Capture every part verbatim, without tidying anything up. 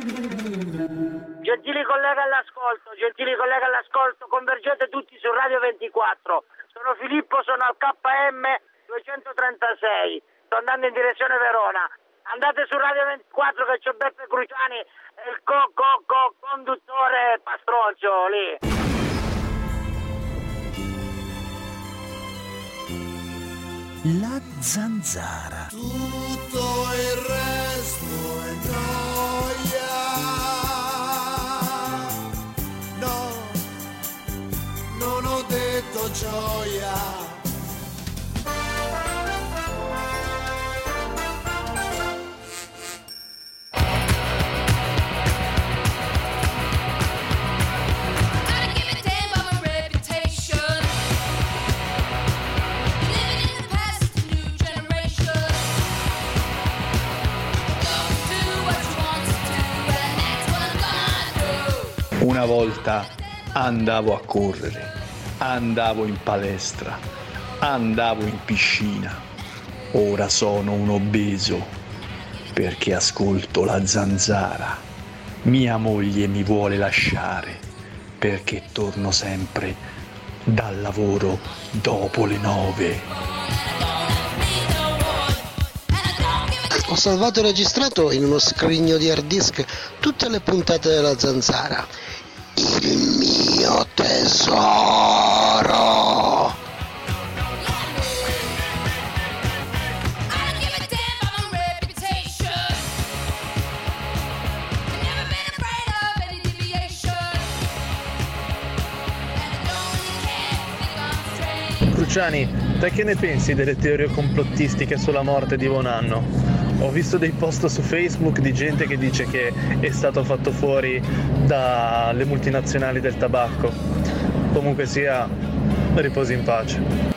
Gentili colleghi all'ascolto, gentili colleghi all'ascolto, convergete tutti su Radio ventiquattro. Sono Filippo, sono al K M duecentotrentasei, sto andando in direzione Verona. Andate su Radio ventiquattro che c'è Beppe Cruciani e il co, co, co conduttore Pastroncio lì. La zanzara. Tutto il resto è noia. No, non ho detto gioia. Una volta andavo a correre, andavo in palestra, andavo in piscina. Ora sono un obeso perché ascolto la zanzara. Mia moglie mi vuole lasciare perché torno sempre dal lavoro dopo le nove. Ho salvato e registrato in uno scrigno di hard disk tutte le puntate della zanzara. Il mio tesoro. Cruciani, te che ne pensi delle teorie complottistiche sulla morte di Bonanno? Ho visto dei post su Facebook di gente che dice che è stato fatto fuori dalle multinazionali del tabacco. Comunque sia, riposi in pace.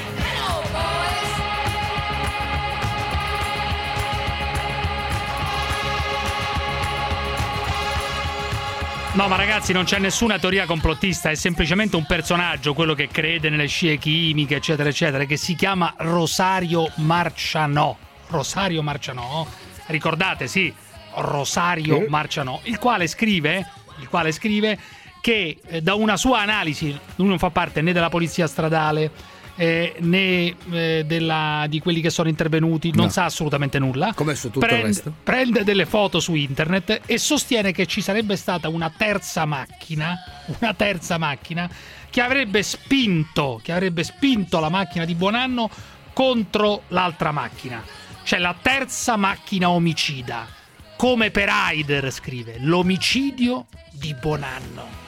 No, ma ragazzi, non c'è nessuna teoria complottista, è semplicemente un personaggio, quello che crede nelle scie chimiche, eccetera, eccetera, che si chiama Rosario Marcianò. Rosario Marcianò, ricordate, sì, Rosario Marcianò, il quale scrive, il quale scrive che eh, da una sua analisi, lui non fa parte né della polizia stradale eh, né eh, della, di quelli che sono intervenuti, non no. sa assolutamente nulla. Come su tutto prende, il resto. Prende delle foto su internet e sostiene che ci sarebbe stata una terza macchina, una terza macchina che avrebbe spinto, che avrebbe spinto la macchina di Buonanno contro l'altra macchina. C'è la terza macchina omicida, come per Haider, scrive, l'omicidio di Bonanno.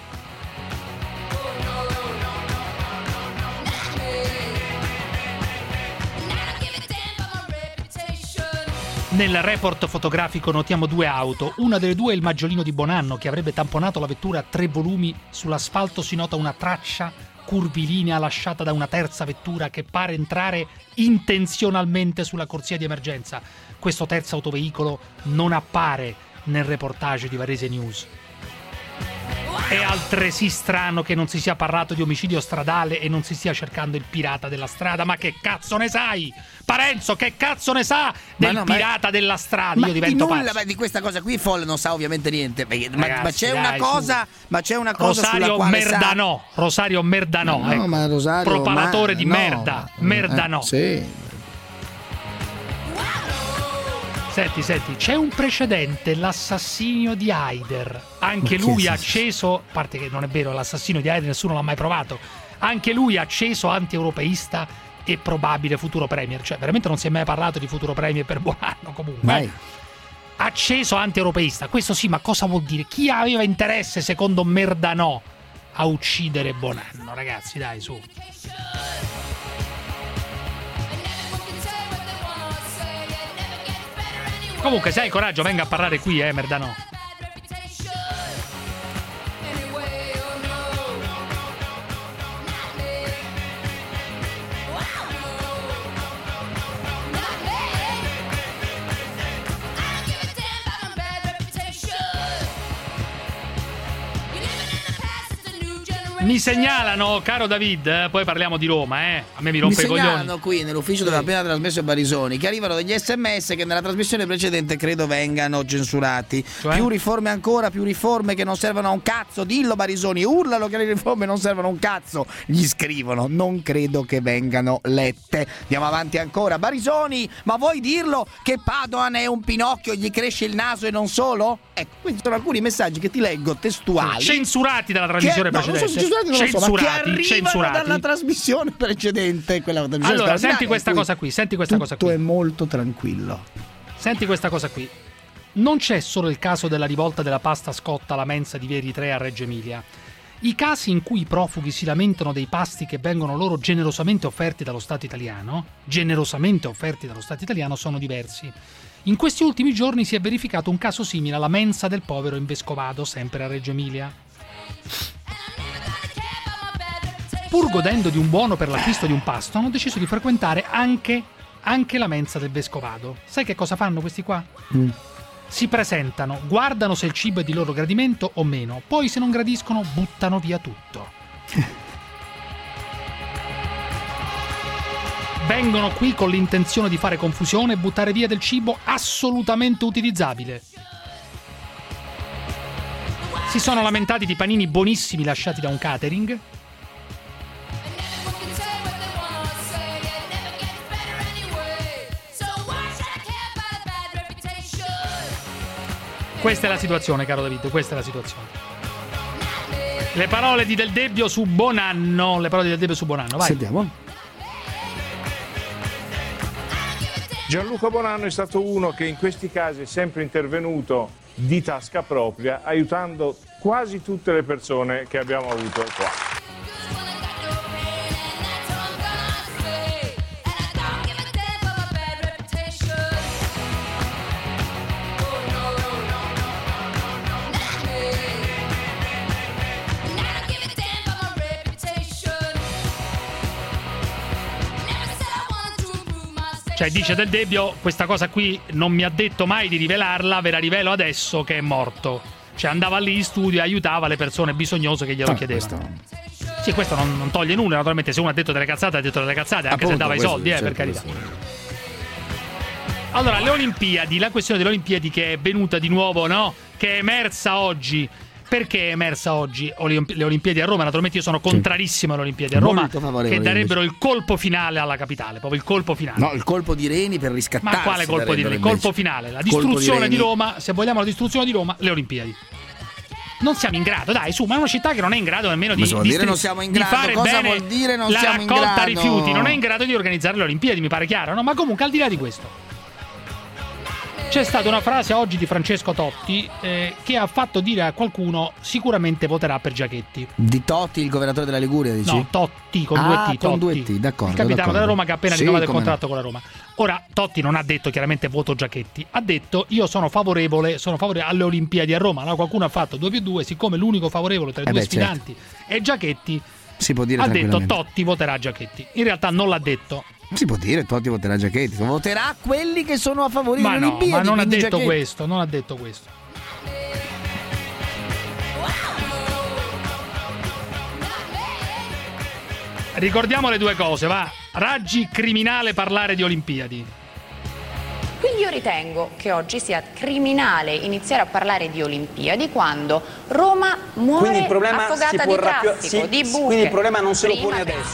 Nel report fotografico notiamo due auto. Una delle due è il maggiolino di Bonanno, che avrebbe tamponato la vettura a tre volumi. Sull'asfalto si nota una traccia curvilinea lasciata da una terza vettura che pare entrare intenzionalmente sulla corsia di emergenza. Questo terzo autoveicolo non appare nel reportage di Varese News. È altresì strano che non si sia parlato di omicidio stradale e non si stia cercando il pirata della strada. Ma che cazzo ne sai? Parenzo, che cazzo ne sa del no, pirata ma... della strada? Ma Io divento di nulla, pazzo. Ma di questa cosa qui Foll non sa ovviamente niente. Ma, Ragazzi, ma c'è dai, una cosa, su. ma c'è una cosa Rosario sulla quale Merdanò, sa... Rosario Merdanò, no, ecco. ma Rosario, propalatore ma... di no. merda, Merdanò. Eh, sì. Senti, senti, c'è un precedente, l'assassinio di Haider. Anche Ma lui che ha acceso, a parte che non è vero, l'assassinio di Haider nessuno l'ha mai provato. Anche lui ha acceso anti-europeista e probabile futuro premier. Cioè, veramente non si è mai parlato di futuro premier per Buonanno, comunque. Mai. Acceso anti-europeista, questo sì, ma cosa vuol dire? Chi aveva interesse, secondo Merdanò, a uccidere Buonanno? Ragazzi, dai, su. Comunque, se hai coraggio, venga a parlare qui, eh, Merdanò. Mi segnalano, caro David, eh, poi parliamo di Roma, eh. A me mi rompe mi i coglioni. Mi segnalano qui nell'ufficio dove ha appena trasmesso Barisoni che arrivano degli sms che nella trasmissione precedente credo vengano censurati. Cioè? Più riforme ancora, più riforme che non servono a un cazzo. Dillo Barisoni, urlalo che le riforme non servono a un cazzo. Gli scrivono, non credo che vengano lette. Andiamo avanti ancora. Barisoni, ma vuoi dirlo che Padoan è un Pinocchio, gli cresce il naso e non solo? Ecco, questi sono alcuni messaggi che ti leggo testuali. Censurati dalla trasmissione che, no, precedente. Non sono censurati, non censurati, lo so, ma che arrivano censurati. dalla trasmissione precedente. Quella allora, senti questa cosa qui, senti questa cosa qui. Tutto è molto tranquillo. Senti questa cosa qui. Non c'è solo il caso della rivolta della pasta scotta alla mensa di via Eritrea a Reggio Emilia. I casi in cui i profughi si lamentano dei pasti che vengono loro generosamente offerti dallo Stato italiano, generosamente offerti dallo Stato italiano, sono diversi. In questi ultimi giorni si è verificato un caso simile alla mensa del povero in Vescovado, sempre a Reggio Emilia. Pur godendo di un buono per l'acquisto di un pasto, hanno deciso di frequentare anche, anche la mensa del Vescovado. Sai che cosa fanno questi qua? Mm. Si presentano, guardano se il cibo è di loro gradimento o meno, poi se non gradiscono buttano via tutto. Vengono qui con l'intenzione di fare confusione e buttare via del cibo assolutamente utilizzabile. Si sono lamentati di panini buonissimi lasciati da un catering. Questa è la situazione, caro David, questa è la situazione. Le parole di Del Debbio su Bonanno, le parole di Del Debbio su Bonanno, vai. Sentiamo. Gianluca Bonanno è stato uno che in questi casi è sempre intervenuto di tasca propria, aiutando quasi tutte le persone che abbiamo avuto qua. Cioè, dice Del Debbio, questa cosa qui non mi ha detto mai di rivelarla, ve la rivelo adesso che è morto. Cioè, andava lì in studio e aiutava le persone bisognose che glielo ah, chiedevano. Questo... Sì, questo non, non toglie nulla, naturalmente se uno ha detto delle cazzate ha detto delle cazzate, anche Appunto, se dava i soldi, eh, certo, per carità. Allora, le Olimpiadi, la questione delle Olimpiadi che è venuta di nuovo, no? Che è emersa oggi. Perché è emersa oggi le Olimpiadi a Roma? Naturalmente io sono contrarissimo alle Olimpiadi a Roma, che darebbero il colpo finale alla capitale, proprio il colpo finale. No, il colpo di Reni per riscattarsi. Ma quale colpo di Reni? Il colpo finale, la distruzione di, di Roma, se vogliamo la distruzione di Roma, le Olimpiadi. Non siamo in grado, dai, su, ma è una città che non è in grado nemmeno di, di, dire non siamo in grado. di fare Cosa bene vuol dire non la siamo in raccolta grado? rifiuti, non è in grado di organizzare le Olimpiadi, mi pare chiaro, no? Ma comunque al di là di questo, c'è stata una frase oggi di Francesco Totti eh, che ha fatto dire a qualcuno sicuramente voterà per Giachetti. Di Totti, il governatore della Liguria, dici? No, Totti con ah, due T. con Totti, due T, d'accordo. Il capitano d'accordo. della Roma che ha appena sì, rinnovato il contratto no. con la Roma. Ora, Totti non ha detto chiaramente voto Giachetti, ha detto io sono favorevole, sono favorevole alle Olimpiadi a Roma. Allora qualcuno ha fatto due più due, siccome l'unico favorevole tra i eh due beh, sfidanti certo. è Giachetti, si può dire ha detto Totti voterà Giachetti. In realtà non l'ha detto. Si può dire, Totti voterà Giachetti, voterà quelli che sono a favore ma delle no, Olimpiadi. Ma non ha detto Giachetti. questo, non ha detto questo. Ricordiamo le due cose, va. Raggi criminale parlare di Olimpiadi. Quindi io ritengo che oggi sia criminale iniziare a parlare di Olimpiadi quando Roma muore affogata di traffico, sì, di buche. Quindi il problema non se lo Prima pone adesso.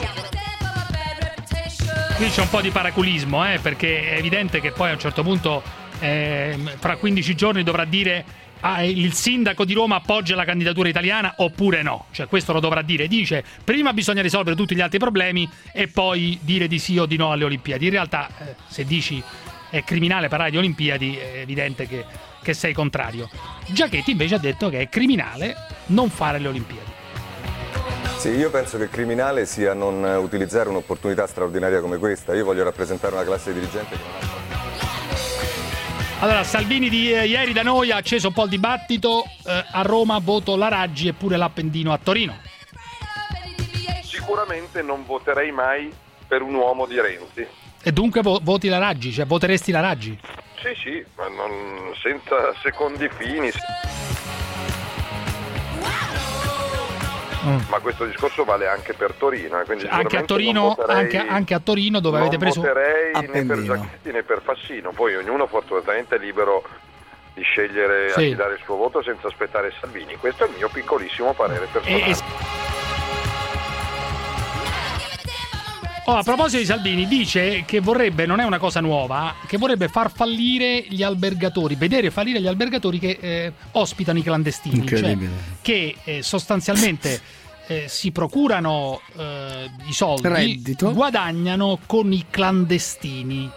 Qui c'è un po' di paraculismo, eh, perché è evidente che poi a un certo punto eh, fra quindici giorni dovrà dire ah, il sindaco di Roma appoggia la candidatura italiana oppure no. Cioè questo lo dovrà dire. Dice prima bisogna risolvere tutti gli altri problemi e poi dire di sì o di no alle Olimpiadi. In realtà eh, se dici è criminale parlare di Olimpiadi è evidente che, che sei contrario. Giachetti invece ha detto che è criminale non fare le Olimpiadi. Sì, io penso che criminale sia non utilizzare un'opportunità straordinaria come questa. Io voglio rappresentare una classe dirigente che non ha fatto. Allora, Salvini di eh, ieri da noi ha acceso un po' il dibattito. Eh, a Roma voto la Raggi eppure l'Appendino a Torino. Sicuramente non voterei mai per un uomo di Renzi. E dunque vo- voti la Raggi? Cioè voteresti la Raggi? Sì, sì, ma non, senza secondi fini. mm. ma questo discorso vale anche per Torino. Quindi cioè, anche, a Torino voterei, anche, anche a Torino dove avete preso... Non voterei né per Giachetti né per Fassino, poi ognuno fortunatamente è libero di scegliere sì. a chi dare il suo voto senza aspettare Salvini. Questo è il mio piccolissimo parere personale. E, e... Oh, a proposito di Salvini, dice che vorrebbe, non è una cosa nuova, che vorrebbe far fallire gli albergatori, vedere fallire gli albergatori che eh, ospitano i clandestini, cioè che eh, sostanzialmente eh, si procurano eh, i soldi, reddito, guadagnano con i clandestini.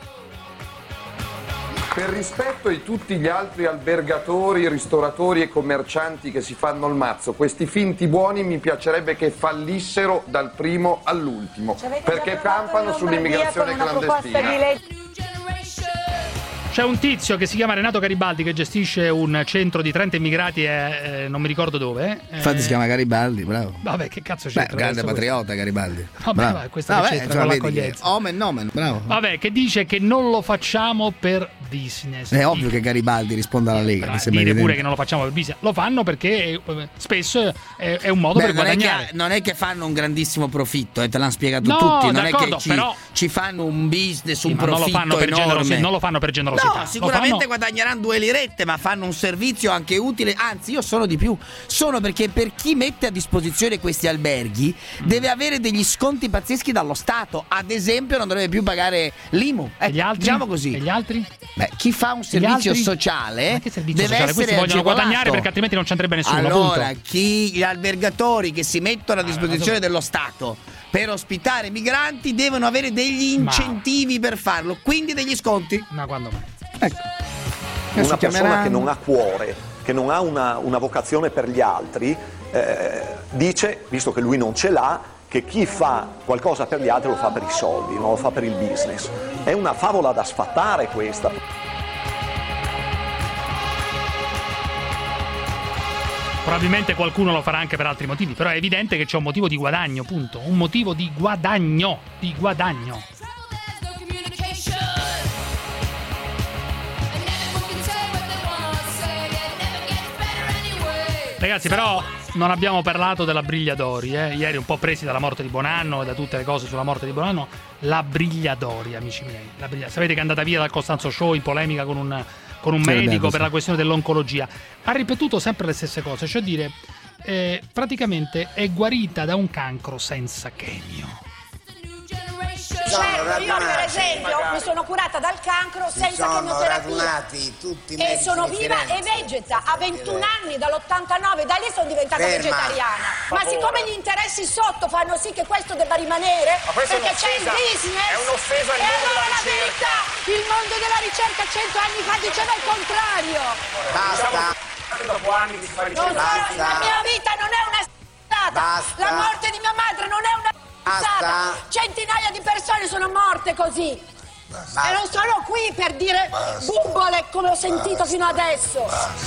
Per rispetto di tutti gli altri albergatori, ristoratori e commercianti che si fanno il mazzo, questi finti buoni mi piacerebbe che fallissero dal primo all'ultimo, perché campano sull'immigrazione clandestina. C'è un tizio che si chiama Renato Garibaldi che gestisce un centro di trenta immigrati e eh, non mi ricordo dove. Eh. Infatti si chiama Garibaldi, bravo. Vabbè, che cazzo c'è? Beh, grande patriota questo? Garibaldi. Vabbè, vabbè, questa vabbè, c'entra cioè, con l'accoglienza. Omen, nomen, bravo. Vabbè, che dice che non lo facciamo per business. È ovvio che Garibaldi risponda alla Lega. Beh, dire pure che non lo facciamo per business. Lo fanno perché eh, spesso è, è un modo Beh, per non guadagnare. È che, non è che fanno un grandissimo profitto, eh, te l'hanno spiegato no, tutti. Non è che ci, però... ci fanno un business, un sì, profitto non lo fanno per enorme. Generosi- non lo fanno per generosità. No, sicuramente guadagneranno due lirette, ma fanno un servizio anche utile. Anzi, io sono di più. Sono perché per chi mette a disposizione questi alberghi mm. deve avere degli sconti pazzeschi dallo Stato. Ad esempio, non dovrebbe più pagare l'I M U. Eh, e gli altri? Diciamo così. E gli altri? Beh, chi fa un servizio sociale ma che servizio deve sociale? essere Questi vogliono agevolato. guadagnare perché altrimenti non ci andrebbe nessuno. Allora, punto. chi gli albergatori che si mettono a disposizione allora, dello Stato per ospitare migranti devono avere degli incentivi ma... per farlo, quindi degli sconti. Ma quando mai? Ecco. Una persona che non ha cuore, che non ha una, una vocazione per gli altri, eh, dice, visto che lui non ce l'ha, che chi fa qualcosa per gli altri lo fa per i soldi, non lo fa per il business. È una favola da sfatare questa. Probabilmente qualcuno lo farà anche per altri motivi, però è evidente che c'è un motivo di guadagno, punto. Un motivo di guadagno, di guadagno. Ragazzi, però non abbiamo parlato della Brigliadori, eh? Ieri un po' presi dalla morte di Bonanno e da tutte le cose sulla morte di Bonanno. La Brigliadori, amici miei. La Briglia... Sapete che è andata via dal Costanzo Show in polemica con un, con un medico per la questione dell'oncologia. Ha ripetuto sempre le stesse cose, cioè dire, eh, praticamente è guarita da un cancro senza chemio. Certo, io per esempio mi sono curata dal cancro senza chemioterapia e sono viva e vegeta a ventuno anni, dall'ottantanove, da lì sono diventata Ferma. vegetariana. Ma siccome gli interessi sotto fanno sì che questo debba rimanere, perché c'è il business, è un'offesa al e mondo allora della la verità, il mondo della ricerca cento anni fa diceva il contrario. Basta. Dopo anni di fare non so, la mia vita non è una stata, la morte di mia madre non è una stata, centinaia di persone sono morte così. Basta. E non sono qui per dire bubbole come ho sentito fino adesso.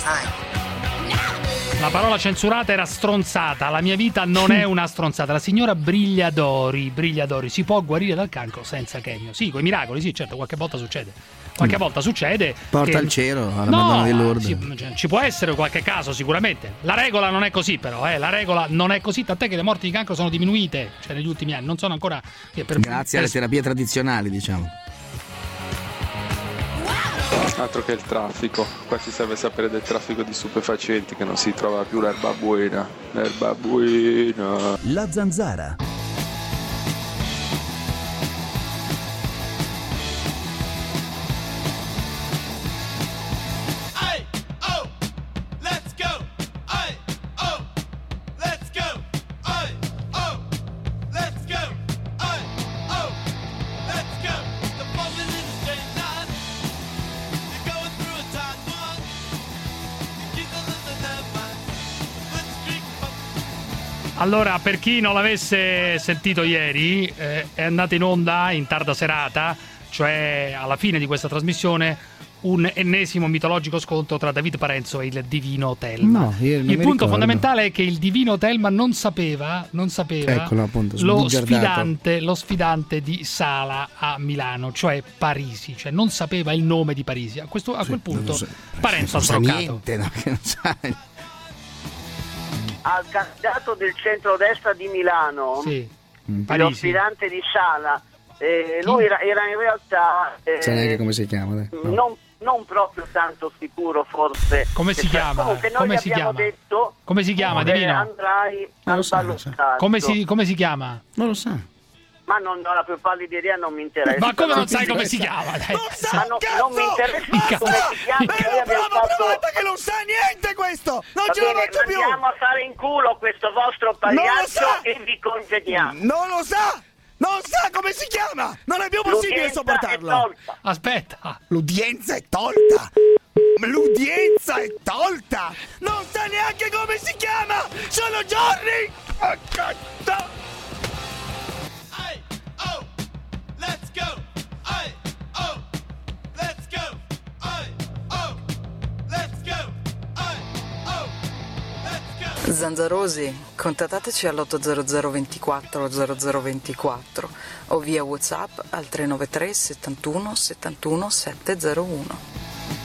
La parola censurata era stronzata. La mia vita non è una stronzata. La signora Brigliadori, Brigliadori si può guarire dal cancro senza chemio. Sì, quei miracoli, sì, certo, qualche volta succede. Qualche volta succede. Porta che... al cielo alla no, Madonna di Lourdes. Ci, ci può essere qualche caso sicuramente. La regola non è così, però, eh. La regola non è così, tant'è che le morti di cancro sono diminuite, cioè negli ultimi anni. Non sono ancora per... grazie alle terapie tradizionali, diciamo. Altro che il traffico, qua ci serve sapere del traffico di stupefacenti, che non si trova più l'erba buena. L'erba buena. La Zanzara. Allora, per chi non l'avesse sentito ieri, eh, è andata in onda in tarda serata, cioè alla fine di questa trasmissione, un ennesimo mitologico scontro tra David Parenzo e il divino Telma. No, io non il mi punto ricordo. fondamentale è che il divino Telma non sapeva, non sapeva Eccolo, appunto, lo, sbugiardato. sfidante, lo sfidante di Sala a Milano, cioè Parisi, cioè non sapeva il nome di Parisi. A, questo, a Sì, quel punto so, Parenzo ha non sa sbroccato. niente, no, che non sa. al candidato del centrodestra di Milano, sì. l'aspirante di Sala. Eh, lui era, era in realtà eh, sai neanche come si chiama, dai. No. non, non proprio tanto sicuro, forse. Come si chiama? Comunque noi come gli si abbiamo chiama? detto Come si chiama, Divino? Andrai non al lo sa, ballottaggio. Come si, come si chiama? Non lo sa. Ma non ho la più pallida idea, non mi interessa. Ma come non sai come si chiama? Dai. Non sa, non, non mi interessa come si chiama. Beh, abbiamo fatto... che non sa niente questo! Non Va ce la bene, faccio più! andiamo a fare in culo questo vostro pagliaccio e vi congediamo. Non lo sa! Non sa come si chiama! Non è più possibile L'udienza sopportarlo! è tolta. Aspetta! L'udienza è tolta! L'udienza è tolta! Non sa neanche come si chiama! Sono giorni! Oh, cazzo! Zanzarosi, contattateci all'otto zero zero ventiquattro zero zero ventiquattro o via WhatsApp al tre nove tre settantuno settantuno settecentouno.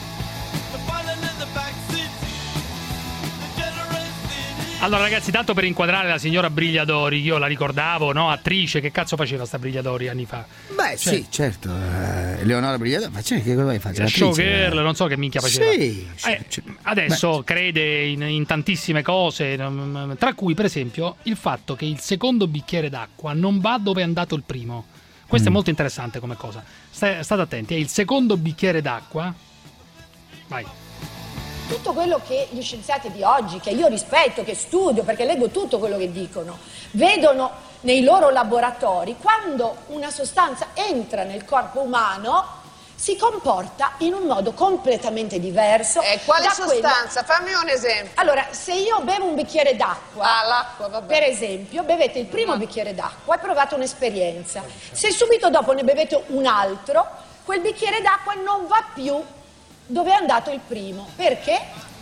Allora ragazzi, tanto per inquadrare la signora Brigliadori, io la ricordavo, no? Attrice, che cazzo faceva sta Brigliadori anni fa? Beh cioè, sì, certo, uh, Leonora Brigliadori, ma che cosa vai a fare? Showgirl, non so che minchia faceva. Sì, eh, sì. Adesso Beh. crede in, in tantissime cose, tra cui per esempio il fatto che il secondo bicchiere d'acqua non va dove è andato il primo. Questo mm. è molto interessante come cosa. State, state attenti, è il secondo bicchiere d'acqua. Vai. Tutto quello che gli scienziati di oggi, che io rispetto, che studio, perché leggo tutto quello che dicono, vedono nei loro laboratori, quando una sostanza entra nel corpo umano si comporta in un modo completamente diverso. E quale da sostanza? Quello... Fammi un esempio. Allora, se io bevo un bicchiere d'acqua, ah, l'acqua, vabbè. per esempio, bevete il primo mm. bicchiere d'acqua e provate un'esperienza. Se subito dopo ne bevete un altro, quel bicchiere d'acqua non va più dove è andato il primo. Perché?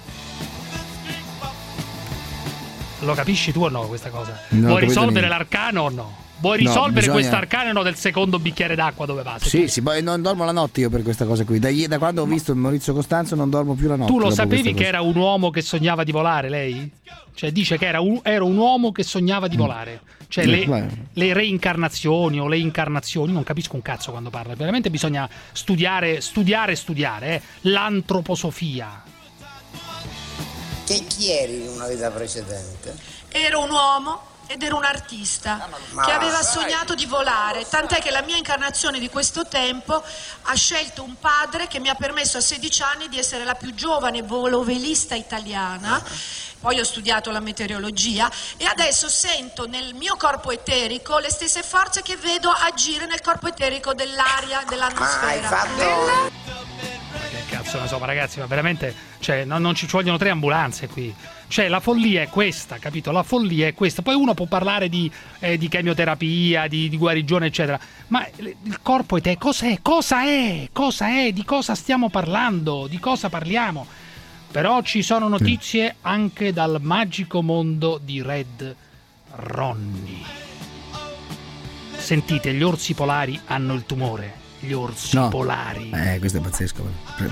Lo capisci tu o no questa cosa? No, Vuoi risolvere l'arcano o no? Vuoi risolvere no, bisogna... questo arcano del secondo bicchiere d'acqua dove va? Sì, tu... sì, poi non dormo la notte io per questa cosa qui. Da, da quando ho visto Maurizio Costanzo non dormo più la notte. Tu lo sapevi che era un uomo che sognava di volare, lei? Cioè dice che era un, era un uomo che sognava di volare. Cioè le, le reincarnazioni o le incarnazioni, non capisco un cazzo quando parla. Veramente bisogna studiare, studiare, studiare. Eh. L'antroposofia. Che chi eri in una vita precedente? Ero un uomo ed ero un artista ma che aveva sai. sognato di volare, tant'è che la mia incarnazione di questo tempo ha scelto un padre che mi ha permesso a sedici anni di essere la più giovane volovelista italiana. Poi ho studiato la meteorologia e adesso sento nel mio corpo eterico le stesse forze che vedo agire nel corpo eterico dell'aria, dell'atmosfera. Ma hai fatto... Che cazzo ne so, ma ragazzi, ma veramente, cioè, non, non ci vogliono tre ambulanze qui. Cioè, la follia è questa, capito? La follia è questa. Poi uno può parlare di, eh, di chemioterapia, di, di guarigione, eccetera. Ma il corpo eterico, cos'è? Cosa è? Cosa è? Di cosa stiamo parlando? Di cosa parliamo? Però ci sono notizie anche dal magico mondo di Red Ronnie. Sentite, gli orsi polari hanno il tumore. Gli orsi no. polari. Eh, questo è pazzesco.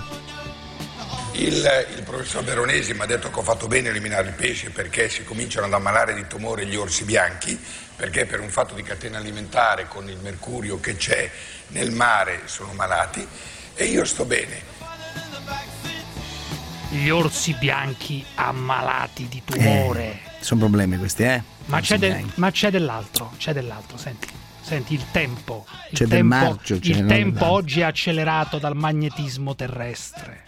Il, il professor Veronesi mi ha detto che ho fatto bene a eliminare il pesce perché si cominciano ad ammalare di tumore gli orsi bianchi, perché per un fatto di catena alimentare con il mercurio che c'è nel mare sono malati e io sto bene. Gli orsi bianchi ammalati di tumore. Eh, sono problemi questi, eh? Ma c'è, del, ma c'è dell'altro, c'è dell'altro, senti. Senti il tempo. Il c'è tempo, del marcio, c'è il no, tempo no. oggi è accelerato dal magnetismo terrestre.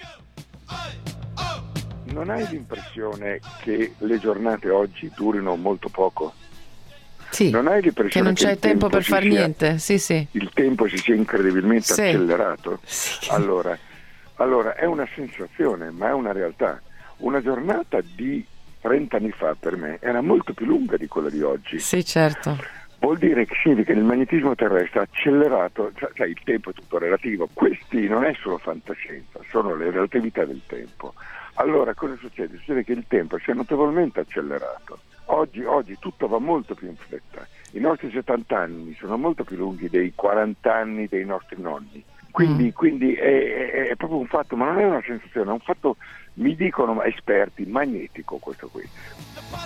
Non hai l'impressione che le giornate oggi durino molto poco? Sì, non hai l'impressione che non che c'è tempo, tempo per far sia, niente? Sì, sì. Il tempo si sia incredibilmente sì. accelerato? Sì. Allora, allora, è una sensazione, ma è una realtà. Una giornata di trenta anni fa per me era molto più lunga di quella di oggi. Sì, certo. Vuol dire che significa che il magnetismo terrestre ha accelerato, cioè, cioè il tempo è tutto relativo. Questi non è solo fantascienza, sono le relatività del tempo. Allora cosa succede? Succede che il tempo si è notevolmente accelerato. Oggi, oggi tutto va molto più in fretta. I nostri settanta anni sono molto più lunghi dei quaranta anni dei nostri nonni. Quindi, mm. quindi è, è, è proprio un fatto, ma non è una sensazione, è un fatto, mi dicono esperti, magnetico questo qui.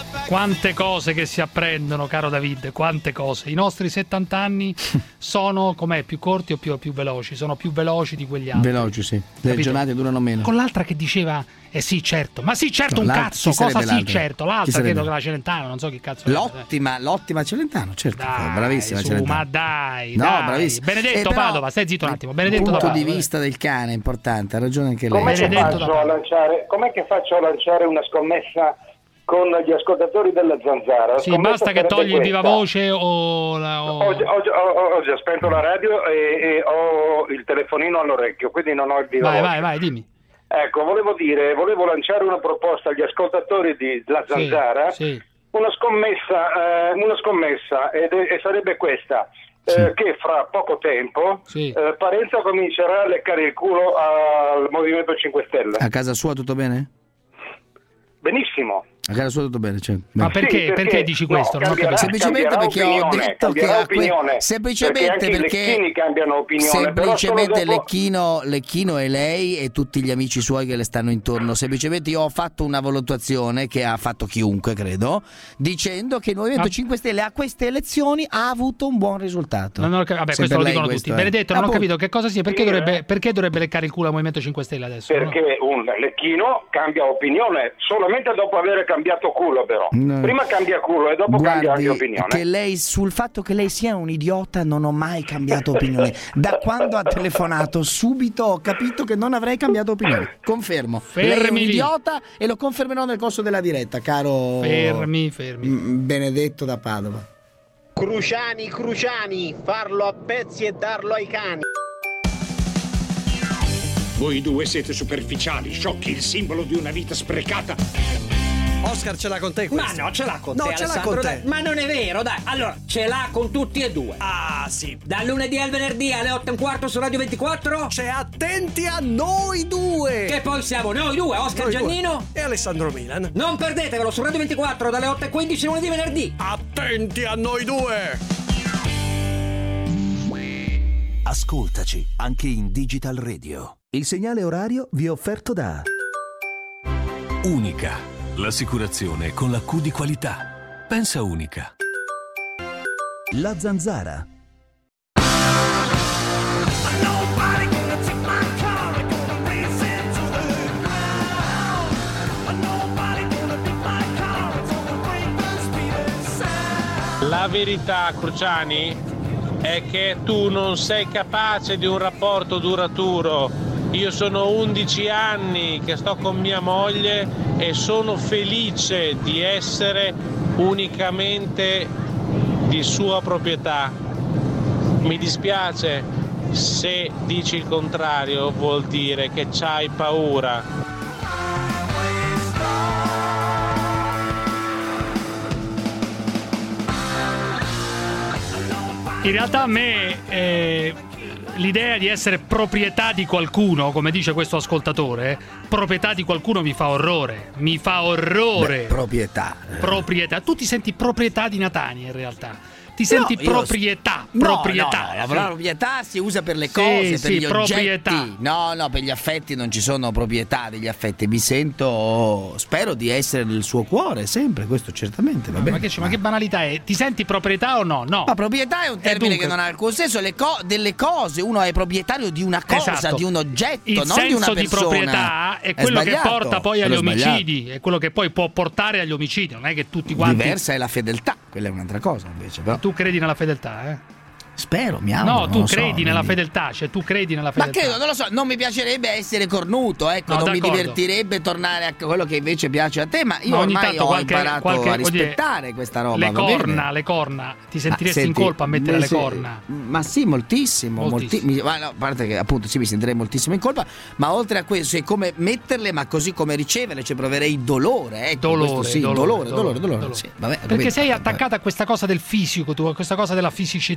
Quante cose che si apprendono, caro David, quante cose. I nostri settanta anni sono, com'è, più corti o più, più veloci? Sono più veloci di quegli altri. Veloci, sì. Le Capito? giornate durano meno. Con l'altra che diceva, eh sì, certo, ma sì, certo, no, un cazzo, cosa sì, l'altra? certo. L'altra credo che la Celentano, non so che cazzo. L'ottima, è. l'ottima Celentano, certo. Dai, bravissima su, Celentano. ma dai, no, dai. bravissima. Benedetto eh, però, Padova, stai zitto un attimo. Benedetto punto da Padova, di vista del cane è importante, ha ragione anche lei. Com'è che, Benedetto faccio a lanciare, com'è che faccio a lanciare una scommessa con gli ascoltatori della Zanzara? La sì, basta che togli il viva voce o, la, o... Ho, ho, ho, ho già spento la radio e, e ho il telefonino all'orecchio, quindi non ho il viva vai, voce. Vai, vai, dimmi. Ecco, volevo dire, volevo lanciare una proposta agli ascoltatori di La Zanzara, sì, sì. una scommessa, eh, una scommessa ed è, e sarebbe questa, eh, sì. che fra poco tempo sì. eh, Parenzo comincerà a leccare il culo al Movimento cinque Stelle. A casa sua tutto bene? Benissimo. A casa sua tutto bene, cioè. Ma perché, sì, perché, perché dici questo? No, non cambierà, ho semplicemente perché opinione, ho detto che a opinione, que... semplicemente perché, anche perché i lecchini cambiano opinione, semplicemente dopo... Lecchino, Lecchino e lei e tutti gli amici suoi che le stanno intorno. Semplicemente io ho fatto una valutazione che ha fatto chiunque, credo, dicendo che il Movimento ah. cinque Stelle a queste elezioni ha avuto un buon risultato. Non ho cap- Vabbè, Se questo lo dicono questo tutti. È. Benedetto, non ah, ho capito che cosa sia, perché sì, dovrebbe, eh. perché dovrebbe leccare il culo al Movimento cinque Stelle adesso? Perché no? un lecchino cambia opinione solamente dopo aver cambiato culo, però. No. Prima cambia culo e dopo Guardi, cambia anche opinione. Che lei, sul fatto che lei sia un idiota non ho mai cambiato opinione. Da quando ha telefonato subito ho capito che non avrei cambiato opinione. Confermo. Fermi lei è un lì. idiota e lo confermerò nel corso della diretta, caro Fermi, fermi. Benedetto da Padova. Cruciani, Cruciani, farlo a pezzi e darlo ai cani. Voi due siete superficiali, sciocchi, il simbolo di una vita sprecata. Oscar ce l'ha con te questo. Ma no, ce l'ha con no, te, ce l'ha Alessandro, con te. dai. Ma non è vero, dai. Allora, ce l'ha con tutti e due. Ah, sì. Dal lunedì al venerdì alle otto e un quarto su Radio ventiquattro. C'è Attenti a noi due. Che poi siamo noi due, Oscar noi Giannino due. E Alessandro Milan. Non perdetevelo su Radio ventiquattro dalle otto e quindici lunedì e venerdì. Attenti a noi due. Ascoltaci anche in Digital Radio. Il segnale orario vi è offerto da Unica, l'assicurazione con la Q di qualità. Pensa Unica. La Zanzara. La verità, Cruciani, è che tu non sei capace di un rapporto duraturo. Io sono undici anni che sto con mia moglie e sono felice di essere unicamente di sua proprietà. Mi dispiace se dici il contrario, vuol dire che c'hai paura. In realtà a me eh, l'idea di essere proprietà di qualcuno, come dice questo ascoltatore, proprietà di qualcuno mi fa orrore, mi fa orrore. Beh, proprietà. Proprietà. Tu ti senti proprietà di Natania in realtà. Ti senti no, proprietà, no, proprietà. No, no, la parola proprietà si usa per le sì, cose, sì, per gli proprietà. oggetti. No, no, per gli affetti non ci sono proprietà degli affetti. Mi sento, spero di essere nel suo cuore sempre, questo certamente va no, bene. Ma che, ma che banalità è? Ti senti proprietà o no? No. Ma proprietà è un termine dunque, che non ha alcun senso. Le co- delle cose, uno è proprietario di una cosa, esatto. di un oggetto, il non di una persona. Il senso di proprietà è quello è che porta poi agli omicidi, sbagliato. È quello che poi può portare agli omicidi. Non è che tutti quanti. Diversa è la fedeltà, quella è un'altra cosa invece. Però. Tu credi nella fedeltà? Eh? Spero, mi auguro. No, tu credi so, nella quindi... fedeltà, cioè tu credi nella fedeltà. Ma credo, non lo so, non mi piacerebbe essere cornuto, ecco, no, non d'accordo. mi divertirebbe tornare a quello che invece piace a te, ma io ma ogni ormai tanto ho qualche, imparato qualche, a rispettare odie, questa roba. Le va corna, bene? le corna, ti sentiresti ah, senti, in colpa a mettere se, le corna? Ma sì, moltissimo, moltissimo. Molti, ma no, a parte che appunto sì, mi sentirei moltissimo in colpa, ma oltre a questo è come metterle, ma così come riceverle, cioè proverei dolore, ecco, dolore, questo sì, dolore, dolore, dolore, dolore, dolore. Sì, vabbè, perché capito, sei vabbè. attaccata a questa cosa del fisico, tu, a questa cosa della fisicità del rapporto.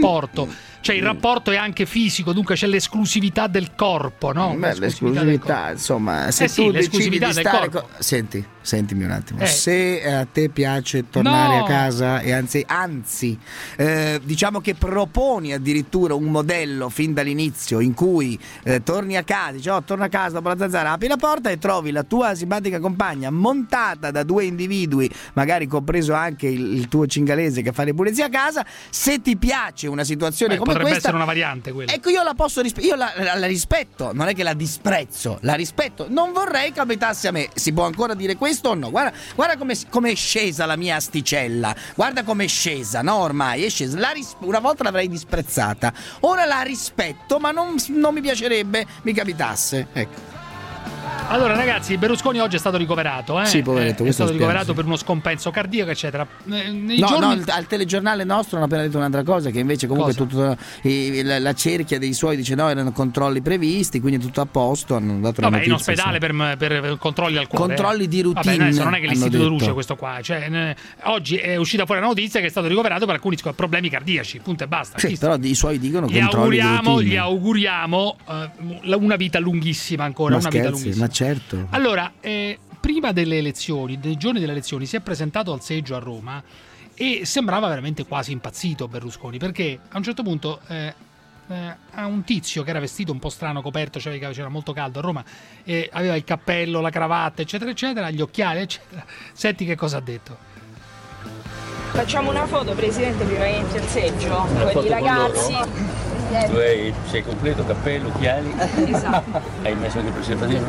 rapporto. Cioè il rapporto è anche fisico, dunque c'è l'esclusività del corpo, no? Beh, l'esclusività, l'esclusività insomma, se eh sì, tu l'esclusività decidi di del stare corpo. Co- senti, sentimi un attimo. Eh. Se a te piace tornare No. a casa e anzi, anzi eh, diciamo che proponi addirittura un modello fin dall'inizio in cui eh, torni a casa, dici oh, torna a casa dopo la zanzara, apri la porta e trovi la tua simpatica compagna montata da due individui, magari compreso anche il, il tuo cingalese che fa le pulizie a casa, se ti piace una situazione Beh, come potrebbe questa, essere una variante quella. ecco, io la posso rispe- io la, la, la rispetto, non è che la disprezzo, la rispetto. Non vorrei capitasse a me. Si può ancora dire questo o no? Guarda, guarda come come è scesa la mia asticella. Guarda come è scesa, no? Ormai è scesa. La ris- una volta l'avrei disprezzata. Ora la rispetto, ma non, non mi piacerebbe mi capitasse. Ecco. Allora ragazzi, Berlusconi oggi è stato ricoverato, eh? Sì, poveretto, eh, è stato spiace. ricoverato per uno scompenso cardiaco, eccetera. Eh, nei No, giorni... no, al, al telegiornale nostro hanno appena detto un'altra cosa, che invece comunque tutto, i, la, la cerchia dei suoi dice no, erano controlli previsti, quindi tutto a posto, hanno dato la Vabbè, notizia. in ospedale per, per controlli al cuore. Controlli di routine. Vabbè, adesso non è che hanno l'istituto detto. Luce questo qua, cioè, eh, oggi è uscita fuori la notizia che è stato ricoverato per alcuni problemi cardiaci, punto e basta. Sì, però i suoi dicono Gli controlli auguriamo, di routine. gli auguriamo uh, una vita lunghissima ancora, Ma una scherzi, vita lunghissima. ma certo. Allora, eh, prima delle elezioni, dei giorni delle elezioni, si è presentato al seggio a Roma e sembrava veramente quasi impazzito Berlusconi, perché a un certo punto eh, eh, a un tizio che era vestito un po' strano, coperto, cioè, c'era molto caldo a Roma, e aveva il cappello, la cravatta, eccetera, eccetera, gli occhiali, eccetera. Senti che cosa ha detto. Facciamo una foto, Presidente, prima che entri al seggio, con i ragazzi. Tu hai, sei completo, cappello, occhiali. Esatto. Hai messo anche il preservativo?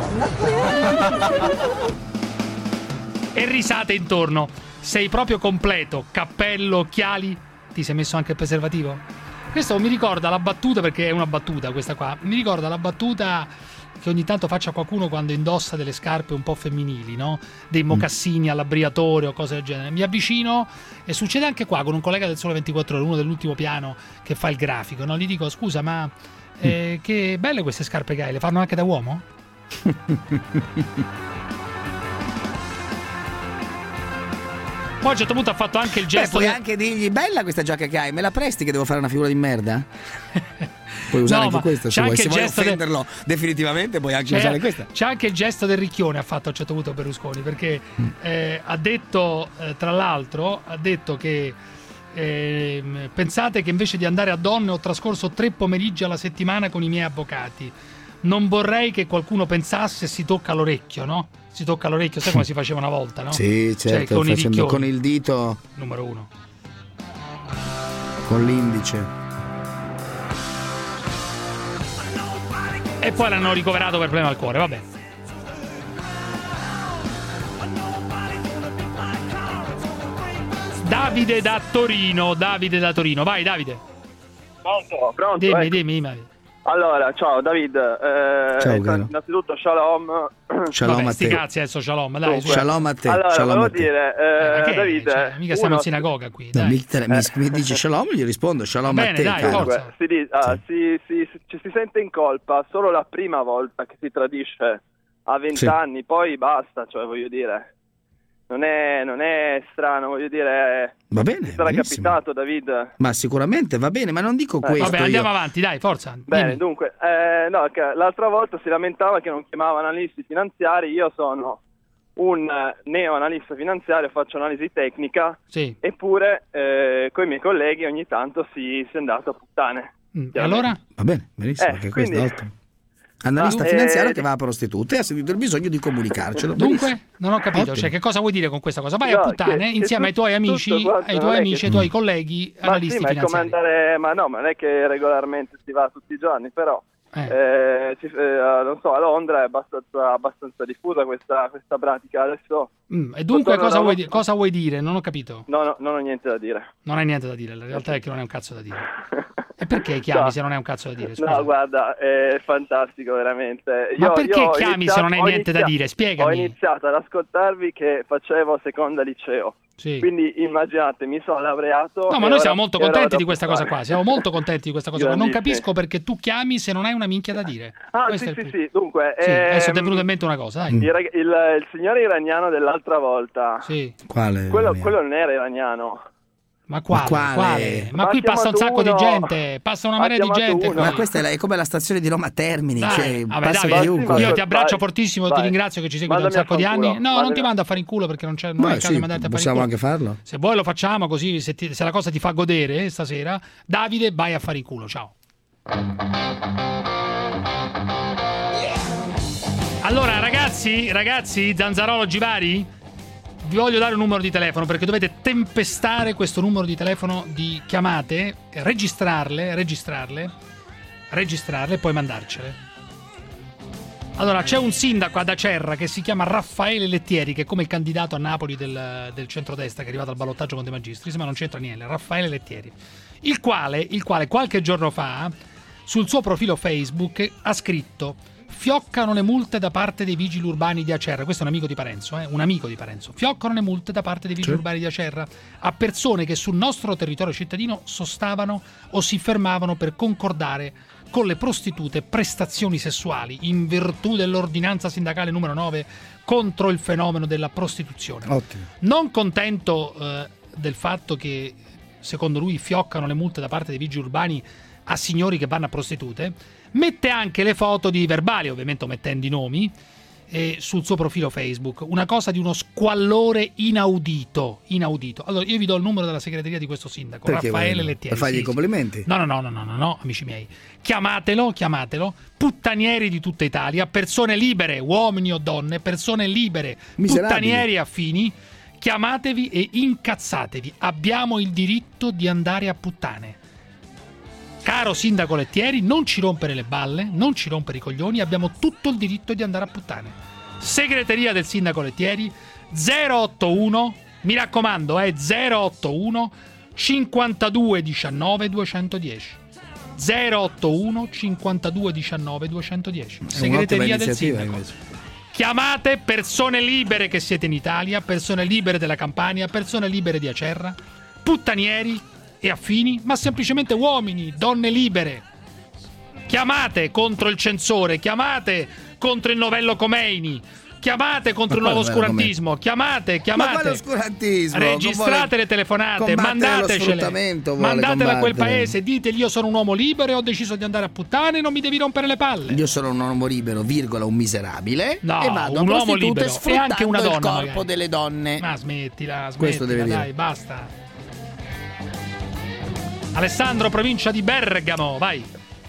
E risate intorno. Sei proprio completo, cappello, occhiali. Ti sei messo anche il preservativo? Questo mi ricorda la battuta, perché è una battuta questa qua. Mi ricorda la battuta che ogni tanto faccia qualcuno quando indossa delle scarpe un po' femminili, no? Dei mocassini all'abbriatore o cose del genere. Mi avvicino e succede anche qua con un collega del Sole ventiquattro Ore, uno dell'ultimo piano che fa il grafico, no? Gli dico scusa, ma eh, che belle queste scarpe che hai, le fanno anche da uomo? Poi a un certo punto ha fatto anche il gesto. Beh, puoi che... anche dirgli bella questa giacca che hai, me la presti che devo fare una figura di merda? Puoi usare No, anche ma questa se c'è vuoi, anche se il vuoi gesto offenderlo del- definitivamente puoi anche C'è, usare questa. c'è anche il gesto del ricchione, ha fatto a un certo punto Berlusconi, perché eh, ha detto, eh, tra l'altro, ha detto che eh, pensate che invece di andare a Donne ho trascorso tre pomeriggi alla settimana con i miei avvocati. Non vorrei che qualcuno pensasse si tocca l'orecchio, no? Si tocca l'orecchio, sai come si faceva una volta, no? Sì, certo, cioè, con, i facendo, ricchioni. con il dito, Numero uno. con l'indice. E poi l'hanno ricoverato per problema al cuore, vabbè. Davide da Torino, Davide da Torino, vai Davide. Pronto, pronto. Dimmi, ecco. dimmi, dimmi. Allora, ciao David. Eh, Ciao, caro. innanzitutto shalom. Shalom Vabbè, a sti te. cazzi adesso shalom, dai. su. Shalom a te. Allora, shalom volevo a te. dire, Eh, eh, ma che è? David, Cioè, mica siamo uno- in sinagoga qui, No, dai. mi, te- mi, mi dici shalom, gli rispondo shalom Va a bene, te. dai, caro. forza. Comunque, si, dice- ah, si, si, si- ci si sente in colpa solo la prima volta che si tradisce a venti Sì. anni, poi basta, cioè voglio dire, non è, non è strano, voglio dire, Va bene, ti sarà benissimo. capitato David. Ma sicuramente va bene, ma non dico questo. Vabbè, andiamo io. avanti, dai, forza. Bene, dimmi. dunque, eh, no, che l'altra volta si lamentava che non chiamava analisti finanziari, io sono un eh, neo-analista finanziario, faccio analisi tecnica, Sì. eppure eh, con i miei colleghi ogni tanto si, si è andato a puttane. Mm, E allora? Va bene, benissimo, Eh, anche quindi- questo è ottimo. Analista Ma, finanziario eh, che va a prostitute e ha sentito il bisogno di comunicarcelo. Dunque, non ho capito, Ottimo. cioè che cosa vuoi dire con questa cosa? Vai No, a puttane che- che insieme ai tutto- tuoi amici, tutto quanto ai non tuoi è amici, che- ai tuoi colleghi Ma analisti sì, ma è come finanziari. andare, ma no, ma non è che regolarmente si va tutti i giorni, però Eh. eh, si- eh, non so, a Londra è abbastanza, abbastanza diffusa questa, questa pratica. Adesso Mm, e dunque Torno cosa da- vuoi, di- cosa vuoi dire? Non ho capito. no, no, non ho niente da dire. Non hai niente da dire, la realtà è che non hai un cazzo da dire. E perché chiami No. se non hai un cazzo da dire? Scusa. No, guarda, è fantastico veramente. Ma Io- perché io ho chiami iniziato- se non hai ho niente da inizia- dire? Spiegami. Ho iniziato ad ascoltarvi che facevo seconda liceo. Sì. Quindi immaginate, mi sono laureato. No, e ma noi ora- siamo molto e ora contenti vado di a questa cosa puttane. qua. Siamo molto contenti di questa cosa qua. Non Grandissimi. capisco perché tu chiami se non hai una minchia da dire. Ah, Questo sì, è il sì, punto. sì. Dunque, Sì, adesso ehm, ti è venuta in mente una cosa, dai. il, rag- il- il signore iraniano dell'altra volta, Sì. Quale? quello, quello non era iraniano. Ma quale? Ma quale? quale? Ma, Ma qui passa un sacco uno. di gente, passa una Ha marea di gente. Ma qui. questa è, la- è come la stazione di Roma Termini, Dai, cioè, vabbè, passa Davide, chiunque. io ti abbraccio Vai, fortissimo, ti vai. ringrazio che ci segui da un Mandami sacco di a anni. fanculo, No, non mandami- ti mando a fare in culo perché non c'è non Beh, è il caso sì, di mandarti a fare in possiamo culo. anche farlo. Se vuoi lo facciamo così, se, ti- se la cosa ti fa godere stasera, Davide, vai a fare in culo, ciao. Allora, ragazzi, ragazzi, Zanzarolo Givari, vi voglio dare un numero di telefono perché dovete tempestare questo numero di telefono di chiamate, registrarle, registrarle, registrarle e poi mandarcele. Allora, c'è un sindaco ad Acerra che si chiama Raffaele Lettieri, che è come il candidato a Napoli del, del centrodestra che è arrivato al ballottaggio con De Magistris, ma non c'entra niente, Raffaele Lettieri, il quale, il quale qualche giorno fa sul suo profilo Facebook ha scritto: fioccano le multe da parte dei vigili urbani di Acerra. Questo è un amico di Parenzo, eh? un amico di Parenzo. Fioccano le multe da parte dei vigili Sì. urbani di Acerra a persone che sul nostro territorio cittadino sostavano o si fermavano per concordare con le prostitute prestazioni sessuali in virtù dell'ordinanza sindacale numero nove contro il fenomeno della prostituzione. Ottimo. Non contento eh, del fatto che secondo lui fioccano le multe da parte dei vigili urbani a signori che vanno a prostitute, mette anche le foto di verbali, ovviamente omettendo i nomi, eh, sul suo profilo Facebook. Una cosa di uno squallore inaudito, inaudito. Allora io vi do il numero della segreteria di questo sindaco, Perché Raffaele voglio- Lettieri. per fargli Sì, i sì. complimenti? No, no, no, no, no, no, no, amici miei. Chiamatelo, chiamatelo. Puttanieri di tutta Italia, persone libere, uomini o donne, persone libere, Miserabili. puttanieri affini. Chiamatevi e incazzatevi. Abbiamo il diritto di andare a puttane. Caro sindaco Lettieri, non ci rompere le balle, non ci rompere i coglioni, abbiamo tutto il diritto di andare a puttane. Segreteria del sindaco Lettieri zero ottantuno, mi raccomando, è zero ottantuno cinquantadue diciannove duecentodieci. zero ottantuno cinquantadue diciannove duecentodieci. Segreteria del sindaco. Invece. Chiamate persone libere che siete in Italia, persone libere della Campania, persone libere di Acerra, puttanieri e affini, ma semplicemente uomini, donne libere. Chiamate contro il censore, chiamate contro il novello Khomeini, chiamate contro il Ma nuovo quale novello oscurantismo, chiamate, Ma chiamate. quale oscurantismo? Registrate Vuole le telefonate, combattere lo mandatecele. sfruttamento, vuole Mandatele a quel combattere. paese, ditegli io sono un uomo libero e ho deciso di andare a puttane, non mi devi rompere le palle. Io sono un uomo libero, virgola, un miserabile. No, e vado un a uomo prostitute libero e sfruttando anche una il donna, corpo magari. delle donne. Ma smettila, smettila, Questo deve dire. dai, basta. Alessandro, provincia di Bergamo, vai.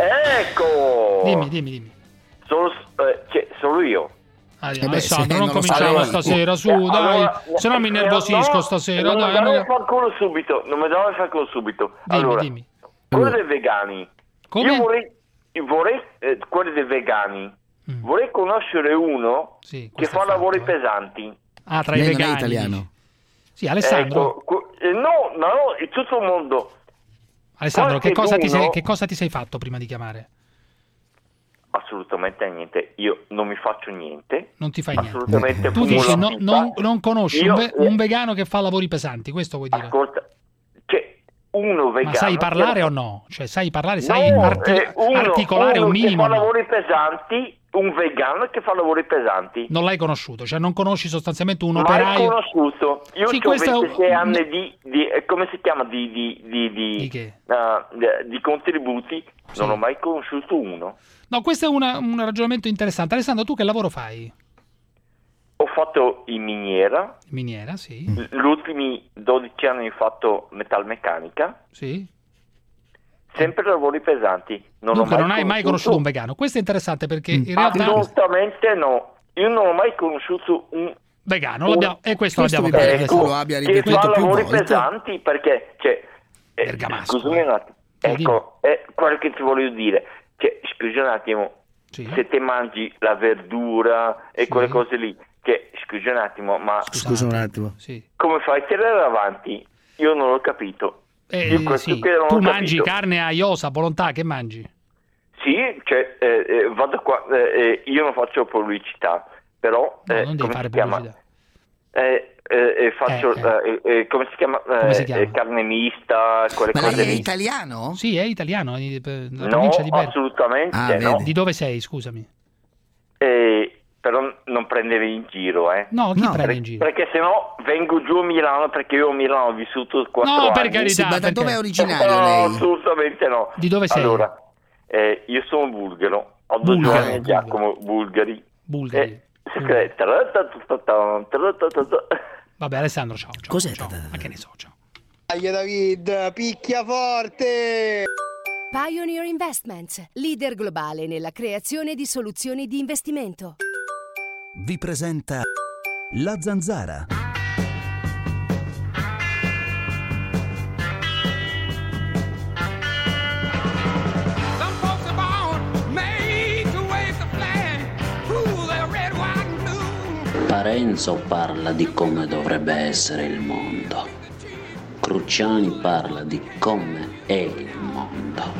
Ecco! Dimmi, dimmi, dimmi. Sono, eh, cioè, sono io. Ah, beh, Alessandro, sì, non non lo cominciamo sai. stasera, su, Eh, dai, allora, se no mi innervosisco no, stasera, non dai. mi dai non- far culo subito, non mi dai far culo subito. Dimmi, allora, dimmi. quello dei vegani. Come? Io vorrei, io vorrei eh, quello dei vegani. Vorrei conoscere uno che Mm. questo fa è fatto, lavori eh. pesanti. Ah, tra i Lei non è vegani. italiano. dici. Sì, Alessandro. Ecco, que- eh, no, no, in tutto il mondo. Alessandro, che qualche cosa, ti sei, uno- che cosa ti sei fatto prima di chiamare? Assolutamente niente, io non mi faccio niente. Non ti fai niente. Assolutamente Tu fumo dici la no- pipa. non, non conosci Io- un, ve- un vegano che fa lavori pesanti, questo vuoi dire? Ascolta, cioè, uno vegano... Ma sai parlare che- o no? Cioè, sai parlare, sai No, arti- eh, uno, articolare uno un minimo? che fa o no? lavori pesanti, un vegano che fa lavori pesanti. Non l'hai conosciuto, cioè non conosci sostanzialmente un Mai operaio. conosciuto. Io Sì, ho questo è un- ventisei anni di, di eh, come si chiama di di di di, Di che? ah, di- di contributi, non ho mai conosciuto uno. No, questo è una- un ragionamento interessante. Alessandro, tu che lavoro fai? Ho fatto in miniera. Miniera, sì. Gli ultimi dodici anni ho fatto metalmeccanica. Sì. Sempre lavori pesanti. Non Dunque ho mai non hai mai conosciuto un vegano. Questo è interessante perché in realtà Assolutamente no. Io non ho mai conosciuto un vegano l'abbiamo, e questo, Questo l'abbiamo mi pare capito. che tu lo abbia che ripetuto fa più lavori volte. pesanti perché cioè, eh, scusami un attimo, ecco è quello che ti voglio dire, cioè, scusa un attimo, se te mangi la verdura e quelle cose lì, che scusa un attimo, ma Scusa un attimo. come fai a tirare avanti? Io non l'ho capito. Eh, Io questo sì. qui non Tu l'ho mangi capito. carne a iosa, volontà, che mangi? Sì, cioè, eh, eh, vado qua, eh, eh, io non faccio pubblicità, però No, eh, non devi come fare si chiama? pubblicità. Eh, eh, eh, faccio Eh, eh, eh, come si chiama? Come si Eh, chiama? eh, carne mista, quelle Ma cose lei è lì. italiano? Sì, è italiano, è della No, provincia di Bergamo. assolutamente Ah, no. Di dove sei, scusami? Eh, però non prendere in giro, eh. No, chi No. prende Per- in giro? Perché sennò vengo giù a Milano, perché io a Milano ho vissuto quattro No, anni. per carità. Sì, ma da perché- dove è originario No, lei? assolutamente no. Di dove sei? Allora, eh, io sono bulgaro, ho due Bulgaro, giovani Giacomo bulgari. Bulgari. Eh, eh, ta-ta-ta-ta-ta, ta-ta-ta-ta. Vabbè, Alessandro, ciao. ciao Cos'è? ciao. Ma che ne so, ciao. Dai David, picchia forte! Pioneer Investments, leader globale nella creazione di soluzioni di investimento. Vi presenta La Zanzara. Parenzo parla di come dovrebbe essere il mondo. Cruciani parla di come è il mondo.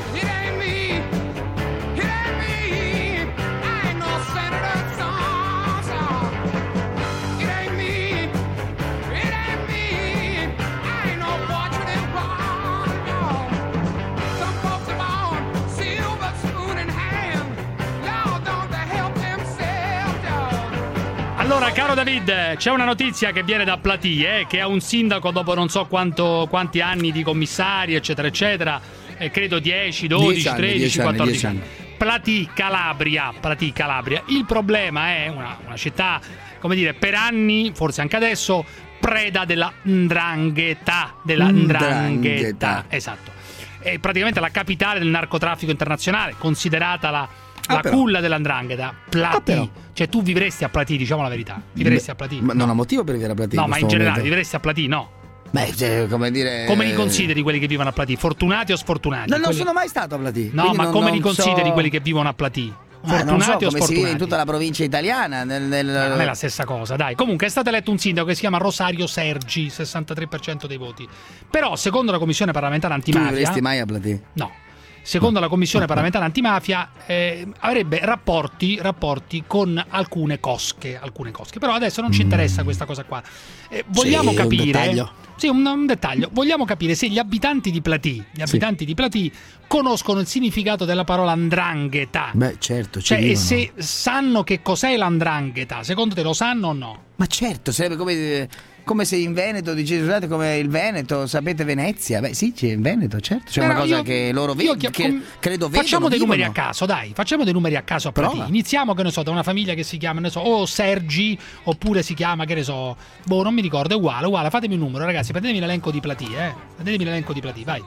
Allora, caro David, c'è una notizia che viene da Platì, eh, che ha un sindaco dopo non so quanto, quanti anni di commissari, eccetera, eccetera, eh, credo dieci, dodici, anni, tredici, dieci anni, quattordici dieci anni. Platì, Calabria, Platì, Calabria. Il problema è una, una città, come dire, per anni, forse anche adesso, preda della 'ndrangheta, della 'ndrangheta, esatto. È praticamente la capitale del narcotraffico internazionale, considerata la Ah, la però. culla dell'andrangheta, Platì. Ah, però. Cioè tu vivresti a Platì, diciamo la verità. Vivresti a Platì. Ma non ho motivo per vivere a Platì. No, in ma in questo generale, momento. vivresti a Platì, no. Beh, cioè, come dire. Come li consideri quelli che vivono a Platì? Fortunati o sfortunati? No, non Quelli- sono mai stato a Platì. No, quindi ma non- come non li consideri so- quelli che vivono a Platì? Ma non Fortunati so o come si sfortunati? vive in tutta la provincia italiana. Nel, nel... Ma non è la stessa cosa, dai. Comunque è stato eletto un sindaco che si chiama Rosario Sergi, sessantatré per cento dei voti. Però, secondo la Commissione parlamentare Tu antimafia... vivresti mai a Platì? No. Secondo la Commissione parlamentare antimafia eh, avrebbe rapporti, rapporti con alcune cosche, alcune cosche. Però adesso non ci interessa questa cosa qua. Eh, vogliamo Sì, capire... un dettaglio. Sì, un, un dettaglio. Vogliamo capire se gli abitanti di Platì, gli abitanti di Platì conoscono il significato della parola 'ndrangheta. Beh, certo, ci Cioè, e vivono. se sanno che cos'è la 'ndrangheta, secondo te lo sanno o no? Ma certo, sarebbe come, come se in Veneto dici, scusate, come il Veneto, sapete Venezia? Beh, sì, c'è in Veneto, certo. C'è Però una cosa io- che loro io vedono, chi- che com- credo vedono. Facciamo dei numeri a vivono. caso, dai, facciamo dei numeri a caso a Platì. Prova. Iniziamo, che ne so, da una famiglia che si chiama, ne so, o Sergi, oppure si chiama, che ne so, boh, non mi ricordo, è uguale, uguale, fatemi un numero, ragazzi, prendetemi l'elenco di Platì, eh. Prendetemi l'elenco di Platì, vai.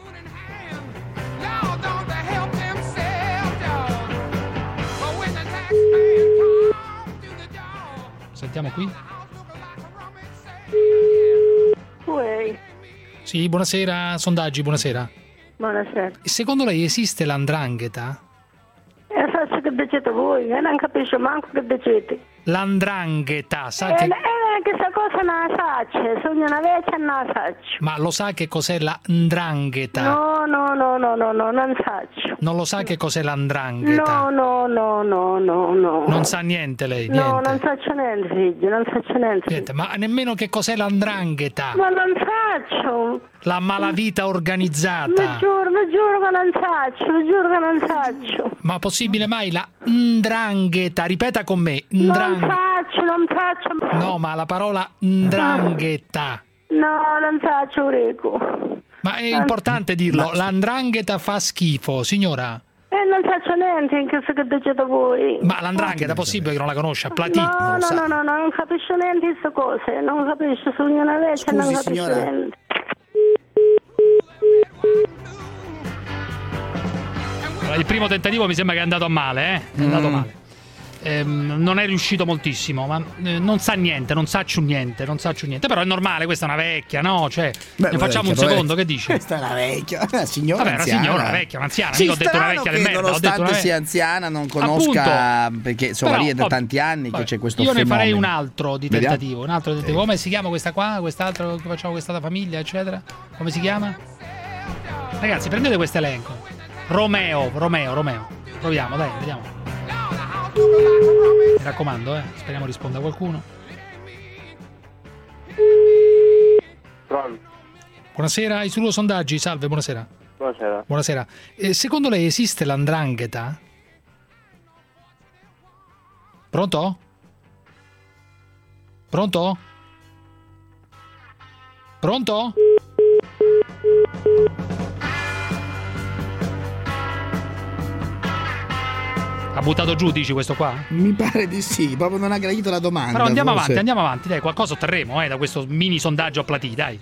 Sentiamo qui. Uè, Sì, buonasera, sondaggi, buonasera. buonasera. Secondo lei esiste la 'ndrangheta? E faccio che dicete voi, e non capisco manco che dicete. La 'ndrangheta, sa E che... eh, questa cosa non la faccio, sono una vecchia e non la faccio. Ma lo sa che cos'è la 'ndrangheta? No, no, no, no, no, no, non faccio. Non lo sa che cos'è la 'ndrangheta? No, no, no, no, no, no. Non sa niente lei, No, niente. non faccio niente, figlio, non faccio niente. Niente, ma nemmeno che cos'è la 'ndrangheta? Ma non faccio. La malavita Mi organizzata. giuro, mi giuro che non faccio, mi giuro che non faccio. Ma possibile mai la 'ndrangheta? Ripeta con me. Non 'ndrangheta. faccio, non faccio. No, ma la parola 'ndrangheta. No, non faccio, prego. Ma è importante dirlo, la 'ndrangheta fa schifo, signora. E non faccio niente in questo che dicete voi. Ma la 'ndrangheta possibile che non la conosce? A Platì? No, Non lo no, sa. no, no, no, non capisco niente di queste cose. Non capisco, sono una vecchia e non Scusi, capisco signora. niente. Allora, il primo tentativo mi sembra che è andato a male, eh? È andato Mm. male. Ehm, non è riuscito moltissimo, ma eh, non sa niente, non saccio niente, non saccio niente. Però è normale, questa è una vecchia, no? Cioè, Beh, ne facciamo un vecchia, secondo, vabbè. che dici? Questa è una vecchia, una signora Vabbè, una anziana. signora, una vecchia, un'anziana. Sì, Mica ho detto una strano vecchia che di merda, ho detto nonostante una ve- sia anziana non conosca, Appunto. perché insomma Però, lì è da vabbè, tanti anni vabbè, che c'è questo io fenomeno. ne farei un altro di Vediamo. tentativo, un altro tentativo. Come si chiama questa qua, quest'altro che facciamo questa famiglia, eccetera? Come si chiama? Ragazzi, prendete questo elenco. Romeo, Romeo, Romeo. Proviamo, dai, vediamo. Mi raccomando, eh. Speriamo risponda qualcuno. Pronto? Buonasera, Istruo Sondaggi, salve, buonasera. Buonasera. Buonasera. Eh, secondo lei esiste la 'ndrangheta? Pronto? Pronto? Pronto? Ha buttato giù, dici, questo qua? Mi pare di sì, proprio non ha gradito la domanda. Però andiamo forse. avanti, andiamo avanti, dai, qualcosa otterremo eh, da questo mini sondaggio a Platì, dai.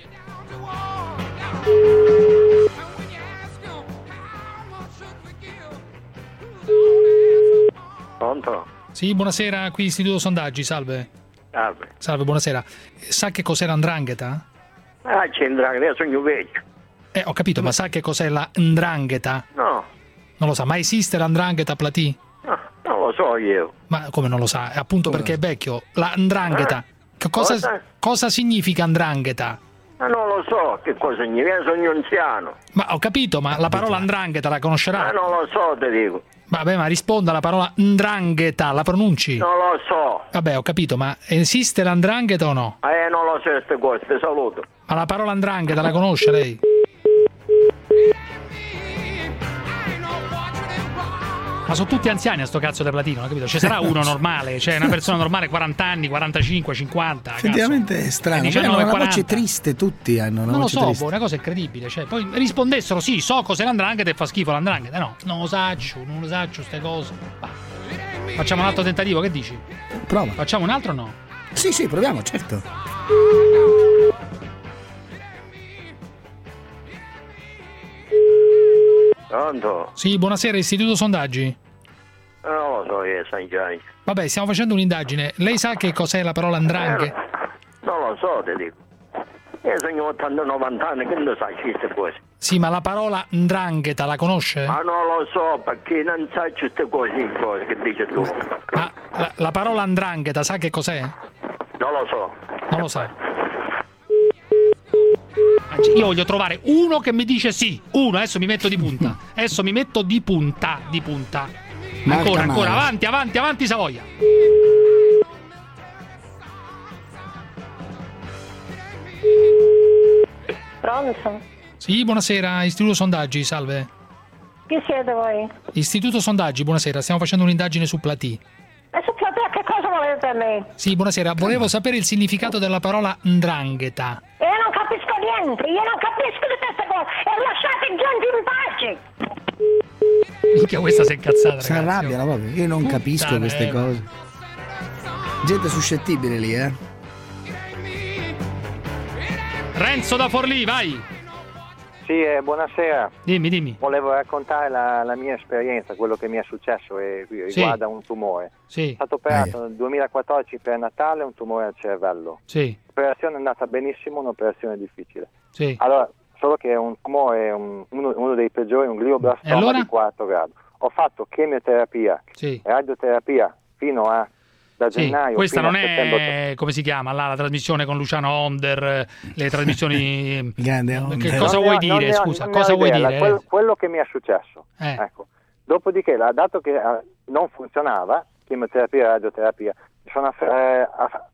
Pronto? Sì, buonasera, qui Istituto Sondaggi, salve. Salve. Salve, buonasera. Sa che cos'è la 'ndrangheta? Ah, c'è l'ndrangheta, io sono vecchio. Eh, ho capito, ma sa che cos'è la 'ndrangheta? No. Non lo sa, ma esiste la 'ndrangheta a Platì? No, non lo so io. Ma come non lo sa? Appunto perché è vecchio. La 'ndrangheta. Eh? Che cosa, Cosa? cosa significa 'ndrangheta? Ma non lo so che cosa significa, io sono anziano. Ma ho capito, ma la parola 'ndrangheta la conoscerà? Ma non lo so, te dico. Vabbè, ma risponda alla parola 'ndrangheta, la pronunci? Non lo so. Vabbè, ho capito, ma esiste la 'ndrangheta o no? Eh, non lo so queste cose, te saluto. Ma la parola 'ndrangheta la conosce lei? Ma sono tutti anziani a sto cazzo di Platino, non ho capito? Ci sarà uno normale, cioè una persona normale quaranta anni, quarantacinque, cinquanta. Effettivamente cazzo. è strano, È diciannove, hanno una quaranta. voce triste, tutti hanno una Non lo voce so, triste. boh, una cosa incredibile, cioè, poi rispondessero sì, so cos'è l'andrangheta e fa schifo l'andrangheta. No, non lo saccio, non lo saccio ste cose. Bah. Facciamo un altro tentativo, che dici? Prova. Facciamo un altro o no? Sì, sì, proviamo, certo. Pronto? Sì, buonasera, Istituto Sondaggi. Non lo so io, San Gianni. Vabbè, stiamo facendo un'indagine. Lei sa che cos'è la parola andrangheta? Eh, non lo so, ti dico. Io sono ottanta novanta anni, che non sai queste cose. Sì, ma la parola ndrangheta la conosce? Ma non lo so, perché non sai queste cose, cose che dici tu. Ma la, la parola ndrangheta sa che cos'è? Non lo so. Non lo sa. Io voglio trovare uno che mi dice sì. Uno, adesso mi metto di punta. Adesso mi metto di punta, di punta. Marca Ancora, ancora, male. avanti, avanti, avanti, Savoia. Pronto? Sì, buonasera, Istituto Sondaggi, salve. Chi siete voi? Istituto Sondaggi, buonasera, stiamo facendo un'indagine su Platì. E sapete che cosa volete da me? Sì, buonasera, volevo sapere il significato della parola ndrangheta. Io non capisco niente, io non capisco di queste cose. E lasciate gente in pace. Minchia, questa si è incazzata, Si ragazzi. arrabbiano proprio. Io non capisco Puttana, queste eh. cose. Gente suscettibile lì, eh. Renzo da Forlì, vai. Sì, eh, buonasera. Dimmi, dimmi. Volevo raccontare la, la mia esperienza, quello che mi è successo e riguarda un tumore. Sì. Sono stato operato nel duemilaquattordici per Natale, un tumore al cervello. Sì. L'operazione è andata benissimo, un'operazione difficile. Sì. Allora, solo che è un tumore, un- uno, uno dei peggiori, un glioblastoma E allora? di quarto grado. Ho fatto chemioterapia, Sì. radioterapia fino a da Sì, gennaio questa fino non a settembre. è, come si chiama, là, la trasmissione con Luciano Onder, eh, le trasmissioni... Grande Che Onder. cosa Non ne vuoi ho- non dire, ne ho- scusa? non ne ho Cosa vuoi idea, dire? la- quello, quello che mi è successo. Eh. Ecco. Dopodiché, la- dato che eh, non funzionava, chemioterapia e radioterapia, mi sono, aff- eh, aff-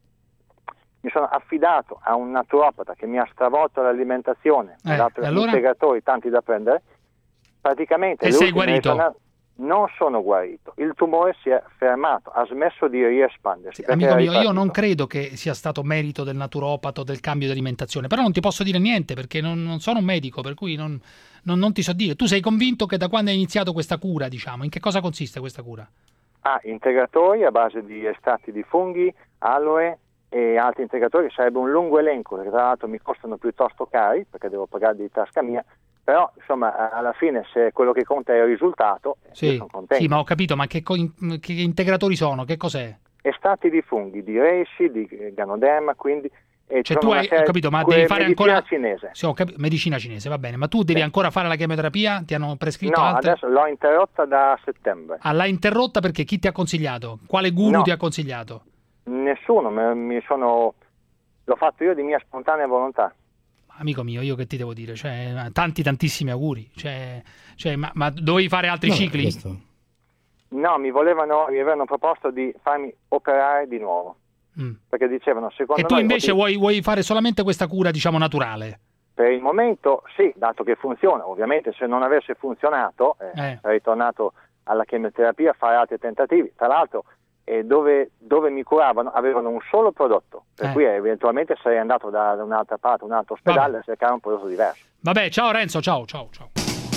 mi sono affidato a un naturopata che mi ha stravolto l'alimentazione, mi Eh, ha dato e allora? integratori tanti da prendere. Praticamente E le sei ultime guarito? risona- non sono guarito. Il tumore si è fermato, ha smesso di riespandersi. perché Amico era mio, io ripartito. non credo che sia stato merito del naturopato, del cambio di alimentazione, però non ti posso dire niente perché non, non sono un medico, per cui non, non- non ti so dire. Tu sei convinto che da quando hai iniziato questa cura, diciamo, in che cosa consiste questa cura? Ha integratori a base di estratti di funghi, aloe e altri integratori, che sarebbe un lungo elenco che tra l'altro mi costano piuttosto cari perché devo pagare di tasca mia, però insomma a- alla fine se quello che conta è il risultato, io Sì, sono contento. sì, ma ho capito, ma che, co- in- che integratori sono? Che cos'è? Estratti di funghi, di reishi, di ganoderma, quindi e ci Cioè sono tu una hai, ho serie- capito, ma que- devi fare medicina ancora... cinese. Sì, ho capi- medicina cinese, va bene, ma tu devi ancora fare la chemioterapia? Ti hanno prescritto No, altre? adesso l'ho interrotta da settembre. Ah, l'hai interrotta perché chi ti ha consigliato? Quale guru No. ti ha consigliato? Nessuno, me- mi sono l'ho fatto io di mia spontanea volontà. Amico mio, io che ti devo dire? Cioè, tanti tantissimi auguri. Cioè, cioè, ma, ma dovevi fare altri No, cicli? questo- No, mi volevano, mi avevano proposto di farmi operare di nuovo. Mm. Perché dicevano, secondo E tu noi invece oti- vuoi, vuoi fare solamente questa cura, diciamo, naturale? per il momento sì, dato che funziona. Ovviamente se non avesse funzionato, eh, Eh. sarei tornato alla chemioterapia a fare altri tentativi. Tra l'altro e dove, dove mi curavano avevano un solo prodotto, per Eh. cui eventualmente sarei andato da, da un'altra parte, un altro ospedale a cercare un prodotto diverso. Vabbè, ciao Renzo, ciao, ciao, ciao.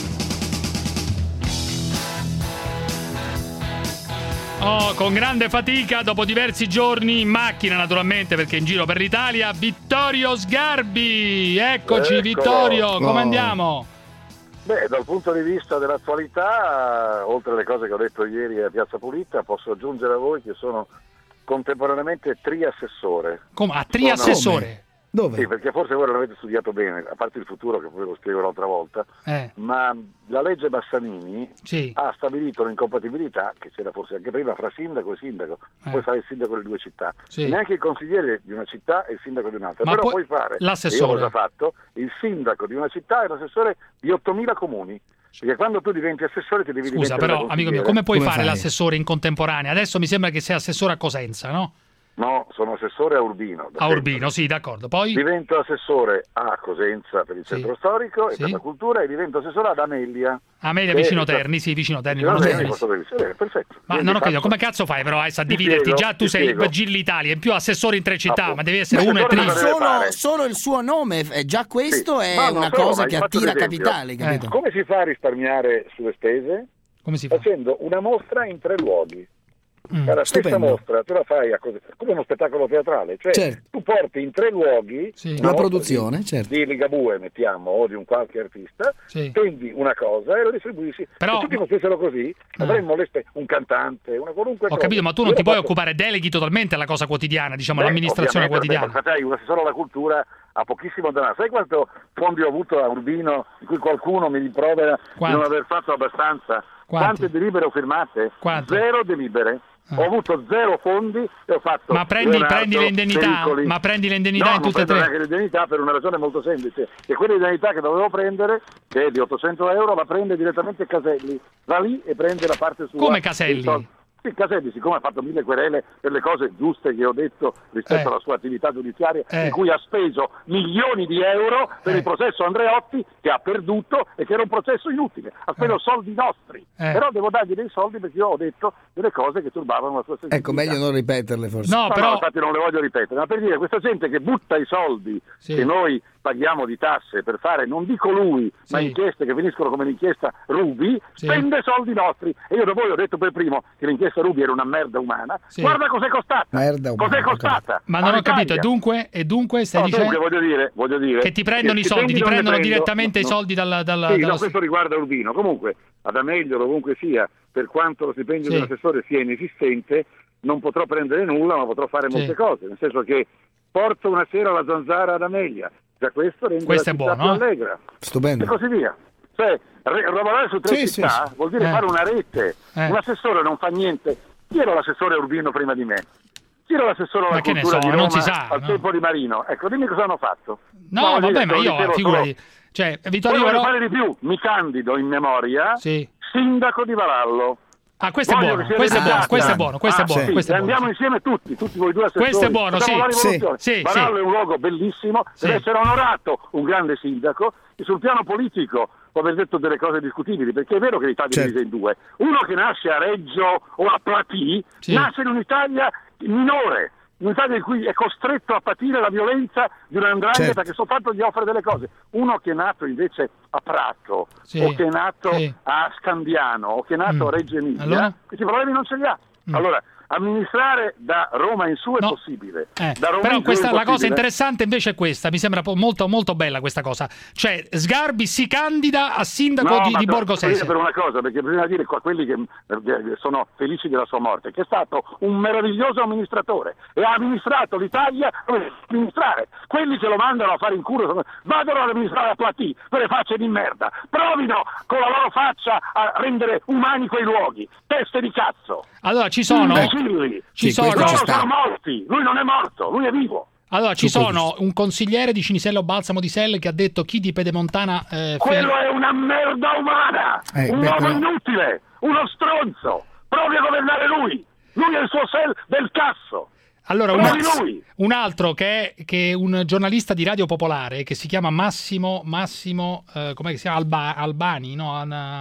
Oh, con grande fatica, dopo diversi giorni in macchina naturalmente, perché in giro per l'Italia, Vittorio Sgarbi. Eccoci, Eccolo. Vittorio, come No. andiamo? Beh, dal punto di vista dell'attualità, oltre alle cose che ho detto ieri a Piazza Pulita, posso aggiungere a voi che sono contemporaneamente triassessore. Come? A triassessore? Dove? Sì, perché forse voi non avete studiato bene, a parte il futuro che poi lo spiego l'altra volta, Eh. ma la legge Bassanini Sì. ha stabilito l'incompatibilità, che c'era forse anche prima, fra sindaco e sindaco. Eh. Puoi fare il sindaco di due città. Sì. Neanche il consigliere di una città è il sindaco di un'altra. Ma Però poi- puoi fare, l'assessore. e io l'ho già fatto, il sindaco di una città e l'assessore di ottomila comuni. Perché quando tu diventi assessore ti devi Scusa, diventare però, da amico mio, consigliere. come puoi fare l'assessore in contemporanea? Adesso mi sembra che sei assessore a Cosenza, no? No, sono assessore a Urbino. da A sempre. Urbino, sì, d'accordo. Poi Divento assessore a Cosenza per il centro storico e Sì. per la cultura e divento assessore ad Amelia. Amelia che vicino è- Terni, sì, vicino Terni. Vicino conosco Terni, benissimo. posso dire, sì, perfetto. Ma Quindi non ho capito, faccio- come cazzo fai però a Ti dividerti? spiego, Già tu ti sei spiego. giri l'Italia, in più assessore in tre città, Appunto. ma devi essere uno e L'assessore tre. cosa deve Solo, fare? solo il suo nome, è già questo Sì. è Ma non una solo, cosa ma che hai fatto attira un esempio. capitali, capito? Come si fa a risparmiare sulle spese? Come si fa? Facendo una mostra in tre luoghi. Mm, Cioè, la stessa stupendo. mostra tu la fai a cos- come uno spettacolo teatrale, cioè Certo. tu porti in tre luoghi Una mostra produzione, di, certo. di Ligabue, mettiamo, o di un qualche artista, Sì. spendi una cosa e la distribuisci. Però- Se tutti facessero così, avremmo le spe- un cantante, una qualunque Ho cosa. capito, ma tu non Io ti l'ho puoi fatto- occupare, deleghi totalmente alla cosa quotidiana, diciamo, Beh, l'amministrazione ovviamente, quotidiana. perché, sai, un assessore alla cultura ha pochissimo denaro. Sai quanto fondi ho avuto a Urbino in cui qualcuno mi rimprovera Quanti? di non aver fatto abbastanza? Quanti? Quante delibere ho firmate? Quante? Zero delibere. Ho avuto zero fondi e ho fatto Ma prendi- Leonardo, prendi le indennità? Pericoli. Ma prendi le indennità No, in tutte e non prendo tre? neanche le indennità per una ragione molto semplice, che quelle indennità che dovevo prendere, che è di ottocento euro, la prende direttamente Caselli, va lì e prende la parte sua. Come Caselli? dei soldi. Sì, Caselli, siccome ha fatto mille querele per le cose giuste che ho detto rispetto Eh. alla sua attività giudiziaria, Eh. in cui ha speso milioni di euro per Eh. il processo Andreotti, che ha perduto e che era un processo inutile, ha speso Eh. soldi nostri, Eh. però devo dargli dei soldi perché io ho detto delle cose che turbavano la sua sensibilità. Ecco, meglio non ripeterle forse. No, No, però- no, infatti non le voglio ripetere, ma per dire, questa gente che butta i soldi Sì. che noi paghiamo di tasse per fare, non dico lui, ma Sì. inchieste che finiscono come l'inchiesta Ruby, Sì. spende soldi nostri. E io da voi ho detto per primo che l'inchiesta Ruby era una merda umana. Sì. Guarda cos'è costata. Merda umana, cos'è ho costata. Ma non ho all'Italia. capito, e dunque, e dunque stai No, dicendo dunque, voglio dire, voglio dire che ti prendono che i soldi, ti stipendi non ne prendono prendo, direttamente no, i no. soldi dalla... dalla, Sì, dalla- no, questo riguarda Urbino. Comunque, ad Ameglio, dovunque sia, per quanto lo stipendio Sì. di un assessore sia inesistente, non potrò prendere nulla, ma potrò fare Sì. molte cose. Nel senso che porto una sera la zanzara ad Amelia, già questo rende Questo la è città buono, più eh? allegra. Stupendo. E così via. Cioè, re- lavorare su tre Sì, sì, città sì. vuol dire Eh. fare una rete. Eh. Un assessore non fa niente. Chi era l'assessore a Urbino prima di me? Chi era l'assessore alla Ma che ne cultura so, di non Roma si sa, al no? tempo di Marino? Ecco, dimmi cosa hanno fatto. No, voglio vabbè, dire, ma te lo io, dicevo figurati... solo- Cioè, Poi Vittorio, voglio però... fare di più, mi candido in memoria Sì. sindaco di Varallo. Ah, questo è Voglio buono, che sia questo è buono, rimediata. questo è buono, questo è Ah, buono, sì, questo è e buono. andiamo insieme tutti, tutti voi due assessori. Questo è buono, Facciamo sì. la rivoluzione. Sì, sì, Varallo sì. è un luogo bellissimo, Sì. deve essere onorato un grande sindaco e sul piano politico può aver detto delle cose discutibili, perché è vero che l'Italia è Certo. divisa in due. Uno che nasce a Reggio o a Platì Sì. nasce in un'Italia minore. Un'Italia in cui è costretto a patire la violenza di una 'ndrangheta Certo. che soltanto gli offre delle cose. Uno che è nato invece a Prato, Sì. o che è nato Sì. a Scandiano, o che è nato Mm. a Reggio Emilia, Allora? questi problemi non ce li ha. Mm. Allora, amministrare da Roma in su è No. possibile. Eh, Da Roma però in giù questa, è la cosa impossibile. interessante invece è questa, mi sembra po- molto, molto bella questa cosa. Cioè, Sgarbi si candida a sindaco No, di, ma di per- Borgo Sese. per una cosa, perché bisogna dire a quelli che eh, sono felici della sua morte, che è stato un meraviglioso amministratore e ha amministrato l'Italia come deve amministrare. Quelli che lo mandano a fare in culo sono- vadano ad amministrare a Platì, quelle facce di merda, provino con la loro faccia a rendere umani quei luoghi, teste di cazzo. Allora, ci sono... Imbecilli. Ci Sì, sono... Loro ci sta. sono morti, lui non è morto, lui è vivo. Allora, ci Su questo sono un consigliere di Cinisello Balsamo di Selle che ha detto chi di Pedemontana... Eh, Quello fe- è una merda umana, Eh, un beh, uomo però- inutile, uno stronzo, provi a governare lui, lui è il suo sel del cazzo. Allora, Provi una- lui. un altro che è, che è un giornalista di Radio Popolare che si chiama Massimo, Massimo, eh, com'è che si chiama? Alba- Albani, no? An-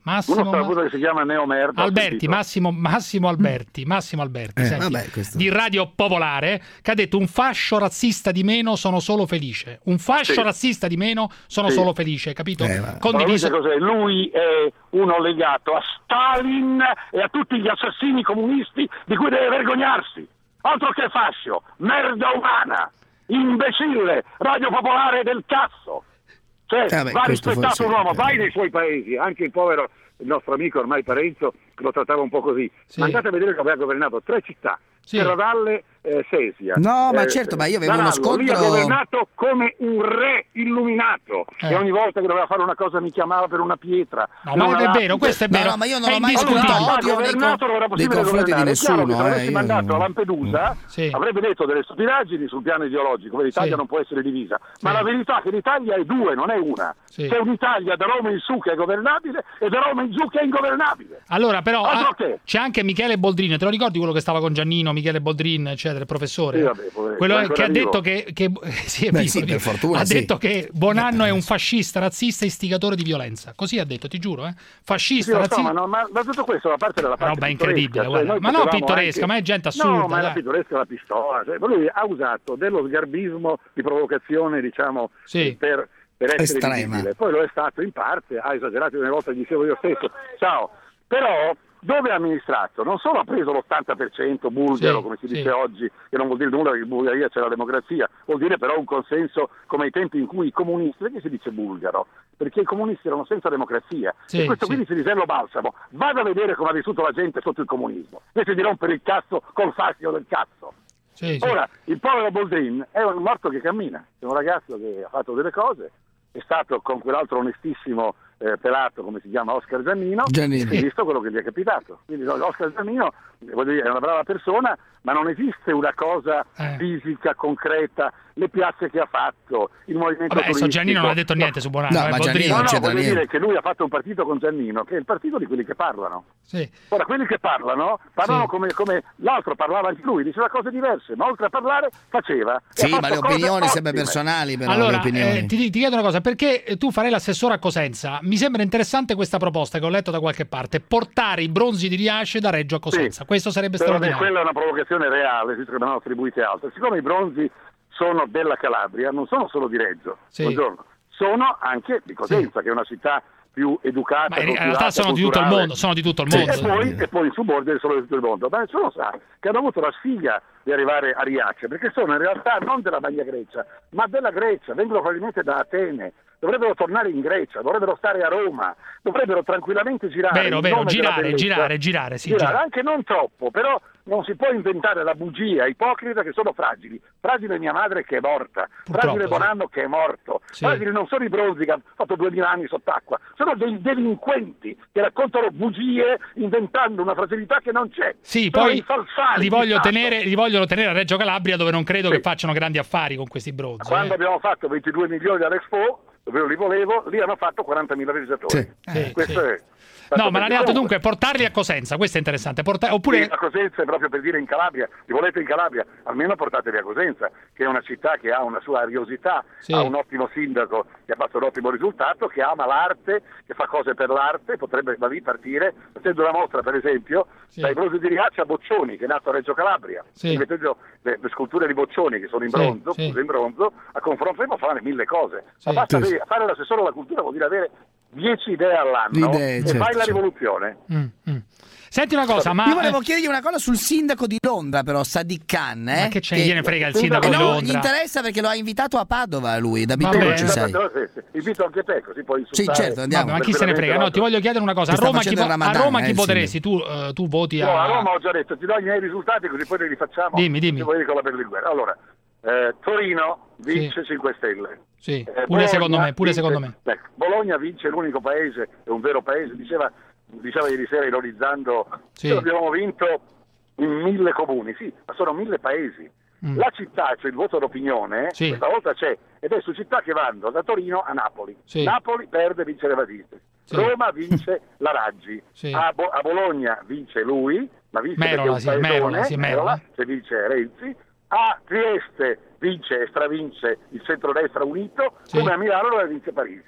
Massimo, uno stravuto che si chiama Neomerda. Alberti, Massimo, Massimo Alberti, Massimo Alberti, Eh, senti, vabbè, questo- di Radio Popolare, che ha detto: un fascio razzista di meno sono solo felice. Un fascio Sì. razzista di meno sono Sì. solo felice, capito? Eh, va. Condiviso. Ma lui, cos'è? Lui è uno legato a Stalin e a tutti gli assassini comunisti di cui deve vergognarsi. Altro che fascio, merda umana, imbecille, Radio Popolare del cazzo. Cioè, Eh, beh, va questo rispettato forse- un uomo, vai nei suoi paesi, anche il povero, il nostro amico ormai Parenzo, che lo trattava un po' così. Sì. Ma andate a vedere che aveva governato tre città, Sì. Serravalle, eh, Sesia. No, ma eh, certo, ma io avevo uno Narallo. Lui ha scontro- governato come un re illuminato Eh. e ogni volta che doveva fare una cosa mi chiamava per una pietra. No, per ma una è vero, lapide. questo è No, vero. no, ma io non È ho mai indiscutibile. avuto Ha odio nei governato, con- non era nei possibile confronti di governare. È chiaro che nessuno. se avessi eh, io- mandato a Lampedusa Sì. avrebbe detto delle stupidaggini sul piano ideologico, che l'Italia Sì. non può essere divisa, ma Sì. la verità è che l'Italia è due, non è una. Sì. C'è un'Italia da Roma in su che è governabile e da Roma in giù che è ingovernabile. Allora, però, Altro ah, che. c'è anche Michele Boldrin. Te lo ricordi quello che stava con Giannino, Michele Boldrin, eccetera, il professore? Sì, vabbè, poveretto, quello è che ancora ha vivo. detto che, che sì, è Beh, vivo, sì, è vivo. per fortuna, ha sì. detto che Bonanno è un fascista, razzista, istigatore di violenza. Così ha detto, ti giuro, eh? Sì, Fascista, lo so, razzista. ma, no, ma, ma tutto questo fa parte della parte roba pittoresca, incredibile, cioè, guarda. noi Ma non potevamo pittoresca, anche- ma è gente assurda. No, ma è la dai. pittoresca la pistola, cioè, ma lui ha usato dello sgarbismo di provocazione, diciamo, Sì. per, per essere Estrema. visibile. Poi lo è stato in parte, ha esagerato una volta, gli dicevo io stesso. Ciao. Però dove ha amministrato? Non solo ha preso l'ottanta per cento bulgaro, Sì, come si sì. dice oggi, che non vuol dire nulla perché in Bulgaria c'è la democrazia, vuol dire però un consenso come ai tempi in cui i comunisti, perché si dice bulgaro? Perché i comunisti erano senza democrazia. Sì, e questo sì. quindi Cirisello Balsamo, vada a vedere come ha vissuto la gente sotto il comunismo, invece di rompere il cazzo col fascio del cazzo. Sì, sì. Ora, il povero Boldrin è un morto che cammina, è un ragazzo che ha fatto delle cose, è stato con quell'altro onestissimo eh, pelato, come si chiama, Oscar Giannino, Giannino. e visto quello che gli è capitato. Quindi no, Oscar Giannino, voglio dire, è una brava persona, ma non esiste una cosa Eh. fisica, concreta, le piazze che ha fatto, il movimento Vabbè, adesso turistico. Giannino non ha detto niente su Bonanno. No, eh, ma Boldrin. Giannino No, non no, c'entra voglio niente. dire che lui ha fatto un partito con Giannino, che è il partito di quelli che parlano. Sì. Ora, quelli che parlano, parlano Sì. come, come l'altro parlava anche lui, diceva cose diverse, ma oltre a parlare faceva. E Sì, ha fatto ma le cose opinioni sempre ottime. personali, però le Allora, opinioni. eh, ti, ti chiedo una cosa, perché tu farei l'assessore a Cosenza? Mi sembra interessante questa proposta che ho letto da qualche parte, portare i bronzi di Riace da Reggio a Cosenza. Sì. Questo sarebbe Però, beh, straordinario. quella è una provocazione reale, visto che ne hanno attribuite altre. Siccome i bronzi sono della Calabria, non sono solo di Reggio, Sì. buongiorno, sono anche di Cosenza, che è una città più educata. Ma in culturata, realtà sono di tutto il culturale. mondo, sono di tutto il Sì, mondo. e, poi, e poi in subordine sono di tutto il mondo. Ma nessuno sa che hanno avuto la sfiga di arrivare a Riace, perché sono in realtà non della Magna Grecia, ma della Grecia, vengono probabilmente da Atene, dovrebbero tornare in Grecia, dovrebbero stare a Roma, dovrebbero tranquillamente girare. Vero, in vero, nome della girare, bellezza. girare, girare, sì, Girare, girare. anche non troppo, però non si può inventare la bugia ipocrita che sono fragili. Fragile mia madre che è morta, Purtroppo, fragile sì. Bonanno che è morto, Sì. fragili non sono i bronzi che hanno fatto duemila anni sott'acqua, sono dei delinquenti che raccontano bugie inventando una fragilità che non c'è. Sì, Sono poi i falsari li, di voglio Stato. tenere, li vogliono tenere a Reggio Calabria, dove non credo Sì. che facciano grandi affari con questi bronzi. Quando eh. abbiamo fatto ventidue milioni all'Expo, dove io li volevo, lì hanno fatto quarantamila visitatori. Sì, Questo sì. è. No, ma l'ha detto Comunque- dunque, portarli a Cosenza, questo è interessante. Porta- oppure... Sì, a Cosenza è proprio per dire in Calabria, li volete in Calabria, almeno portateli a Cosenza, che è una città che ha una sua ariosità, Sì. ha un ottimo sindaco che ha fatto un ottimo risultato, che ama l'arte, che fa cose per l'arte, potrebbe da lì partire, facendo una mostra per esempio, Sì. dai bronzi di Riace a Boccioni, che è nato a Reggio Calabria, Sì. mettendo le, le sculture di Boccioni che sono in Sì, bronzo, sì. fuse in bronzo, a confronto può fare mille cose, Sì. ma basta Sì. avere- fare l'assessore alla cultura vuol dire avere dieci idee all'anno Idee, e certo, fai la certo. rivoluzione. Mm, mm. Senti una cosa, ma... Io volevo eh, chiedergli una cosa sul sindaco di Londra, però, Sadiq Khan. Eh? Ma che ce gliene frega il sindaco Eh di no, Londra? gli interessa perché lo ha invitato a Padova lui, da Vabbè. Bittucci, Ci sai. Però, sì, sì, invito anche te, così puoi Sì, insultare. certo, andiamo. Vabbè, ma chi se ne frega? No, ti voglio chiedere una cosa. A Che sta Roma chi, facendo vo- il a Ramadan, Roma eh, chi il voteresti? Tu, eh, tu voti a... No, a Roma ho già detto, ti do i miei risultati così poi li rifacciamo. Dimmi, dimmi. Se vuoi dire con la Berlinguer. Allora, eh, Torino vince cinque Stelle. Sì, Eh, pure Bologna secondo me, pure vince- secondo me. ecco, Bologna vince l'unico paese, è un vero paese, diceva, diceva ieri sera ironizzando, Sì. che abbiamo vinto in mille comuni, sì, ma sono mille paesi. Mm. La città, cioè il voto d'opinione, Sì. questa volta c'è, ed è su città che vanno da Torino a Napoli. Sì. Napoli perde, vince le Vadiste. Sì. Roma vince la Raggi. Sì. A, Bo- a Bologna vince lui, ma vince Merola, perché è un sì, paesone, Merola, sì, Merola. se vince Renzi. A Trieste vince e stravince il centrodestra unito, Sì. come a Milano la vince Parisi.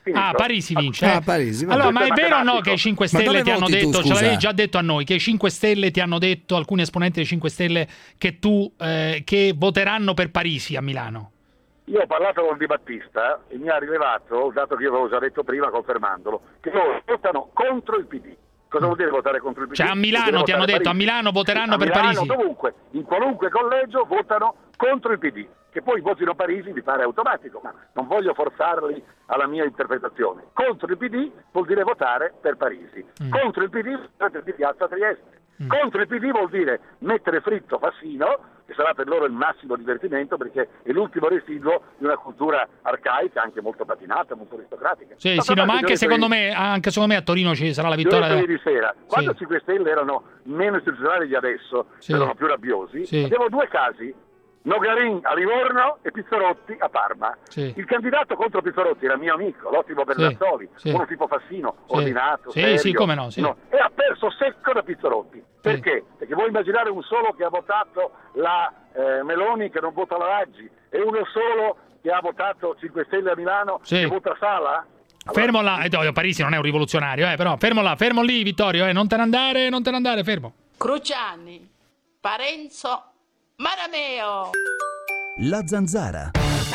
Finito. Ah, Parisi vince. Ah, Parisi, vabbè. Allora, ma è Tutto vero o no matematico. che i cinque Ma Stelle dove ti hanno voti tu, detto, ce scusa? l'avevi già detto a noi, che i cinque Stelle ti hanno detto, alcuni esponenti dei cinque Stelle, che tu eh, che voteranno per Parisi a Milano? Io ho parlato con Di Battista e mi ha rilevato, dato che io l'avevo già detto prima confermandolo, che loro votano contro il P D. Cosa vuol dire votare contro il P D? Cioè a Milano ti hanno detto, a Milano voteranno sì, per a Milano, Parisi? Dovunque, in qualunque collegio votano contro il P D. Che poi votino Parisi mi pare automatico, ma non voglio forzarli alla mia interpretazione. Contro il P D vuol dire votare per Parisi. Mm. Contro il P D vuol dire di Piazza Trieste. Mm. Contro il P D vuol dire mettere fritto Fassino, che sarà per loro il massimo divertimento perché è l'ultimo residuo di una cultura arcaica, anche molto patinata, molto aristocratica. Sì, ma sì, no, ma che anche secondo, ieri, me, anche secondo me a Torino ci sarà la io vittoria. ho detto ieri sera, quando Sì. cinque Stelle erano meno istituzionali di adesso, Sì. erano più rabbiosi, Sì. abbiamo due casi. Nogarin a Livorno e Pizzarotti a Parma. Sì. Il candidato contro Pizzarotti era mio amico, l'ottimo Bernazzoli, Sì. uno tipo Fassino, Sì. ordinato, Sì, serio, sì, come no, sì. e ha perso secco da Pizzarotti. Perché? Perché vuoi immaginare un solo che ha votato la eh, Meloni che non vota la Raggi e uno solo che ha votato cinque Stelle a Milano Sì. che vota Sala? Fermo là, eh, no, Parisi non è un rivoluzionario, eh, però fermo là, fermo lì Vittorio, eh, non te ne andare, non te ne andare, fermo. Cruciani, Parenzo, Marameo. La Zanzara.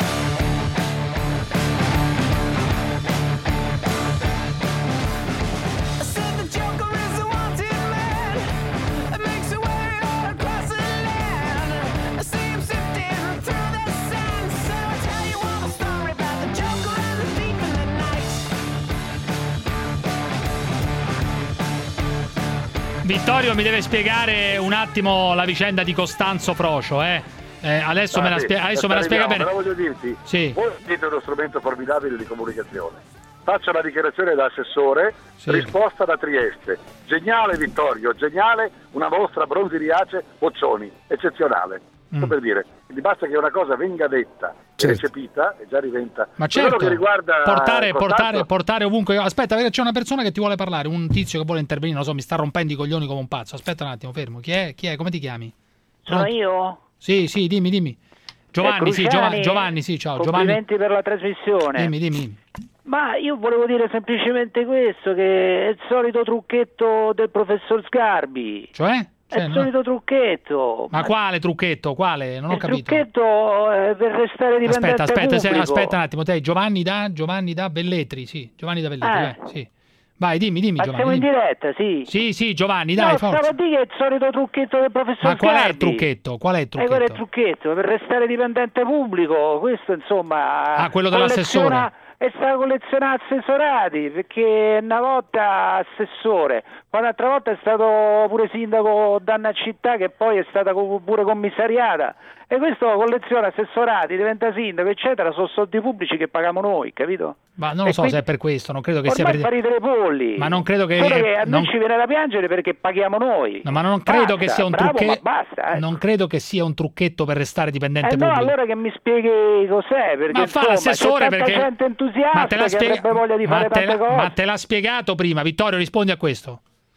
Vittorio mi deve spiegare un attimo la vicenda di Costanzo Frocio, eh. Eh, adesso Ah, me la, sì, spie- adesso me la spiega bene. Però voglio dirti, Sì. voi siete uno strumento formidabile di comunicazione. Faccio la dichiarazione da assessore, Sì. risposta da Trieste. Geniale Vittorio, geniale, una vostra Bronziriace Boccioni, eccezionale. Mm. Per dire, quindi basta che una cosa venga detta e Certo. recepita e già diventa. Ma Quello certo, che riguarda portare, Costanzo- portare, portare ovunque. Aspetta, perché c'è una persona che ti vuole parlare, un tizio che vuole intervenire, non so, mi sta rompendo i coglioni come un pazzo. Aspetta un attimo, fermo. Chi è? Chi è? Come ti chiami? Sono Pronto? io? Sì, sì, dimmi, dimmi. Giovanni, Eh, sì, Cruciani, Giovanni, Giovanni, sì, ciao. Giovanni. Complimenti per la trasmissione. Dimmi, dimmi. Ma io volevo dire semplicemente questo, che è il solito trucchetto del professor Sgarbi. Cioè? È Cioè, il no. solito trucchetto. Ma quale trucchetto? Quale? Non ho il capito. trucchetto è per restare dipendente Aspetta, aspetta, se- pubblico. aspetta un attimo. Te, Giovanni da Giovanni da Belletri, sì. Giovanni da Belletri, Eh. eh, sì. Vai, dimmi, dimmi, Ma Giovanni. siamo in dimmi. diretta, sì. Sì, sì, Giovanni, dai, no, forza. stavo a dire che è il solito trucchetto del professor Ma qual è il Sgarbi. trucchetto? Qual è il Eh, quello è il trucchetto? trucchetto, per restare dipendente pubblico, questo insomma... Ah, quello colleziona- dell'assessore. È stato collezionare assessorati, perché una volta assessore, poi un'altra volta è stato pure sindaco danna città, che poi è stata co- pure commissariata. E questo colleziona assessorati, diventa sindaco, eccetera, sono soldi pubblici che paghiamo noi, capito? Ma non lo E so quindi- se è per questo, non credo che sia Ormai per... farete le polli. Ma non credo che... Solo che a non- noi ci viene da piangere perché paghiamo noi. No, ma non credo Basta, che sia un bravo, trucchetto. ma basta, eh. Non credo che sia un trucchetto per restare dipendente Eh no, pubblico. allora che mi spieghi cos'è, perché Ma fa insomma, l'assessore c'è tanta perché gente entusiasta ma te l'ha che spiega- avrebbe voglia di ma fare te tante l'ha- cose. Ma te l'ha spiegato prima, Vittorio, rispondi a questo.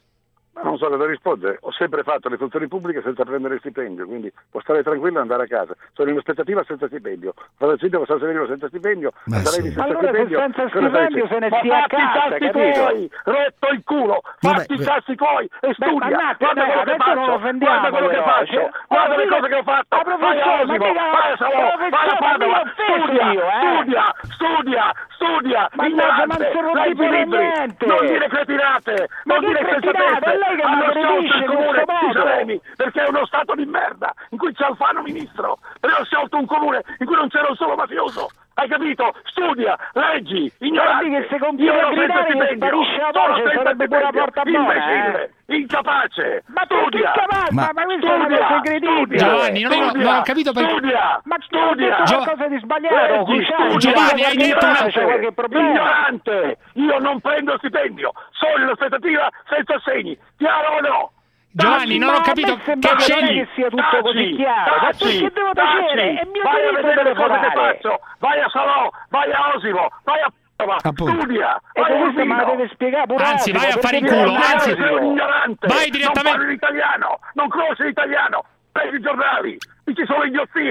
Ma non so cosa rispondere, ho sempre fatto le funzioni pubbliche senza prendere stipendio, quindi può stare tranquillo e andare a casa. Sono in aspettativa senza stipendio. Vado al sindaco San Severino senza stipendio, Ma andrei sì. senza Allora, se stipendio. senza cosa stipendio fai? se ne Ma stia a fatti i casa, cazzi capito? tuoi, rotto il culo, Vabbè, fatti i beh. cazzi tuoi e Beh, studia. ma Natti, Guarda dai, quello che adesso non faccio, offendiamo, guarda quello che però, faccio, cioè, guarda ma le mica- cose che ho fatto, ma vai a professore, Osimo, ma mica- vai a Salò, professore, vai a ma Padova, mica offeso studia, io, eh. studia, studia, studia, Ma no, ignorante, ma non si rompe leggi i pure libri, niente. non dire cretinate, Ma non che dire cretinate? sensatezze, È lei che mi hanno sciolto aggredisce il in comune questo di modo. Salemi, perché è uno stato di merda in cui c'è Alfano ministro, e ho sciolto un comune in cui non c'era un solo mafioso. Hai capito? Studia, leggi, ignorante. Guardi che se continui Io a non ho gridare senza che stipendio, sparisce la sono voce, senza sarebbe pure la stipendio, porta buona, imbecille, eh. incapace. Ma perché studia, incapace? Ma, ma questa è una studia, cosa incredibile. Giovanni, non ho- studia, non ho capito perché- Studia, Ma studia. c'è qualcosa di sbagliato, Leggi, Cruciani, studia, Giovanni, hai detto una- c'è qualche problema. Ignorante, io non prendo stipendio, sono in aspettativa senza assegni, chiaro o no? Giovanni, non ho Ma a me capito sembra che che non è c'è. che sia tutto così chiaro. Ma perché devo tacere? È mio vai a diritto vedere le cose che telefonare. faccio, vai a Salò, vai a Osimo, vai a Padova, Appunto. studia, E vai a questo me la Urbino. deve spiegare pure Anzi, Asimo, vai a fare in perché culo, devo anzi- andare sei un io. ignorante, Vai direttamente- non parli l'italiano, non conosci l'italiano, prendi i giornali, dici solo idiozie,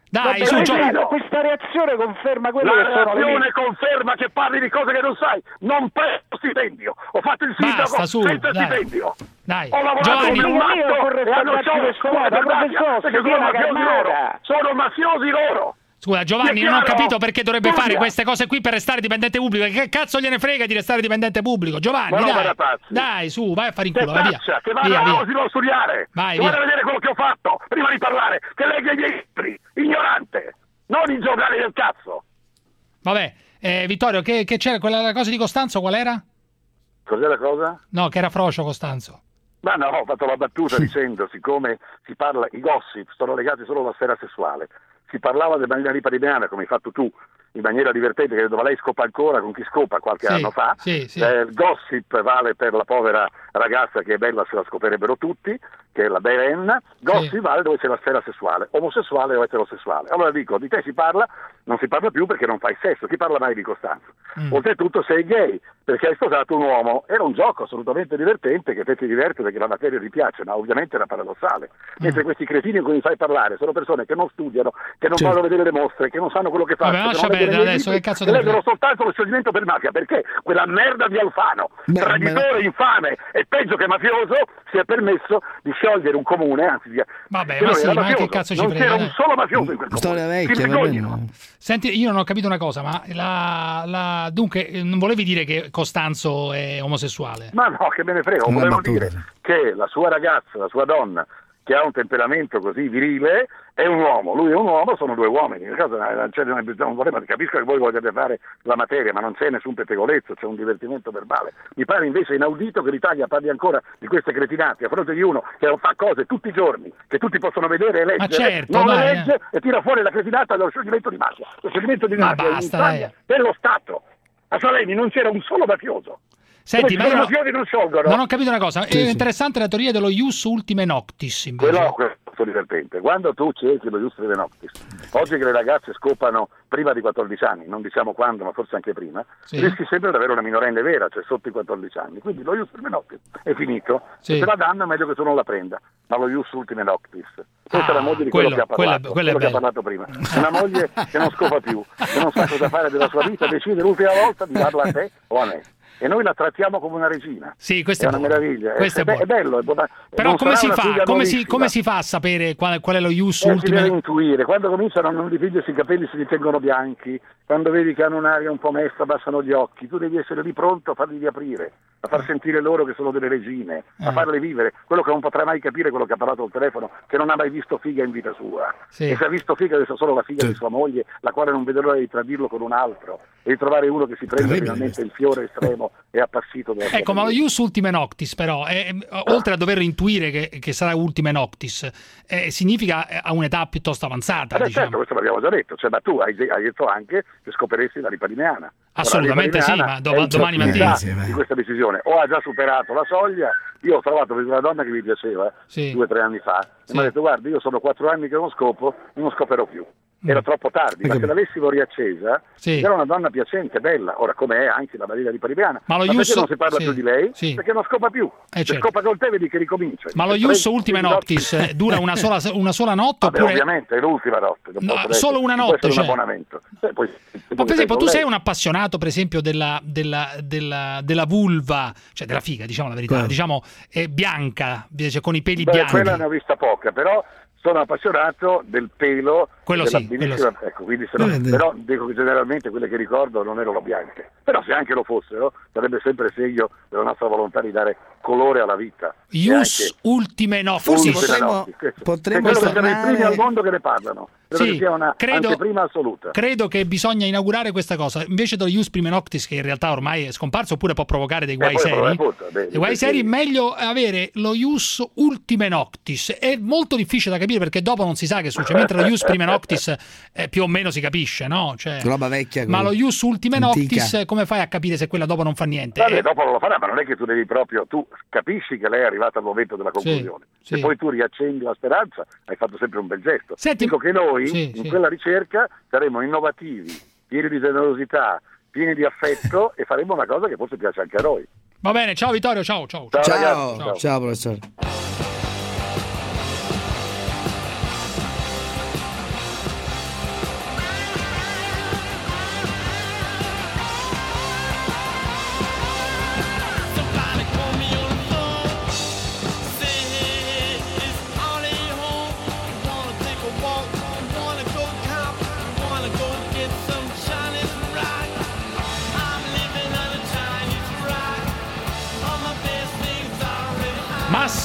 Dai, su, Gio- questa reazione conferma quello la che sono le reazione conferma che parli di cose che non sai. Non prendo stipendio. Ho fatto il sindaco Basta, su, senza dai. stipendio. Dai. Ho lavorato Giovanni, come un matto e hanno sciolto scuola per mafia, perché sono mafiosi loro. Sono mafiosi loro. Scusa Giovanni, non ho capito perché dovrebbe fare queste cose qui per restare dipendente pubblico. Che cazzo gliene frega di restare dipendente pubblico? Giovanni, dai, dai, su, vai a fare in culo, vai via. Che vada via, via. a studiare. Vai, che via. vada a vedere quello che ho fatto prima di parlare. Che legga i miei libri, ignorante. Non i giornali del cazzo. Vabbè, eh, Vittorio, che, che c'era? Quella la cosa di Costanzo qual era? Cos'è la cosa? No, che era Frocio Costanzo. Ma no, ho fatto la battuta dicendo, siccome si parla, i gossip sono legati solo alla sfera sessuale, si parlava della maniera riparidiana, come hai fatto tu, in maniera divertente, che dove lei scopa ancora con chi scopa qualche sì, anno fa. Sì, sì. Eh, il gossip vale per la povera ragazza che è bella se la scoperebbero tutti, che è la Belen. Gossip sì. vale dove c'è la sfera sessuale, omosessuale o eterosessuale. Allora dico, di te si parla, non si parla più perché non fai sesso, chi parla mai di Costanzo? Mm. Oltretutto sei gay, perché hai sposato un uomo. Era un gioco assolutamente divertente, che te ti diverte perché la materia ti piace, ma ovviamente era paradossale. Mm. Mentre questi cretini con cui fai parlare sono persone che non studiano, che non certo. vanno a vedere le mostre, che non sanno quello che fanno. Vabbè, lascia perdere adesso, che cazzo che leggono soltanto lo scioglimento per mafia, perché quella merda di Alfano, beh, traditore, beh. infame e peggio che mafioso, si è permesso di sciogliere un comune, anzi di... Vabbè, ma sì, ma che cazzo ci non frega? Non c'era un solo mafioso in quel comune. Storia vecchia, va bene. Senti, io non ho capito una cosa, ma la, la... dunque non volevi dire che Costanzo è omosessuale? Ma no, che me ne frega, volevo dire che la sua ragazza, la sua donna, che ha un temperamento così virile, è un uomo, lui è un uomo, sono due uomini. In caso non c'è un problema, capisco che voi vogliate fare la materia, ma non c'è nessun pettegolezzo, c'è un divertimento verbale. Mi pare invece inaudito che l'Italia parli ancora di queste cretinate a fronte di uno che fa cose tutti i giorni, che tutti possono vedere e leggere, certo, non dai, le legge eh. e tira fuori la cretinata dello scioglimento di mafia. Lo scioglimento di ma mafia basta, in Italia dello Stato. A Salemi non c'era un solo mafioso. Senti, ma io non, non, sciolgono. non ho capito una cosa, sì, è sì. interessante la teoria dello ius ultime noctis invece. Quello, quello è divertente. Quando tu cerchi lo ius ultime noctis, oggi che le ragazze scopano prima di quattordici anni, non diciamo quando, ma forse anche prima, sì. rischi sempre di avere una minorenne vera, cioè sotto i quattordici anni. Quindi lo ius ultime noctis è finito, sì. se te la danno è meglio che tu non la prenda, ma lo ius ultime noctis. Questa ah, è la moglie di quello, quello che ha parlato, quello, quello quello che ha parlato prima. Una moglie che non scopa più, che non sa cosa fare della sua vita, decide l'ultima volta di darla a te o a me. E noi la trattiamo come una regina. Sì, questo è, è una buono. meraviglia. Questo è, è, buono. è bello. È buona. Però come si, fa, come, si, come si fa a sapere qual, qual è lo ius eh, ultime? Si deve intuire. Quando cominciano a non dipingersi i capelli si ritengono bianchi, quando vedi che hanno un'aria un po' messa abbassano gli occhi, tu devi essere lì pronto a farli riaprire, a far sentire loro che sono delle regine, a farle vivere. Quello che non potrà mai capire è quello che ha parlato al telefono, che non ha mai visto figa in vita sua. Sì. E se ha visto figa adesso solo la figa sì. di sua moglie, la quale non vede l'ora di tradirlo con un altro e di trovare uno che si prende finalmente il fiore estremo e appassito della ecco, ma lo ius ultime noctis però è, è, oltre a dover intuire che, che sarà ultime noctis eh, significa a un'età piuttosto avanzata. Eh beh, diciamo. Certo, questo l'abbiamo già detto, cioè, ma tu hai, hai detto anche che scoperesti la riparineana. Assolutamente sì, ma do, domani mattina di questa decisione o ha già superato la soglia. Io ho trovato una donna che mi piaceva sì. due o tre anni fa sì. e mi ha detto guarda, io sono quattro anni che non scopo e non scoperò più. Era troppo tardi, ma se l'avessimo riaccesa sì. era una donna piacente, bella, ora come è anche la Maria Riparidiana, ma, lo ma perché non si parla sì. più di lei? Sì. Perché non scopa più, eh, se certo. scopa col te vedi che ricomincia. Ma lo ius ultime noctis notti... dura una sola, una sola notte? Vabbè, oppure... ovviamente è l'ultima notte. No, solo una notte? Cioè... un abbonamento. Eh, poi, ma per esempio tu lei. sei un appassionato per esempio della, della, della, della vulva, cioè della figa, diciamo la verità, eh. diciamo eh, bianca, cioè, con i peli Beh, bianchi. Quella ne ho vista poca, però... sono appassionato del pelo, quello della sì, quello sì. Ecco, quindi se no, però dico che generalmente quelle che ricordo non erano bianche, però se anche lo fossero sarebbe sempre segno della nostra volontà di dare colore alla vita. Ius ultime noctis. Forse potremmo, potremmo tornare... siamo i primi al mondo che ne parlano. Sì, che sia una credo, anteprima assoluta. Credo che bisogna inaugurare questa cosa invece dello ius prime noctis, che in realtà ormai è scomparso oppure può provocare dei guai seri. Dei guai seri, meglio avere lo ius ultime noctis. È molto difficile da capire perché dopo non si sa che succede, mentre lo ius prime noctis eh, più o meno si capisce, no? Cioè, roba vecchia. Ma lo ius ultime antica. Noctis come fai a capire se quella dopo non fa niente? Vabbè, dopo non lo farà, ma non è che tu devi proprio, tu capisci che lei è arrivata al momento della conclusione. Sì, se sì. poi tu riaccendi la speranza, hai fatto sempre un bel gesto. Senti, dico che noi sì, in sì. quella ricerca saremo innovativi, pieni di generosità, pieni di affetto e faremo una cosa che forse piace anche a noi. Va bene, ciao Vittorio, ciao ciao. Ciao, ciao, ragazzi, ciao. ciao professore.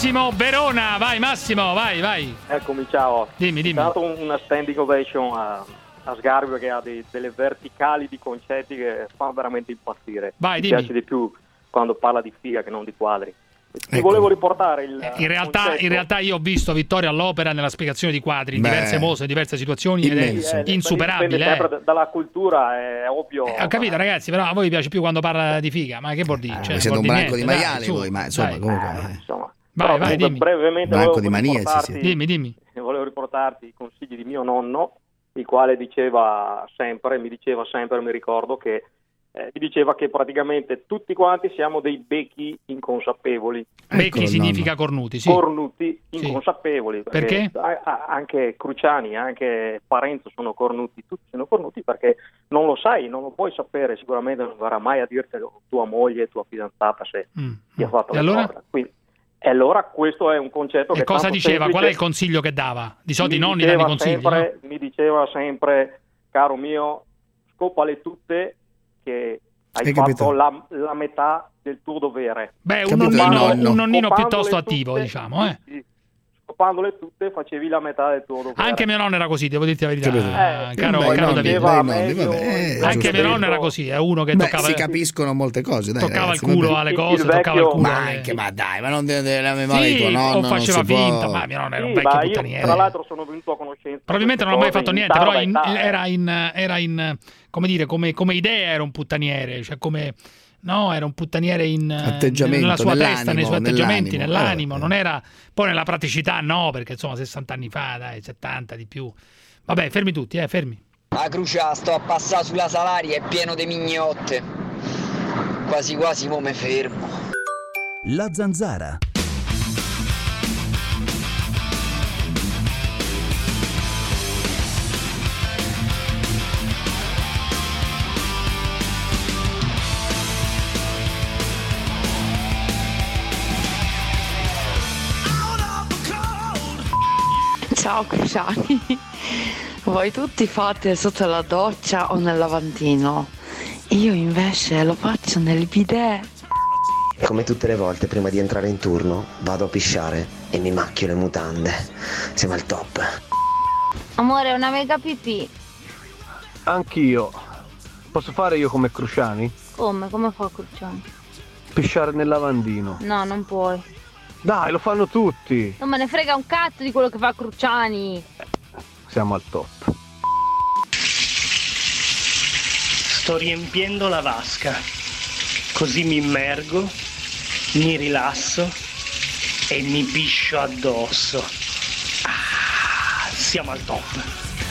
Massimo Verona, vai Massimo, vai, vai. Eccomi, ciao. Dimmi, dimmi. È stato una standing ovation a, a Sgarbi, perché ha dei, delle verticali di concetti che fanno veramente impazzire. Vai, Mi dimmi. piace di più quando parla di figa che non di quadri. Ti Ecco. volevo riportare il In realtà, concetto. in realtà io ho visto Vittorio all'opera nella spiegazione di quadri in Beh, diverse mose, in diverse situazioni ed immenso. è Eh, insuperabile. dipende sempre eh. da- dalla cultura, è ovvio. Eh, ho capito ragazzi, però a voi piace più quando parla di figa, ma che vuol dire? Eh, Cioè, voi siete vuol un dire branco di niente, maiali dai, su, voi, ma insomma dai. comunque Eh, insomma. Vai, Però, vai, comunque, dimmi. brevemente Branco volevo di manie, sì, riportarti- sì. Dimmi, dimmi. volevo riportarti i consigli di mio nonno, il quale diceva sempre, mi diceva sempre, mi ricordo che eh, mi diceva che praticamente tutti quanti siamo dei becchi inconsapevoli. Becchi Eccolo, significa cornuti, sì. Cornuti Sì. inconsapevoli. Perché? a- a- anche Cruciani, anche Parenzo sono cornuti, tutti sono cornuti perché non lo sai, non lo puoi sapere, sicuramente non verrà mai a dirtelo tua moglie, tua fidanzata se Mm. ti ha fatto E le allora? cose. Quindi, e allora questo è un concetto che E cosa tanto diceva? semplice. Qual è il consiglio che dava? Di solito i Mi nonni danno i diceva consigli, sempre, no? mi diceva sempre, caro mio, scopale tutte che hai Hai fatto capito? la, la metà del tuo dovere. Beh, un Capito il nonnino, nonno? un nonnino Scopandole piuttosto tutte- attivo, diciamo, eh. sì, scopandole tutte facevi la metà del tuo dovere. Anche mio nonno era così, devo dirti la verità, Capito? Eh, caro, Beh, i caro nonni, David. Diceva dai, nonni, meglio- vabbè, eh, Anche giusto. mio nonno era così, è uno che Beh, toccava, si capiscono molte cose, dai, toccava ragazzi, il culo vabbè. alle Il cose, vecchio- toccava il culo Ma alle... anche, ma dai, ma non de- della memoria di Sì, tuo nonno, o non faceva si può- finta, ma mio nonno era un Sì, vecchio ma io puttaniere. tra l'altro sono venuto a conoscenza. Probabilmente di non ho mai queste fatto cose niente, in però tarda in- età, eh. era in, era in, come dire, come, come idea era un puttaniere, cioè come, no, era un puttaniere in, Atteggiamento, nella sua testa, nei nell'animo, suoi atteggiamenti, nell'animo, nell'animo, eh, non era, poi nella praticità no, perché insomma sessanta anni fa, dai, settanta di più. Vabbè, fermi tutti, eh, fermi. La Crucia, sto a passare sulla Salaria, è pieno di mignotte. Quasi quasi mo me fermo. La Zanzara. Ciao Cruciani, voi tutti fate sotto la doccia o nel lavandino, io invece lo faccio nel bidet. Come tutte le volte prima di entrare in turno vado a pisciare e mi macchio le mutande. Siamo al top. Amore, una mega pipì. Anch'io. Posso fare io come Cruciani? Come? Come fa Cruciani? Pisciare nel lavandino. No, non puoi. Dai, lo fanno tutti. Non me ne frega un cazzo di quello che fa Cruciani. Siamo al top. Sto riempiendo la vasca, così mi immergo, mi rilasso e mi piscio addosso. Ah, siamo al top.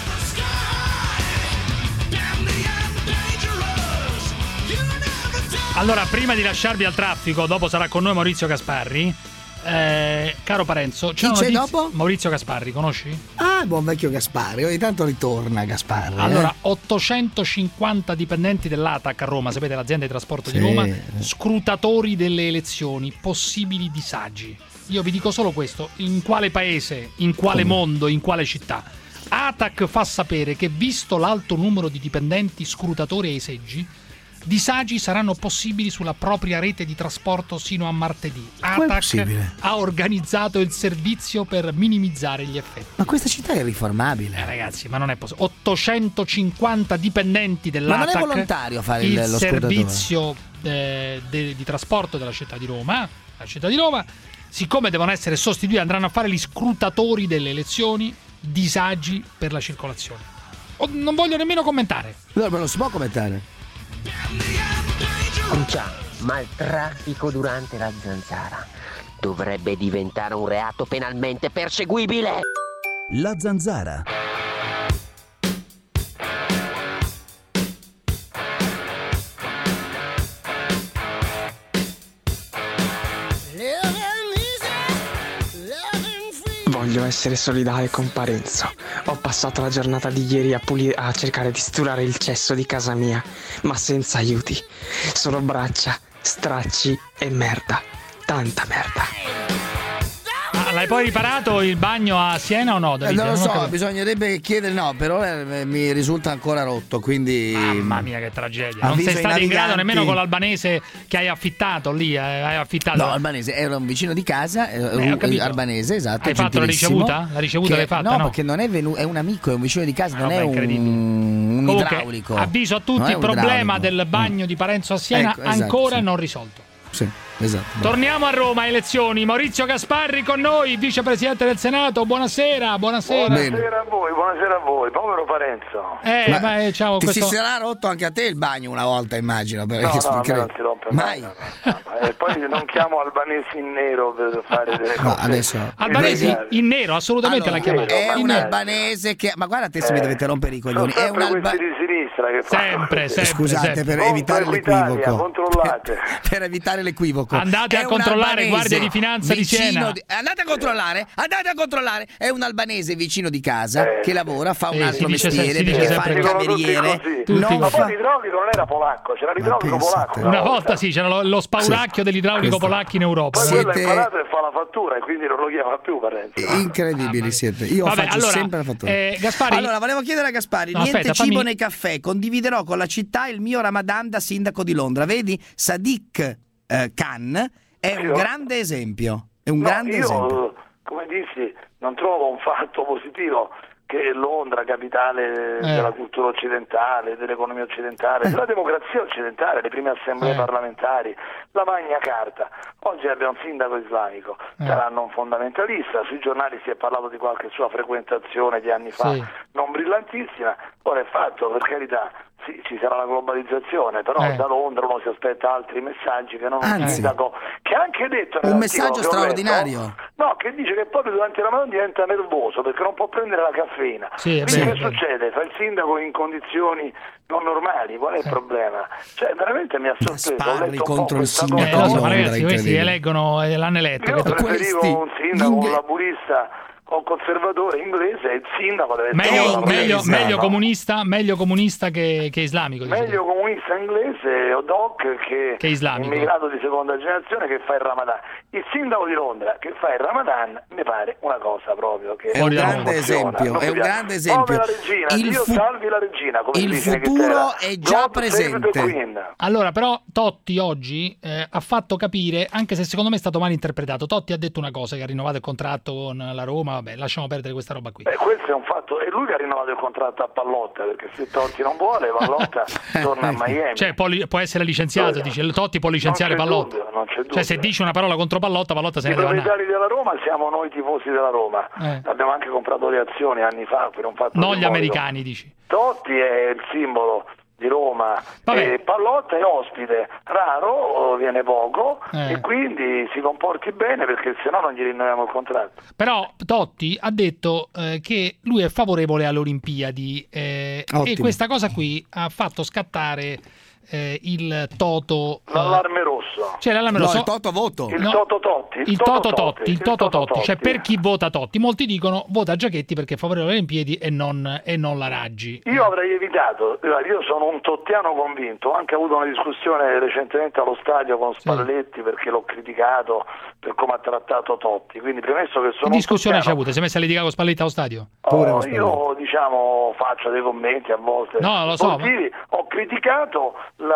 Allora, prima di lasciarvi al traffico, dopo sarà con noi Maurizio Gasparri. Eh, caro Parenzo, c'è Chi una c'è notizia- dopo? Maurizio Gasparri, conosci? Ah, buon vecchio Gasparri, ogni tanto ritorna Gasparri. eh. Allora, ottocentocinquanta dipendenti dell'A T A C a Roma, sapete, l'azienda di trasporto Sì. di Roma, scrutatori delle elezioni, possibili disagi. Io vi dico solo questo: in quale paese, in quale Come? mondo, in quale città? A T A C fa sapere che, visto l'alto numero di dipendenti scrutatori ai seggi, disagi saranno possibili sulla propria rete di trasporto sino a martedì. Com'è A T A C possibile? ha organizzato il servizio per minimizzare gli effetti. Ma questa città è riformabile. Eh, ragazzi, ma non è possibile. ottocentocinquanta dipendenti dell'A T A C. Ma non è volontario fare il il- lo scrutatore? servizio eh, de- di trasporto della città di Roma. La città di Roma, siccome devono essere sostituiti, andranno a fare gli scrutatori delle elezioni, disagi per la circolazione. O- non voglio nemmeno commentare. No, ma non si può commentare. Cruciani, ma il traffico durante la zanzara dovrebbe diventare un reato penalmente perseguibile. La Zanzara. Voglio essere solidale con Parenzo. Ho passato la giornata di ieri a, pulire, a cercare di sturare il cesso di casa mia, ma senza aiuti. Solo braccia, stracci e merda. Tanta merda. Ma l'hai poi riparato il bagno a Siena o no, Davide? Eh, non lo Non ho so, capito. bisognerebbe chiedere, no, però eh, mi risulta ancora rotto, quindi... Mamma mia, che tragedia. Non Avviso sei ai stato in grado naviganti. nemmeno con l'albanese che hai affittato lì, eh, hai affittato. No, Albanese era un vicino di casa, eh, Eh, ho capito. Albanese, esatto. Hai fatto la gentilissimo, ricevuta? La ricevuta che- l'hai fatta, No, no? perché non è venuto, è un amico, è un vicino di casa, non Vabbè, è un, un Comunque, idraulico. avviso a Non tutti, è il un problema idraulico. del bagno di Parenzo a Siena Ecco, esatto, ancora sì. non risolto. Sì, esatto. Torniamo a Roma, elezioni. Maurizio Gasparri con noi, vicepresidente del Senato. Buonasera, buonasera. Buonasera a voi, buonasera a voi, povero Parenzo. Eh, Ma ma, eh, ciao, ti questo... si sarà rotto anche a te il bagno una volta, immagino. Perché No, no, a me credo- non si rompe mai. mai. E poi non chiamo albanesi in nero per fare delle No, cose. adesso. Albanesi illegali. in nero, assolutamente Allora, la chiamata. è In un nero. albanese che. Ma guarda, te se mi Eh, dovete rompere i Sono coglioni. È un sempre albanese. questi di sinistra che fanno Sempre, così. sempre. Scusate sempre. per Contro evitare Equitalia, l'equivoco. controllate. Per evitare l'equivoco. Andate È a un controllare albanese Guardia di Finanza di vicino Siena. di- Andate a controllare, andate a controllare. È un albanese vicino di casa Eh. che lavora, fa un Sì, altro si dice se- mestiere si dice perché fa sempre il Dicono tutti cameriere. così. Tutti Non Ma fa- poi l'idraulico non era polacco, c'era l'idraulico pensate. polacco. Una volta sì, c'era lo, lo spauracchio dell'idraulico Questo- polacchi in Europa. Poi Siete- quello è imparato e fa la fattura e quindi non lo chiama più Parenzo. Incredibili siete. Io Vabbè, faccio allora, sempre la fattura. eh, Gaspari- Allora, volevo chiedere a Gaspari: No, niente aspetta, cibo fammi- nei caffè. Condividerò con la città il mio Ramadan da sindaco di Londra. Vedi, Sadiq eh, Khan è un Io- grande esempio. È un No, grande io, esempio. come dissi, non trovo un fatto positivo che Londra, capitale Eh. della cultura occidentale, dell'economia occidentale, della democrazia occidentale, le prime assemblee Eh. parlamentari, la Magna Carta. Oggi abbiamo un sindaco islamico, Eh. saranno un fondamentalista, sui giornali si è parlato di qualche sua frequentazione di anni fa, Sì. non brillantissima, ora è fatto, per carità. Sì, ci sarà la globalizzazione, però Eh. da Londra uno si aspetta altri messaggi che non un Anzi. sindaco che ha anche detto Un nell'articolo messaggio che ho straordinario. letto, no, che dice che proprio durante il Ramadan diventa nervoso perché non può prendere la caffeina. Sì, è Quindi vero, che è vero. succede? Fa il sindaco in condizioni non normali, qual è il problema? Cioè veramente mi ha sorpreso. Ho Sparri letto un po' contro il questa sindaco Eh, cosa. lo so, ma Londra, ragazzi, questi incredibile. eleggono, eh, l'hanno eletto. Io che- preferivo questi- un sindaco, gli- un laburista o un conservatore inglese e il sindaco deve essere Meglio, un meglio, laburista, meglio no? comunista, meglio comunista che, che islamico. dice Meglio tu. comunista inglese o doc che, Che islamico. immigrato di seconda generazione che fa il Ramadan. Il sindaco di Londra che fa il Ramadan mi pare una cosa proprio che È un Fuori da grande Roma. esempio, non è mi un piace. grande esempio. Povera regina, Il Dio fu- salvi la regina, come si il dice in futuro Inghilterra. è già God save the presente. Queen. Allora, però Totti oggi eh, ha fatto capire, anche se secondo me è stato mal interpretato, Totti ha detto una cosa, che ha rinnovato il contratto con la Roma, vabbè, lasciamo perdere questa roba qui. Beh, questo è un fatto, è lui che ha rinnovato il contratto a Pallotta, perché se Totti non vuole, Pallotta torna a Miami. Cioè può, li- può essere licenziato, Sì. dice Totti può licenziare Non c'è Pallotta. dubbio, non c'è Cioè dubbio. se dice una parola contro Pallotta, Pallotta se I ne deve andare. proprietari della Roma siamo noi tifosi della Roma. Eh. Abbiamo anche comprato le azioni anni fa per un fatto Non gli simbolico. americani, dici. Totti è il simbolo di Roma, Vabbè. e Pallotta è ospite, raro, viene poco Eh. e quindi si comporti bene perché se no non gli rinnoviamo il contratto. Però Totti ha detto eh, che lui è favorevole alle Olimpiadi eh, e Ottimo. questa cosa qui ha fatto scattare eh, il Toto. eh, L'allarme rosso. cioè l'allarme No, rosso- il Toto voto. Il no, Toto Totti. Il Toto Totti, il Toto Totti, cioè per chi vota Totti. Molti dicono vota Giachetti perché è favorevole alle Olimpiadi e non, e non la Raggi. Io avrei evitato, io sono un tottiano convinto, ho anche avuto una discussione recentemente allo stadio con Spalletti perché l'ho criticato per come ha trattato Totti, quindi premesso che Che sono discussione un c'è tottiano, avuta? Si è messa a litigare con Spalletti allo stadio? oh, io diciamo faccio dei commenti a volte No, lo so, sportivi, ho criticato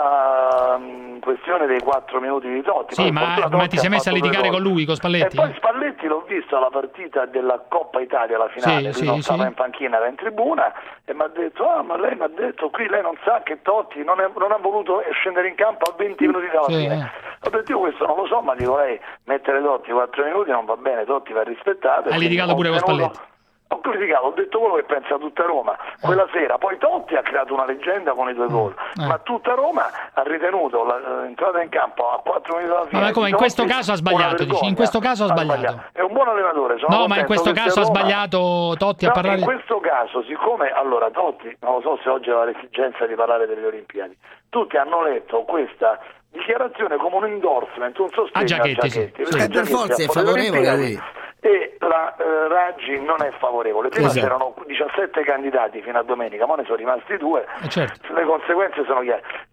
la mh, questione dei quattro minuti di Totti. Sì, Poi ma, fortuna ma Totti ti sei ha messa a fatto due litigare gol. con lui, con Spalletti? E poi Spalletti l'ho visto alla partita della Coppa Italia, la finale, Sì, lui sì, non sì. stava in panchina, era in tribuna e mi ha detto, ah ma lei mi ha detto qui lei non sa che Totti non, è, non ha voluto scendere in campo a venti minuti dalla Sì, fine. eh. Ho detto io questo non lo so, ma dico lei mettere Totti quattro minuti non va bene, Totti va rispettato. e Hai quindi litigato ho pure con tenuto- Spalletti? Ho criticato, ho detto quello che pensa tutta Roma quella sera, poi Totti ha creato una leggenda con i due gol, Eh. ma tutta Roma ha ritenuto l'entrata in campo a quattro minuti dalla fine. Ma come di in questo Totti caso ha una sbagliato, dici? vergogna. In questo caso ha sbagliato. È un buon allenatore, sono No, ma in contento questo che caso ha sia Roma. sbagliato Totti a No, parlare. in questo caso, siccome allora Totti, non lo so se oggi aveva l'esigenza di parlare delle Olimpiadi, tutti hanno letto questa dichiarazione come un endorsement, un sostegno A Giachetti, sì. perché Sì. Eh, per Giachetti forza è ha fatto le favorevole Olimpiadi lui. e la eh, Raggi non è favorevole. Prima Esatto. c'erano diciassette candidati fino a domenica, ma ne sono rimasti due. Eh, certo. Le conseguenze sono chiare.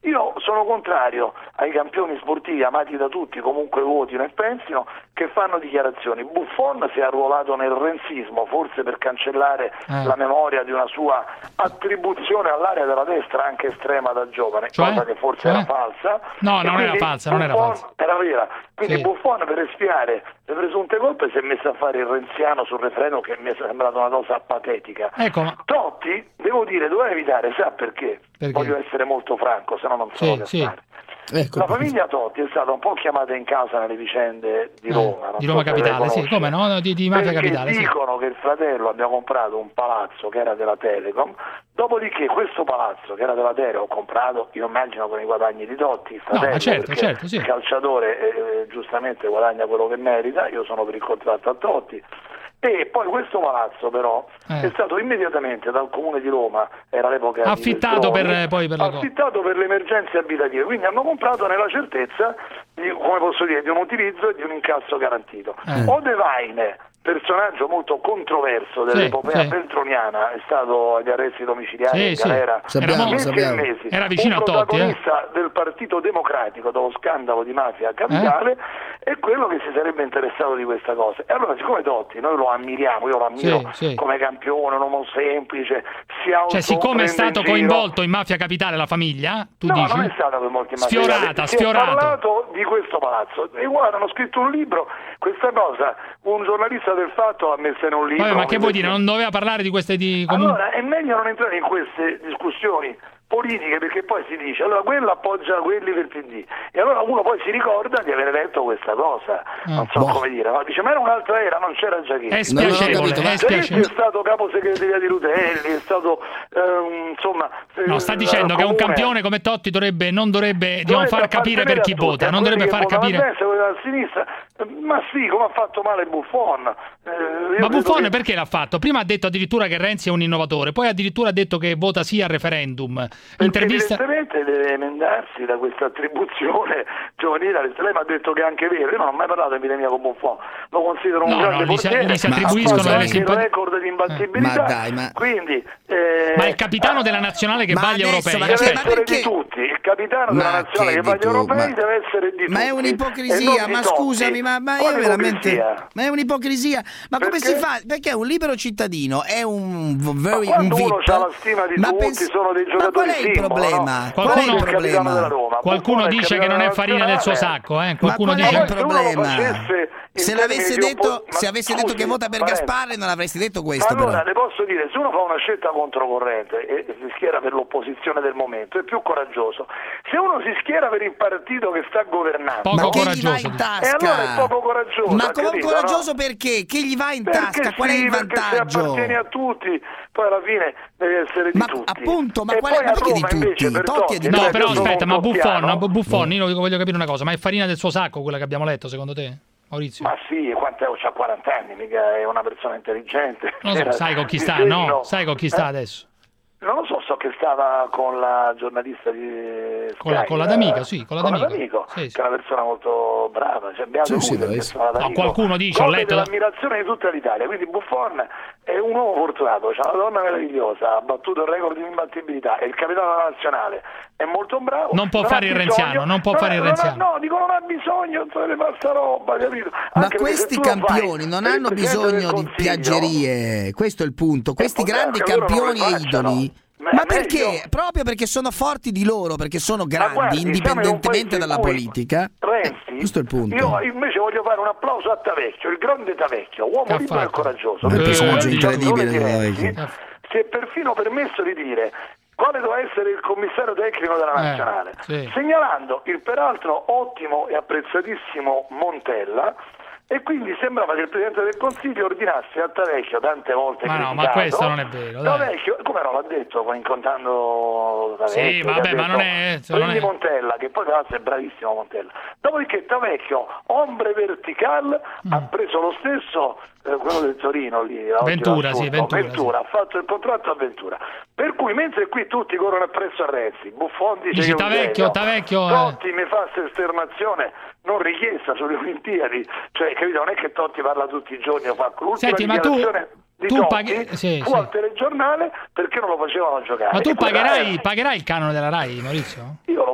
Io sono contrario ai campioni sportivi amati da tutti, comunque votino e pensino, che fanno dichiarazioni. Buffon si è arruolato nel renzismo, forse per cancellare eh. la memoria di una sua attribuzione all'area della destra anche estrema da giovane, cioè? cosa che forse cioè? era falsa. No, non era falsa, non era falsa. Era vera. Quindi sì. Buffon, per espiare le presunte colpe, si è messo a fare il renziano sul referendum, che mi è sembrata una cosa patetica. Ecco, ma... Totti, devo dire, doveva evitare, sa perché? perché? Voglio essere molto franco, se no non so sì, sì. Ecco, la famiglia Totti è stata un po' chiamata in causa nelle vicende di Roma. Eh, di Roma so Capitale, sì, come no? Di, di Mafia Capitale. Dicono sì. che il fratello abbia comprato un palazzo che era della Telecom, dopodiché questo palazzo che era della Telecom, comprato, io immagino con i guadagni di Totti, il fratello, no, certo, certo, sì. il calciatore eh, giustamente guadagna quello che merita, io sono per il contratto a Totti. E poi questo palazzo però eh. è stato immediatamente dal Comune di Roma, era l'epoca affittato di per poi per le affittato per le emergenze abitative, quindi hanno comprato nella certezza di, come posso dire, di un utilizzo e di un incasso garantito. Eh. Odevaine, personaggio molto controverso dell'epopea sì, sì. beltroniana, è stato agli arresti domiciliari sì, in sì. galera sappiamo, mesi sappiamo. e mesi. Era vicino un a Totti, protagonista eh. del Partito Democratico dello scandalo di Mafia Capitale eh? è quello che si sarebbe interessato di questa cosa. E allora, siccome Totti noi lo ammiriamo, io lo ammiro sì, sì. come campione, un uomo semplice, si cioè siccome è stato in coinvolto in Mafia Capitale la famiglia, tu no, dici? non è stata coinvolta in Mafia sfiorata, Capitale, sfiorata. si è parlato di questo palazzo e guarda, hanno scritto un libro, questa cosa un giornalista del Fatto l'ha messa in un libro. Vabbè, ma che vuol dire? Non doveva parlare di queste di comun... Allora è meglio non entrare in queste discussioni politiche, perché poi si dice allora quello appoggia quelli del P D e allora uno poi si ricorda di aver detto questa cosa, non so boh. come dire, ma dice ma era un'altra era, non c'era Giachetti. È spiacevole, capito, è spiacevole. È stato capo segreteria di Rutelli, è stato ehm, insomma no, sta dicendo eh, che un comune. campione come Totti dovrebbe non dovrebbe, dovrebbe non far capire per chi tutti, vota, non dovrebbe far capire a destra, a sinistra, ma sì, come ha fatto male Buffon. Eh, ma Buffon che... perché l'ha fatto? Prima ha detto addirittura che Renzi è un innovatore, poi addirittura ha detto che vota sì al referendum. Intervista deve emendarsi da questa attribuzione giovanile. Lei mi ha detto che è anche vero, io non ho mai parlato di epidemia con Buffon, lo considero un no, grande no, gli si, portiere, gli si attribuiscono delle simpatie, il record di imbattibilità, ma dai, ma... quindi eh... ma è il capitano della nazionale che va agli europei, deve ma essere perché... di tutti, il capitano ma della nazionale che, che va agli europei ma... deve essere di tutti. Ma è un'ipocrisia, ma scusami, ma, ma io veramente ma è un'ipocrisia, ma come perché? si fa? Perché un libero cittadino è un very ma quando un uno V I P, ha la stima di ma tutti, pens... sono dei giocatori ma qual è il simbolo, problema? no? Qual è il problema? Qualcuno dice che non è farina del suo sacco, eh? Qualcuno ma dice qual è il problema? Se, se l'avesse detto, se avesse scusi, detto che vota per Parenzo, Gasparri non avresti detto questo. allora però. le posso dire, se uno fa una scelta controcorrente e si schiera per l'opposizione del momento è più coraggioso. Se uno si schiera per il partito che sta governando, poco ma che coraggioso, gli va in tasca? E allora è poco coraggioso. Ma come capito, coraggioso no? perché? Che gli va in perché tasca? sì, Qual è il vantaggio? Perché se appartiene a tutti, poi alla fine deve essere di ma tutti. appunto, ma e qual è, poi ma perché Roma, di tutti? Per Totti è di no, tutti. però aspetta, ma Buffon, Buffon, no. io voglio capire una cosa, ma è farina del suo sacco quella che abbiamo letto, secondo te? Maurizio? Ma sì, quanto è? C'ha quaranta anni, mica è una persona intelligente. Non so, sai con chi sta, disegno. no? Sai con chi sta eh? adesso? Non lo so, so che stava con la giornalista di Sky, con la, con la d'amica, sì, con la con d'amica. L'amico, sì, sì. che è una persona molto brava, cioè abbiamo sì, lui, sì, no, qualcuno dice, ho letto l'ammirazione di tutta l'Italia, quindi Buffon è un uomo fortunato, c'ha una donna meravigliosa, ha battuto il record di imbattibilità, è il capitano della nazionale, è molto bravo. Non può non fare il renziano, non può non fare è, il renziano. No, dico non ha bisogno di fare sta roba, capito? Ma Anche questi campioni non hanno bisogno di piaggerie, questo è il punto. Questi grandi campioni e idoli. Ma perché? Meglio. Proprio perché sono forti di loro, perché sono grandi, guardi, indipendentemente dalla politica. Renzi, eh, questo è il punto. Io invece voglio fare un applauso a Tavecchio, il grande Tavecchio, uomo libero e coraggioso. Un personaggio eh, incredibile. Renzi, si è perfino permesso di dire quale doveva essere il commissario tecnico della nazionale, eh, sì. segnalando il peraltro ottimo e apprezzatissimo Montella. E quindi sembrava che il Presidente del Consiglio ordinasse a Tavecchio tante volte ma criticato. no, ma questo non è vero. Tavecchio, come no, l'ha detto incontrando Tavecchio. Sì, vabbè, detto, ma non è... Prendi non è... Montella, che poi tra l'altro è bravissimo Montella. Dopodiché Tavecchio, ombre vertical, mm. ha preso lo stesso, eh, quello del Torino lì. Ventura, sì, Ventura. Ventura sì. ha fatto il contratto a Ventura. Per cui mentre qui tutti corrono appresso a Renzi, Buffon dice Dici, che Tavecchio, Tavecchio... Totti eh... mi fa questa esternazione non richiesta sulle Olimpiadi, cioè capito, non è che Totti parla tutti i giorni o fa l'ultima Senti, ma tu, di tu Totti paghi... sì, fu sì. al telegiornale perché non lo facevano giocare. Ma tu pagherai, Renzi... pagherai il canone della Rai, Maurizio? Io lo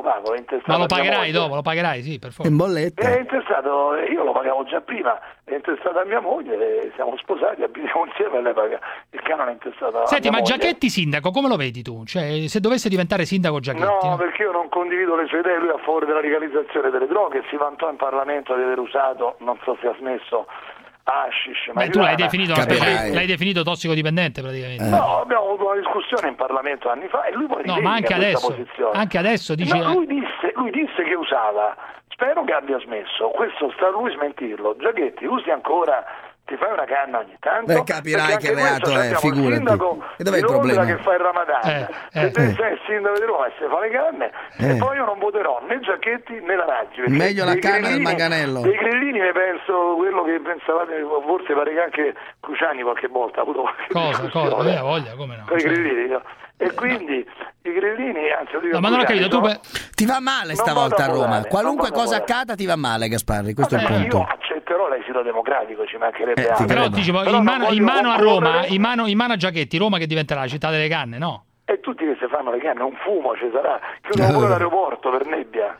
pago, è intestato. Ma lo a mia pagherai moglie. dopo, lo pagherai, sì, per forza. In bolletta. È intestato, io lo pagavo già prima, è intestato a mia moglie, siamo sposati, abitiamo insieme e lei paga il canone è intestato a Senti, mia ma moglie. Giachetti sindaco, come lo vedi tu? Cioè, se dovesse diventare sindaco Giachetti? No, no? perché io non condivido le sue idee, lui è a favore della legalizzazione delle droghe, si vantò in Parlamento di aver usato, non so se ha smesso, hashish, Beh, tu l'hai marijuana. definito, aspetta, l'hai definito tossicodipendente praticamente. Eh. No, abbiamo avuto una discussione in Parlamento anni fa e lui poi No, ma anche rivendica questa adesso, posizione. anche adesso dice... No, lui disse, lui disse che usava, spero che abbia smesso, questo sta a lui smentirlo. Giachetti, usi ancora, ti fai una canna ogni tanto? Beh, capirai che reato è, figurati. figurati. Il sindaco E dov'è il di Londra problema? che fa il Ramadan, Eh, se eh, te eh. sei il sindaco di Roma e se fa le canne, Eh. e poi io non voterò né Giachetti né la Raggi. perché Meglio la dei canna del grillini- manganello. Dei grillini ne penso quello che pensavate, forse pare che anche Cruciani qualche volta ha avuto qualche Cosa, discussione. cosa? Eh, voglia, come no? Con i Cioè- grillini, no? E quindi i grillini, anzi, io dico No, ma non ho Cruciani, capito, tu... sono- per- Ti va male Non stavolta a vado a Roma. votare, Qualunque non vado a cosa votare. accada ti va male, Gasparri. Questo è il Vabbè, punto. io accetterò l'esito democratico, ci mancherebbe Eh, altro. ti Però credo. dicevo, Però in non mano, in voglio mano a concorrere- Roma, in mano, in mano a Giachetti, Roma che diventerà la città delle canne, no? E tutti che si fanno le canne, un fumo ci sarà, chiudono pure l'aeroporto per nebbia.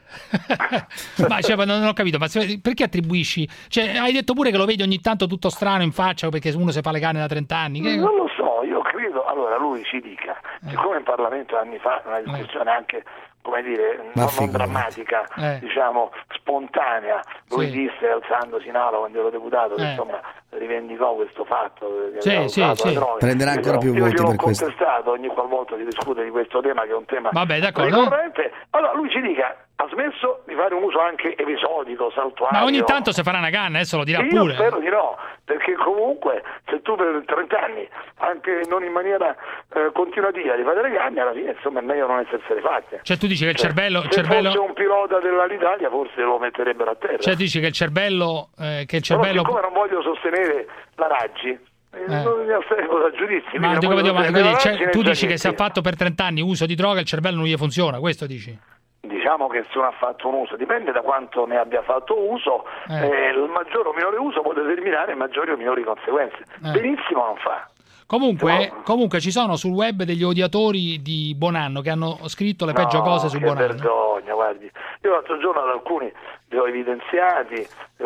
Ma cioè, non, non ho capito, ma se- perché attribuisci? Cioè, hai detto pure che lo vedi ogni tanto tutto strano in faccia perché uno si fa le canne da trent'anni. Che... Non lo so, io credo, allora lui ci dica, siccome in Parlamento anni fa una discussione anche, come dire, non, non drammatica, Eh. diciamo spontanea, lui Sì. disse alzandosi in aula quando ero deputato, che Eh. insomma rivendicò questo fatto, che Sì, aveva sì, usato sì. le droghe. Prenderà Io ancora glielo- più io voti gliel'ho per questo. contestato, ogni qualvolta si discute di questo tema che è un tema Vabbè, d'accordo. ricorrente. Allora lui ci dica, ha smesso di fare un uso anche episodico, saltuario. Ma ogni tanto si farà una canna, adesso lo dirà Io pure. spero di no, perché comunque se tu per trent'anni, anche non in maniera eh, continuativa, di fare le canne, alla fine insomma è meglio non essersene fatte. Cioè tu dici che il Cioè, cervello... se cervello... fosse un pilota dell'Alitalia forse lo metterebbero a terra. Cioè tu dici che il cervello... Eh, che il Però cervello... siccome non voglio sostenere la Raggi, eh. non mi astengo da giudizi. Ma quindi dico, non dico, voglio ma- sostenere quindi, la cioè, Raggi né tu dici che se ha Giachetti. fatto per trent'anni uso di droga il cervello non gli funziona, questo dici? Diciamo che se uno ha fatto un uso, dipende da quanto ne abbia fatto uso, Eh. eh, il maggiore o minore uso può determinare maggiori o minori conseguenze. Eh. Benissimo non fa. Comunque, comunque ci sono sul web degli odiatori di Bonanno che hanno scritto le peggio No, cose su che Bonanno. vergogna, guardi. Io l'altro giorno ad alcuni li ho evidenziati,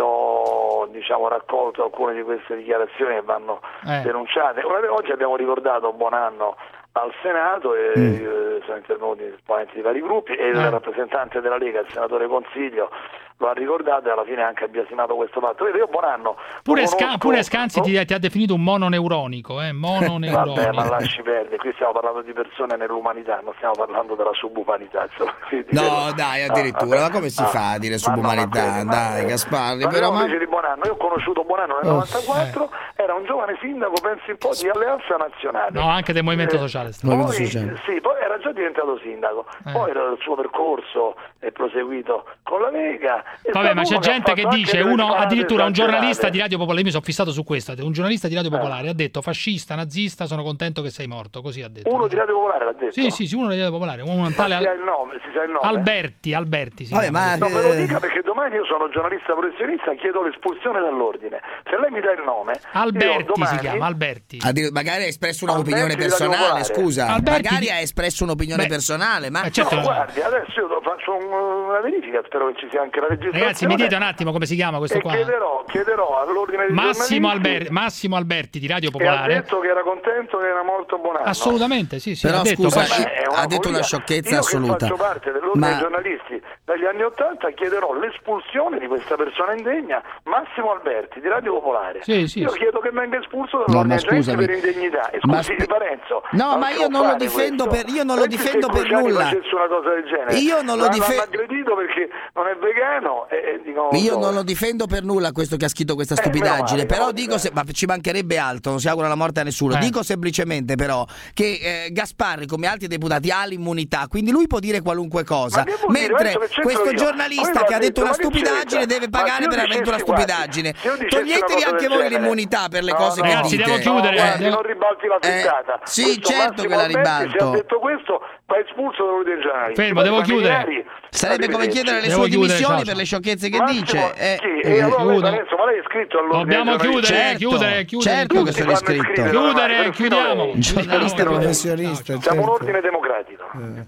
ho diciamo, raccolto alcune di queste dichiarazioni che vanno Eh. denunciate. Ora, oggi abbiamo ricordato Bonanno al Senato e Mm. eh, sono intervenuti esponenti di vari gruppi e il Eh. rappresentante della Lega, il senatore Consiglio, lo ha ricordato e alla fine anche ha biasimato questo fatto. Vede, io Bonanno Pure, lo Sca- conosco- pure Scanzi ti, ti ha definito un mononeuronico, eh? Mononeuronico. Vabbè, ma lasci perdere, qui stiamo parlando di persone nell'umanità, non stiamo parlando della subumanità. insomma. Quindi No, quello- dai, Ah, addirittura, vabbè. ma come si Ah, fa a dire ma subumanità? no, ma Dai, quello- Gasparri, ma però no, ma... invece di Bonanno, io ho conosciuto Bonanno nel Oh, novantaquattro, era un giovane sindaco, pensi un po' di Alleanza Nazionale. No, anche del Movimento Eh, Sociale. Movimento Poi, Sociale. sì, poi era già diventato sindaco, Eh. poi il suo percorso è proseguito con la Lega. È Vabbè, stato ma c'è uno gente ha che fatto dice, anche delle uno sparate addirittura un giornalista esagerate. di Radio Popolare, io mi sono fissato su questo, un giornalista di Radio Eh. Popolare ha detto fascista, nazista, sono contento che sei morto, così ha detto. Uno di Radio Popolare l'ha detto? Sì, sì, sì, uno di Radio Popolare, un tale Si sa il nome, si sa il nome. Alberti, Alberti si Vabbè, chiama. ma- No, me lo Eh. dica perché domani io sono giornalista professionista, chiedo l'espulsione dall'ordine. Se lei mi dà il nome, Alberti io domani, si chiama, Alberti. Addir- magari ha espresso Alberti un'opinione di Radio personale, Popolare. scusa. Alberti magari di- ha espresso un'opinione Beh, personale, ma eh, certo. No, guardi, adesso io faccio un- una verifica, spero che ci sia anche la registrazione. Ragazzi, mi dite un attimo come si chiama questo e qua? chiederò, chiederò all'ordine dei Massimo, giornalisti Alber- Massimo Alberti di Radio e ha Popolare. detto che era contento, che era molto buon anno. Assolutamente, sì, sì. Però, ha detto, scusa, fasci- Vabbè, è ha detto follia. una sciocchezza Io assoluta. Io che faccio parte dell'ordine Ma- dei giornalisti dagli anni Ottanta chiederò l'espulsione di questa persona indegna, Massimo Alberti di Radio Popolare. Sì, sì, io sì. chiedo che venga espulso No, dall'ordine ma dei giornalisti scusami. per indegnità. E Ma scusi, spe- Parenzo, No, ma si io può non lo fare difendo questo. per- io non lo Pensi difendo se per Cruciani nulla. facesse una cosa del genere. Io non lo L'hanno dife- aggredito perché non è vegano e, e dico, Io so. non lo difendo per nulla questo che ha scritto questa Eh, stupidaggine, meno male, però no, dico eh. se, ma ci mancherebbe altro, non si augura la morte a nessuno. Eh. Dico semplicemente però che eh, Gasparri come altri deputati ha l'immunità, quindi lui può dire qualunque cosa, Ma che vuol dire? mentre Adesso che c'entro questo io? giornalista Quello che ha ha detto detto, una ma che stupidaggine c'entra? deve Ma pagare se io per aver detto una dicessi, guardi, stupidaggine. se io dicessi Toglietevi una cosa anche del voi genere. l'immunità per le No, cose no, che Ragazzi, dite. devo chiudere. No, guardi, devo- non ribalti la Eh, frittata. sì, Questo certo che la Massimo Alberti, ribalto. Se ha detto questo, va espulso dall'ordine dei giornalisti. Fermo, Poi devo i chiudere. familiari, Sarebbe come arrivederci. chiedere le Devo sue chiudere, dimissioni ciao, per le ciao. sciocchezze che Massimo, dice. Eh, sì, eh, e allora lei, chiudo. Parenzo, ma lei è iscritto all'ordine Dobbiamo dei giornalisti? chiudere, Certo, chiudere, chiudere. certo chiudere. che sono Tutti fanno iscritto. iscrivere, Chiudere, ormai, perfino chiudiamo. lei. Giornalista Ciao, ciao. professionista. Siamo un certo. ordine democratico. Eh.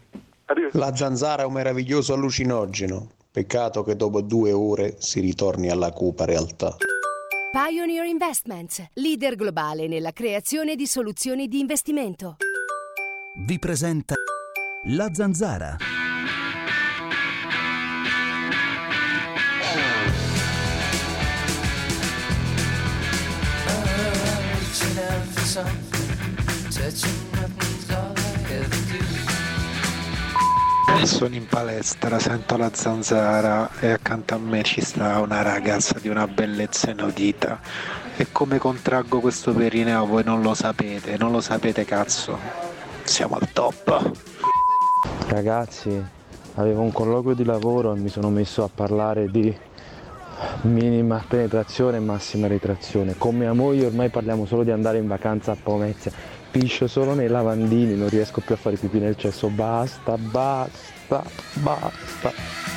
La zanzara è un meraviglioso allucinogeno. Peccato che dopo due ore si ritorni alla cupa realtà. Pioneer Investments, leader globale nella creazione di soluzioni di investimento. Vi presenta La Zanzara. Sono in palestra, sento la zanzara e accanto a me ci sta una ragazza di una bellezza inaudita. E come contraggo questo perineo voi non lo sapete, non lo sapete cazzo. Siamo al top. Ragazzi, avevo un colloquio di lavoro e mi sono messo a parlare di minima penetrazione e massima ritrazione. Con mia moglie ormai parliamo solo di andare in vacanza a Pomezia. Piscio solo nei lavandini, non riesco più a fare pipì nel cesso. Basta, basta, basta.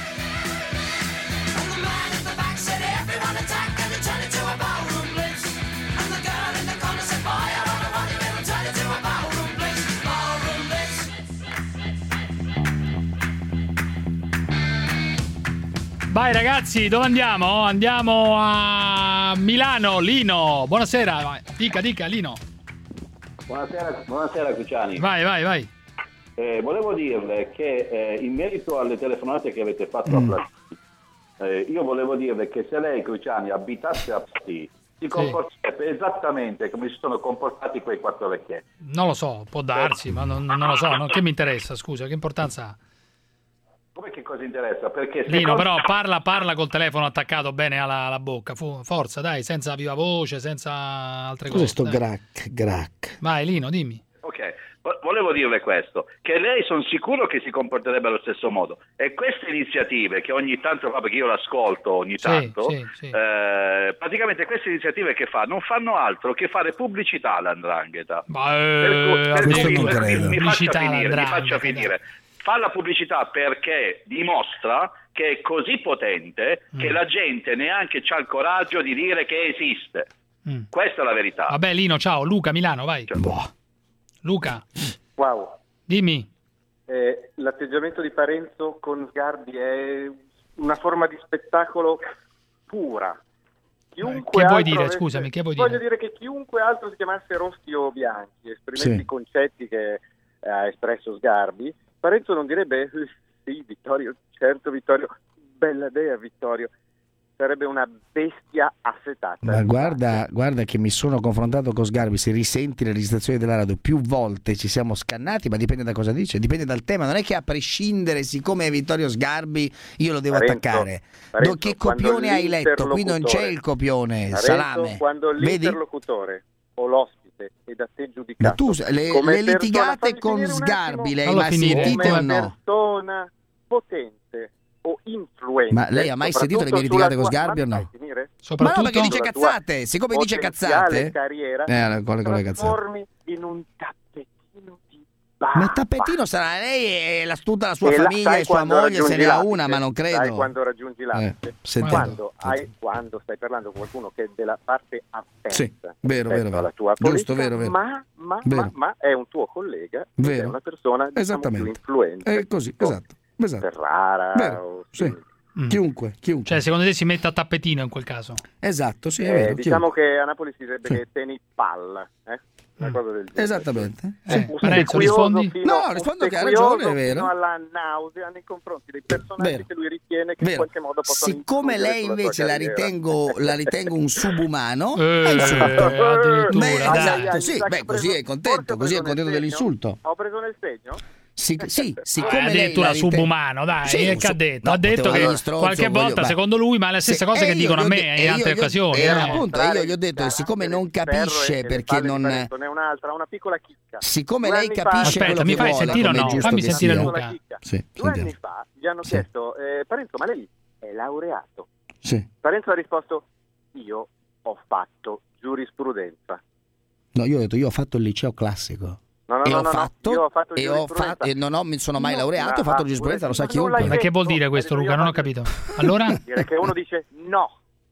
Vai ragazzi, dove andiamo? Andiamo a Milano. Lino, buonasera. Dica, dica, Lino. Buonasera, buonasera Cruciani. Vai, vai, vai. Eh, volevo dirle che eh, in merito alle telefonate che avete fatto mm. a Platini, eh, io volevo dirle che se lei, Cruciani, abitasse a Platini, si comporterebbe sì. esattamente come si sono comportati quei quattro vecchietti. Non lo so, può darsi, eh. ma non, non lo so. No, che mi interessa, scusa, che importanza ha? Come che cosa interessa? Perché Lino, però parla, parla col telefono attaccato bene alla, alla bocca. Fu, forza, dai, senza viva voce, senza altre cose. Cos'è sto grac, grac? Vai, Lino, dimmi. Ok, volevo dirle questo, che lei sono sicuro che si comporterebbe allo stesso modo. E queste iniziative che ogni tanto fa, perché io l'ascolto ogni tanto, sì, sì, sì. Eh, praticamente queste iniziative che fa non fanno altro che fare pubblicità all'andrangheta. Ma eh, per, per, cui, per cui mi faccia finire, mi faccia finire. Fa la pubblicità perché dimostra che è così potente mm. che la gente neanche c'ha il coraggio di dire che esiste. Mm. Questa è la verità. Vabbè Lino, ciao. Luca, Milano, vai. Boh. Luca. Wow. Dimmi. Eh, l'atteggiamento di Parenzo con Sgarbi è una forma di spettacolo pura. Chiunque che vuoi altro dire, avesse... scusami, che vuoi Voglio dire? dire che chiunque altro si chiamasse Rossi o Bianchi, esprimendo sì. i concetti che ha espresso Sgarbi, Parenzo non direbbe sì Vittorio, certo Vittorio, bella idea Vittorio, sarebbe una bestia assetata. Ma guarda, guarda che mi sono confrontato con Sgarbi, se risenti le registrazioni della radio più volte ci siamo scannati, ma dipende da cosa dice, dipende dal tema, non è che a prescindere, siccome è Vittorio Sgarbi io lo devo Parenzo, attaccare. Parenzo, Do, che copione hai letto? Qui non c'è il copione, Parenzo, salame. Quando l'interlocutore Vedi? o l'ospite e da te giudicato. Ma tu le, le litigate con Sgarbi le hai mai sentite o no? Persona potente o influente. Ma lei ha mai sentito le mie litigate con Sgarbi o no? Ma no, perché dice cazzate, siccome dice cazzate carriera, eh, quale, quale trasformi in un tappetino di barba. Ma il tappetino sarà lei e la, tutta la sua e famiglia la, e sua moglie se ne ha una, ma non credo. Sai quando raggiungi l'arte? Eh, quando, hai, quando stai parlando con qualcuno che è della parte avversa, sì, vero, vero, vero. alla tua Giusto, politica, vero, vero. Ma, ma, vero. Ma, ma è un tuo collega, vero. è una persona diciamo, più influente. È così, esatto. esatto. Ferrara vero. o sì. Mm. Chiunque, chiunque. Cioè, secondo te si mette a tappetino in quel caso? Esatto, sì, è eh, vero. Diciamo chiunque. che a Napoli si direbbe sì. che teni palla, eh? Una cosa del genere. Esattamente. Eh, Parenzo, rispondi? Fino, no, rispondo che ha ragione, è vero. Fino alla nausea nei confronti dei personaggi vero. che lui ritiene che vero. in qualche modo possono Siccome lei invece la ritengo, la ritengo un subumano, eh, è insulto. Beh, esatto, sì, beh, così è contento, così è contento dell'insulto. Ho preso nel segno? Sì, sì, siccome eh, addirittura lei riten... subumano, dai, sì, che ha detto? No, ha detto che stronzo, qualche voglio... volta, Beh, secondo lui, ma è la stessa cosa che dicono a me de- in altre io, occasioni. Eh, eh. appunto, io gli ho detto, siccome non capisce perché non... Ne è un'altra, una piccola chicca. Siccome lei capisce Aspetta, mi fai sentire o no? Fammi sentire Luca. Sì, Due anni fa gli hanno sì. chiesto, eh, Parenzo, ma lei è laureato? Sì. Parenzo ha risposto, io ho fatto giurisprudenza. No, io ho detto, io ho fatto il liceo classico. No, no, e no, ho no, fatto, io ho fatto e, ho fatto e non ho, mi sono mai no, laureato, ho fatto giurisprudenza, lo sa chiunque. Ma che vuol dire questo, Luca? Non ho capito. Allora? Dire che uno dice no.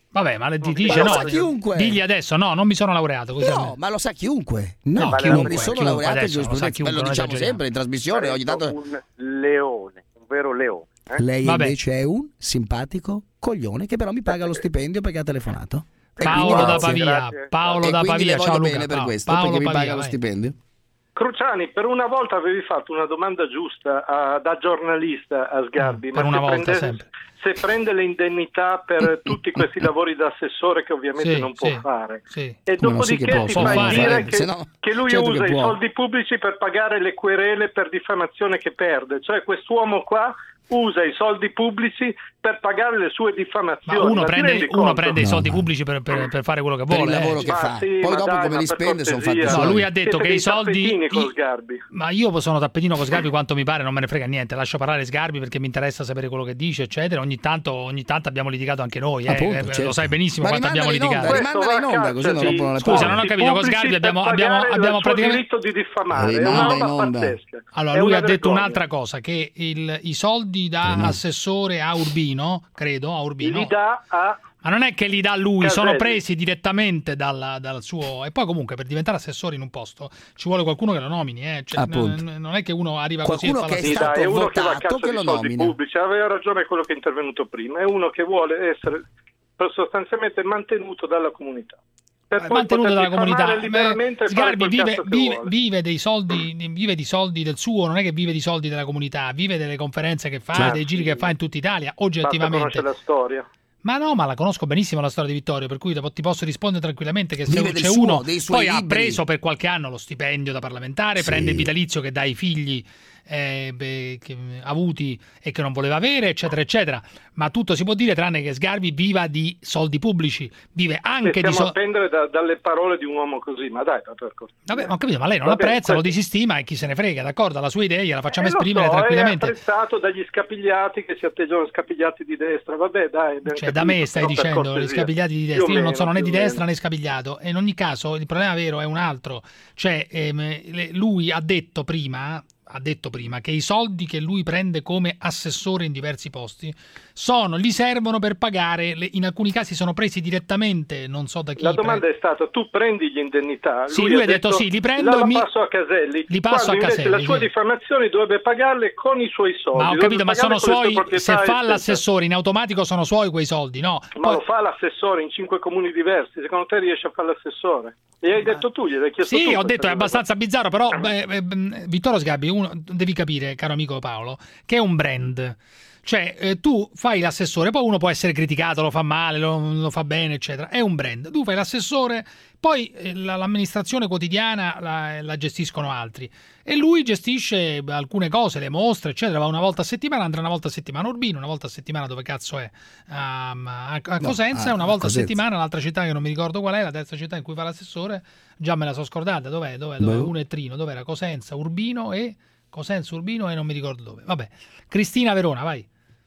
Vabbè, ma le ti dice no, chiunque. Digli adesso no, non mi sono laureato. Così no, ma lo sa chiunque. No, no chiunque, non mi sono chiunque, laureato in giurisprudenza, giurisprudenza, lo diciamo sempre in trasmissione, ogni tanto un leone, un vero leone. Eh? Lei Vabbè. invece è un simpatico coglione che però mi paga lo stipendio perché ha telefonato. E Paolo quindi, da grazie, Pavia, grazie. Paolo e da quindi Pavia, le ciao voglio Luca. bene per Paolo, questo, Paolo perché mi Pavia, paga lo vai. stipendio. Cruciani, per una volta avevi fatto una domanda giusta a, da giornalista a Sgarbi, Mm, per ma una se, volta, prende, sempre. se prende le indennità per tutti questi lavori da assessore che ovviamente Sì, non può sì, fare, sì. e Come no, sì dopodiché che può, ti può fai fare, dire che, se no, che lui certo usa che i può. soldi pubblici per pagare le querele per diffamazione che perde, cioè quest'uomo qua usa i soldi pubblici per pagare le sue diffamazioni. Ma uno Ma ti prende, rendi uno conto? prende i No, soldi ma- pubblici per, per- per fare quello che Per vuole. il lavoro eh. che Ma fa. sì, Poi ma dopo dai, come ma li per spende sono fatti cortesia. No, suoi. lui ha detto Siete che dei i soldi tappetini con i- Sgarbi. Ma io sono tappetino con Sgarbi quanto mi pare, non me ne frega niente, lascio parlare Sgarbi perché mi interessa sapere quello che dice, eccetera. Ogni tanto, ogni tanto abbiamo litigato anche noi, eh. Appunto, Eh, certo. lo sai benissimo Ma quanto abbiamo rimandala in litigato. onda, rimandala in onda, così non rompono le palle. Scusa, non ho capito, con Sgarbi abbiamo, abbiamo, abbiamo praticamente... diritto di diffamare, è Rimanda una in roba onda. pazzesca. Allora, È lui una ha detto vergogna. un'altra cosa, che il- i soldi da no. assessore a Urbino, credo, a Urbino... Li dà a Ma non è che li dà lui, Caselli. sono presi direttamente dal, dal suo... E poi comunque per diventare assessore in un posto ci vuole qualcuno che lo nomini, eh. Cioè, Appunto. n- non è che uno arriva Qualcuno così e fa che la è Sì, stato dai, è uno che va a votato cazzo che di lo soldi nomina. pubblici, aveva ragione quello che è intervenuto prima, è uno che vuole essere sostanzialmente mantenuto dalla comunità. Per poi mantenuto poter dalla comunità. diffamare liberamente e fare Sgarbi quel vive, cazzo che vive, vuole. vive dei soldi, vive di soldi del suo, non è che vive di soldi della comunità, vive delle conferenze che fa, Certo. dei giri che fa in tutta Italia, Basta oggettivamente. conoscere la storia. Ma no, ma la conosco benissimo la storia di Vittorio, per cui ti posso rispondere tranquillamente che se Vive del c'è suo, uno dei suoi poi ha libri. preso per qualche anno lo stipendio da parlamentare, Sì. prende il vitalizio che dà ai figli eh, beh, che, avuti e che non voleva avere, eccetera, eccetera. Ma tutto si può dire tranne che Sgarbi viva di soldi pubblici, vive anche E di stiamo a soldi... prendere da- dalle parole di un uomo così, ma dai, per cortesia. Vabbè, ma ho capito, ma lei non Va bene, apprezza, lo questo- disistima e chi se ne frega, d'accordo? La sua idea gliela facciamo Eh, lo esprimere so, tranquillamente. è apprezzato dagli scapigliati che si atteggiano scapigliati di destra, vabbè dai. abbiamo Cioè, da capito, me stai però per dicendo gli cortesia. scapigliati di Più destra, o io non meno, sono né più di o destra meno. né scapigliato, e in ogni caso il problema vero è un altro, cioè ehm, le- lui ha detto prima ha detto prima che i soldi che lui prende come assessore in diversi posti sono, gli servono per pagare, le- in alcuni casi sono presi direttamente, non so da chi. La domanda pre- è stata: tu prendi gli indennità? Sì, lui ha detto sì, li prendo la e mi- passo a Caselli. li passo quando a invece Caselli, la sua sì. diffamazione dovrebbe pagarle con i suoi soldi. Ma ho dovrebbe capito, ma sono pagarle con le sue suoi, se proprietà, fa eccetera. l'assessore in automatico sono suoi quei soldi, no? Ma Poi- lo fa l'assessore in cinque comuni diversi, secondo te riesce a fare l'assessore? E hai detto tu, gli hai chiesto Sì, tu ho questa detto è cosa. abbastanza bizzarro, però beh, eh, beh, Vittorio Sgarbi, uno, devi capire, caro amico Paolo, che è un brand. Cioè, eh, tu fai l'assessore, poi uno può essere criticato, lo fa male, lo, lo fa bene, eccetera. È un brand. Tu fai l'assessore, poi eh, la- l'amministrazione quotidiana la, la gestiscono altri. E lui gestisce alcune cose, le mostre, eccetera. Va una volta a settimana, andrà una volta a settimana a Urbino, una volta a settimana dove cazzo è? A, a, a No, Cosenza, a- e una a volta a Cosenza. settimana l'altra città che non mi ricordo qual è, la terza città in cui fa l'assessore, già me la so scordata. Dov'è? Dov'è? Dov'è? Boh. Uno e Trino, dov'era? Cosenza, Urbino e... Cosenza, Urbino e non mi ricordo dove. Vabbè. Cristina Verona, vai.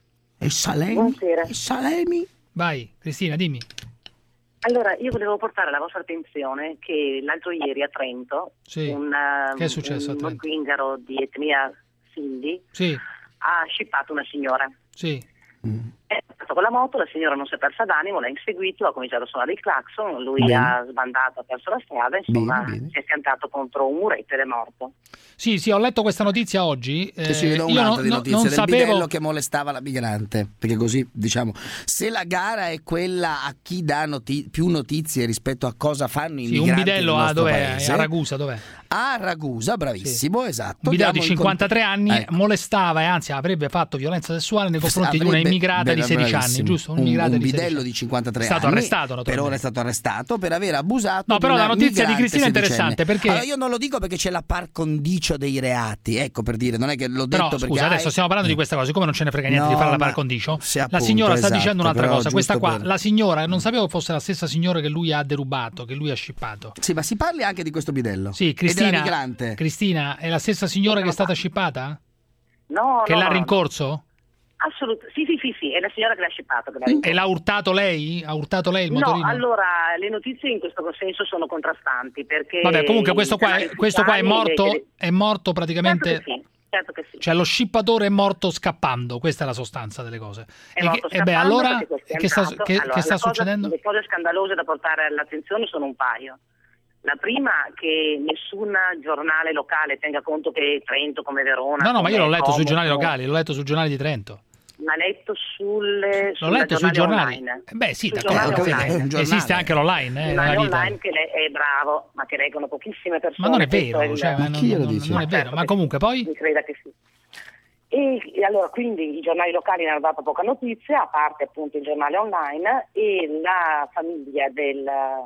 E Salemi? Buonasera. E Salemi? Vai, Cristina, dimmi. Allora, io volevo portare alla vostra attenzione che l'altro ieri a Trento Sì. un, Che è successo a un Trento? zingaro di etnia Sindhi Sì, ha scippato una signora. sì. È passato con la moto, la signora non si è persa d'animo, l'ha inseguito, ha cominciato a suonare il clacson, lui Bene. ha sbandato, ha perso la strada, insomma Bene, bene. si è schiantato contro un muretto ed è morto. Sì, sì, ho letto questa notizia oggi. Che si eh, vedono io un'altra non, di non- notizie non del sapevo... bidello che molestava la migrante, perché così diciamo, se la gara è quella a chi dà noti- più notizie rispetto a cosa fanno i Sì, un migranti bidello nel a, nostro dov'è? paese, A Ragusa, dov'è? a Ragusa, bravissimo, esatto. Un bidello di Diamo in cinquantatré con- anni Ecco. molestava e anzi avrebbe fatto violenza sessuale nei confronti di una Avrebbe- immigrata di beh, sedici anni, bravissimo. giusto? Un, Un'immigrata un di sedici bidello anni. di cinquantatré È stato anni, arrestato, per naturalmente. ora è stato arrestato per aver abusato No, di però una la notizia di migrante Cristina è sedicenne. interessante, perché- Allora, io non lo dico perché c'è la par condicio dei reati, ecco, per dire, non è che l'ho Però detto perché scusa, adesso hai- stiamo parlando di questa cosa, siccome non ce ne frega niente No, di fare la ma- par condicio, sì, la appunto, signora sta esatto, dicendo un'altra però cosa. Questa giusto qua, per- la signora, non sapevo fosse la stessa signora che lui ha derubato, che lui ha scippato. Sì, ma si parli anche di questo bidello. Sì, E della Cristina, migrante. Cristina, è la stessa signora che è stata scippata? No, Che no, l'ha no, rincorso? Assolutamente, sì, sì, sì, sì, è la signora che l'ha scippato. Che l'ha E rincorso. l'ha urtato lei? Ha urtato lei il No, motorino? allora le notizie in questo senso sono contrastanti perché Vabbè, comunque questo qua, i è, questo qua è canali morto, invece- è morto praticamente... Certo che sì. certo che sì. Cioè lo scippatore è morto scappando, questa è la sostanza delle cose. È e morto che, e beh, allora che sta, che, allora, che sta cosa, succedendo? Le cose scandalose da portare all'attenzione sono un paio. La prima, che nessun giornale locale tenga conto che Trento come Verona... No, no, ma io l'ho letto Como, sui giornali locali, l'ho letto sui giornali di Trento. L'ha letto sulle, L'ho letto sui giornali. Online. Eh beh, sì, Sui d'accordo. giornali online. Esiste anche l'online, eh, nella vita. Online che le, è bravo, ma che leggono pochissime persone. Ma non è questo vero, il- cioè, ma non, non- non è vero. Ma comunque poi... Mi creda che sì. E, e allora quindi i giornali locali ne hanno dato poca notizia, a parte appunto il giornale online, e la famiglia del,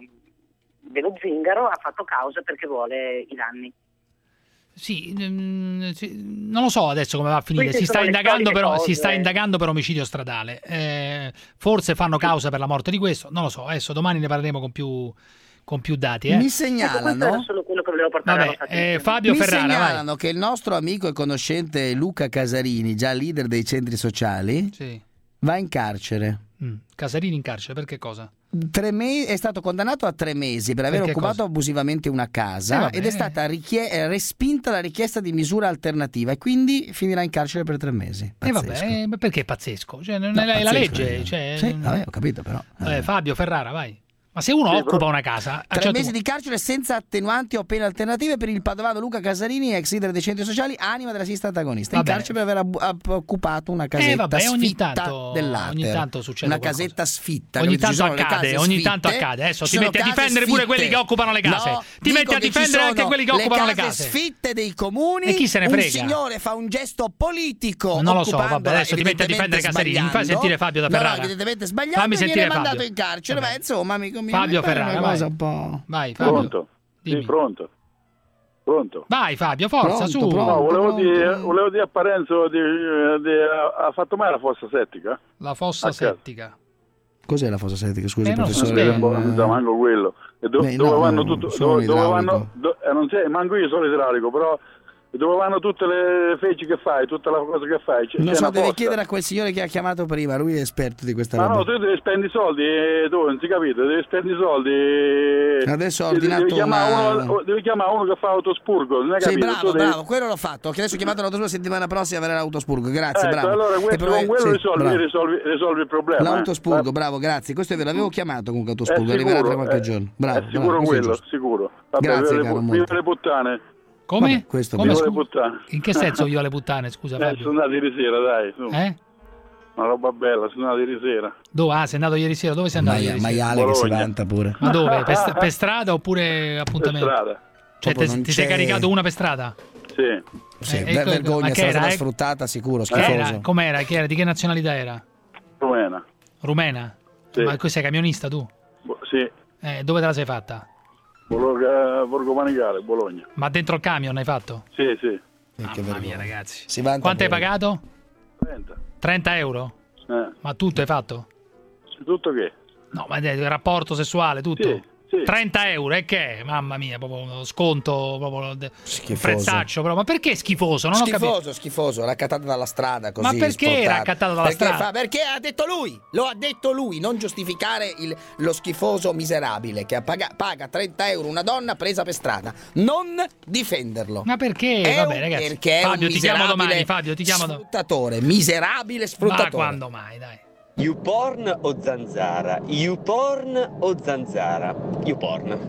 dello Zingaro ha fatto causa perché vuole i danni. Sì, mm, sì, non lo so adesso come va a finire. Queste Si sta, sono le indagando solite per, cose. si sta indagando per omicidio stradale. Eh, forse fanno causa per la morte di questo, non lo so. Adesso domani ne parleremo con più, con più dati. Eh. Mi Ecco, questo segnalano. era solo quello che volevo portare alla Vabbè, vostra eh, attenzione. Fabio Mi Ferrara, segnalano vai. che il nostro amico e conoscente Luca Casarini, già leader dei centri sociali, Sì. va in carcere. Mm. Casarini in carcere, per che cosa? Tre me- è stato condannato a tre mesi per aver Perché occupato cosa? abusivamente una casa Eh, vabbè. ed è stata richie- eh, respinta la richiesta di misura alternativa e quindi finirà in carcere per tre mesi. E Pazzesco. vabbè, eh, ma perché è pazzesco? Cioè, non No, è la, la pazzesco, legge. eh. Cioè, Sì, vabbè, ho capito però. vabbè, Fabio Ferrara, vai. Ma se uno Sì, occupa però- una casa... a Tre certo mesi punto- di carcere senza attenuanti o pene alternative per il padovano Luca Casarini, ex leader dei centri sociali, anima della sinistra antagonista. Va In bene. carcere per aver abu- ab- occupato una casetta Eh, vabbè, ogni sfitta tanto- dell'Ater. ogni tanto succede una qualcosa. casetta sfitta. Ogni capito? Ci tanto sono le accade, case ogni sfitte, tanto accade. Adesso ci ti sono metti a case difendere pure sfitte. quelli che occupano le case. No, Ti dico metti a che ci difendere anche sono quelli che occupano le le case. sfitte dei comuni. E chi se ne Un frega? signore fa un gesto politico. Non lo so, vabbè, occupandola, adesso ti metti a difendere evidentemente Casarini. Mi fai sbagliando. sentire Fabio da No, Ferrara. no, evidentemente sbagliando. Fammi e viene sentire mandato Fabio. in carcere. Ma insomma, amico mio, Fabio mi pare Ferrara, una vai. cosa un po'. Vai, Fabio. Pronto? Sì, pronto. Pronto? Vai Fabio, forza, Pronto, su. pronto, no, volevo dire, volevo dire a Parenzo di, di, ha, ha fatto mai la fossa settica? La fossa A casa. settica. Cos'è la fossa settica? Scusi, Eh, no, professore. spiega. Non so, manco quello. E do- Beh, dove no, vanno no, tutto, sono dove, dove idraulico. vanno, do- eh, non sei, manco io sono idraulico, però dove vanno tutte le feci che fai, tutta la cosa che fai. C'è, Non c'è so, una devi fossa. chiedere a quel signore che ha chiamato prima, lui è esperto di questa Ma roba. no, tu devi spendere i soldi, eh, tu non si capito, devi spendere i soldi. eh, Adesso ho devi- ordinato devi chiamare, una- uno, devi chiamare uno che fa autospurgo, non hai Sì, capito? bravo, Tu devi- bravo, quello l'ho fatto. Che adesso ho chiamato l'autospurgo, settimana prossima verrà l'autospurgo. Grazie, Ecco, bravo. allora E questo, però- con quello sì, risolvi, bravo. risolvi, risolvi il problema. eh. L'autospurgo, bravo, grazie. Questo è vero, l'avevo chiamato comunque autospurgo, È arriverà sicuro, tra qualche è- giorno. Bravo, è sicuro bravo, questo è quello, giusto. sicuro. Vabbè, Grazie, viva le, caro, pu- molto. viva le puttane. Come? Vabbè, questo Come, Viva le scu- puttane. In che senso io le puttane, scusa Eh, Fabio? sono andato ieri sera, dai, su. Eh? Una roba bella, sono andato ieri sera. Dove? Ah, sei andato ieri sera, dove sei andato Maia- ieri sera? maiale che si Bologna. vanta pure. Ma dove? Per, st- per strada oppure appuntamento? Per strada. Cioè Proprio te- non ti sei c'è- caricato una per strada? Sì. Sì, Eh, ver- ecco, vergogna, ma che sarà era, stata eh? sfruttata sicuro, Che era? schifoso. Com'era? Che era? Di che nazionalità era? Rumena. Rumena? Sì. Ma tu sei camionista tu? Bo- sì. Eh, dove te la sei fatta? Bologna, Borgo Panigale, Bologna. Ma dentro il camion hai fatto? Sì, sì. Mamma mia ragazzi. Si vanta Quanto hai pure. pagato? trenta. trenta euro? Eh. Ma tutto hai fatto? Tutto che? No, ma il rapporto sessuale, tutto? Sì, sì. trenta euro, e che? Mamma mia, proprio uno sconto, proprio un Schifoso. prezzaccio. Però. Ma perché schifoso? Non ho capito. Schifoso, schifoso, raccattata dalla strada così. Ma perché sportata. raccattata dalla perché strada? fa- perché ha detto lui, lo ha detto lui, non giustificare il- lo schifoso miserabile che paga, paga trenta euro una donna presa per strada, non difenderlo. Ma perché? È Vabbè, un- ragazzi. perché è Fabio, un ti chiamo miserabile domani. Fabio, ti chiamo domani. sfruttatore, miserabile sfruttatore. Ma quando mai, dai. YouPorn o Zanzara? YouPorn o Zanzara? YouPorn.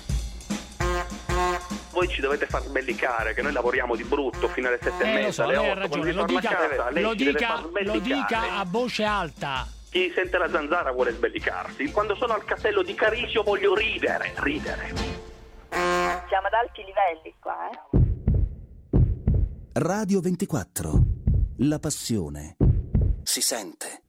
Voi ci dovete far sbellicare, che noi lavoriamo di brutto fino alle sette e Eh, lo mezza, so, alle lei ha otto. ragione, Quando lo vi dica, torna a casa, lei lo, ci deve dica, far lo sbellicare. dica a voce alta. Chi sente la zanzara vuole sbellicarsi. Quando sono al castello di Carisio voglio ridere, ridere. Siamo ad alti livelli qua, eh? Radio ventiquattro. La passione si sente.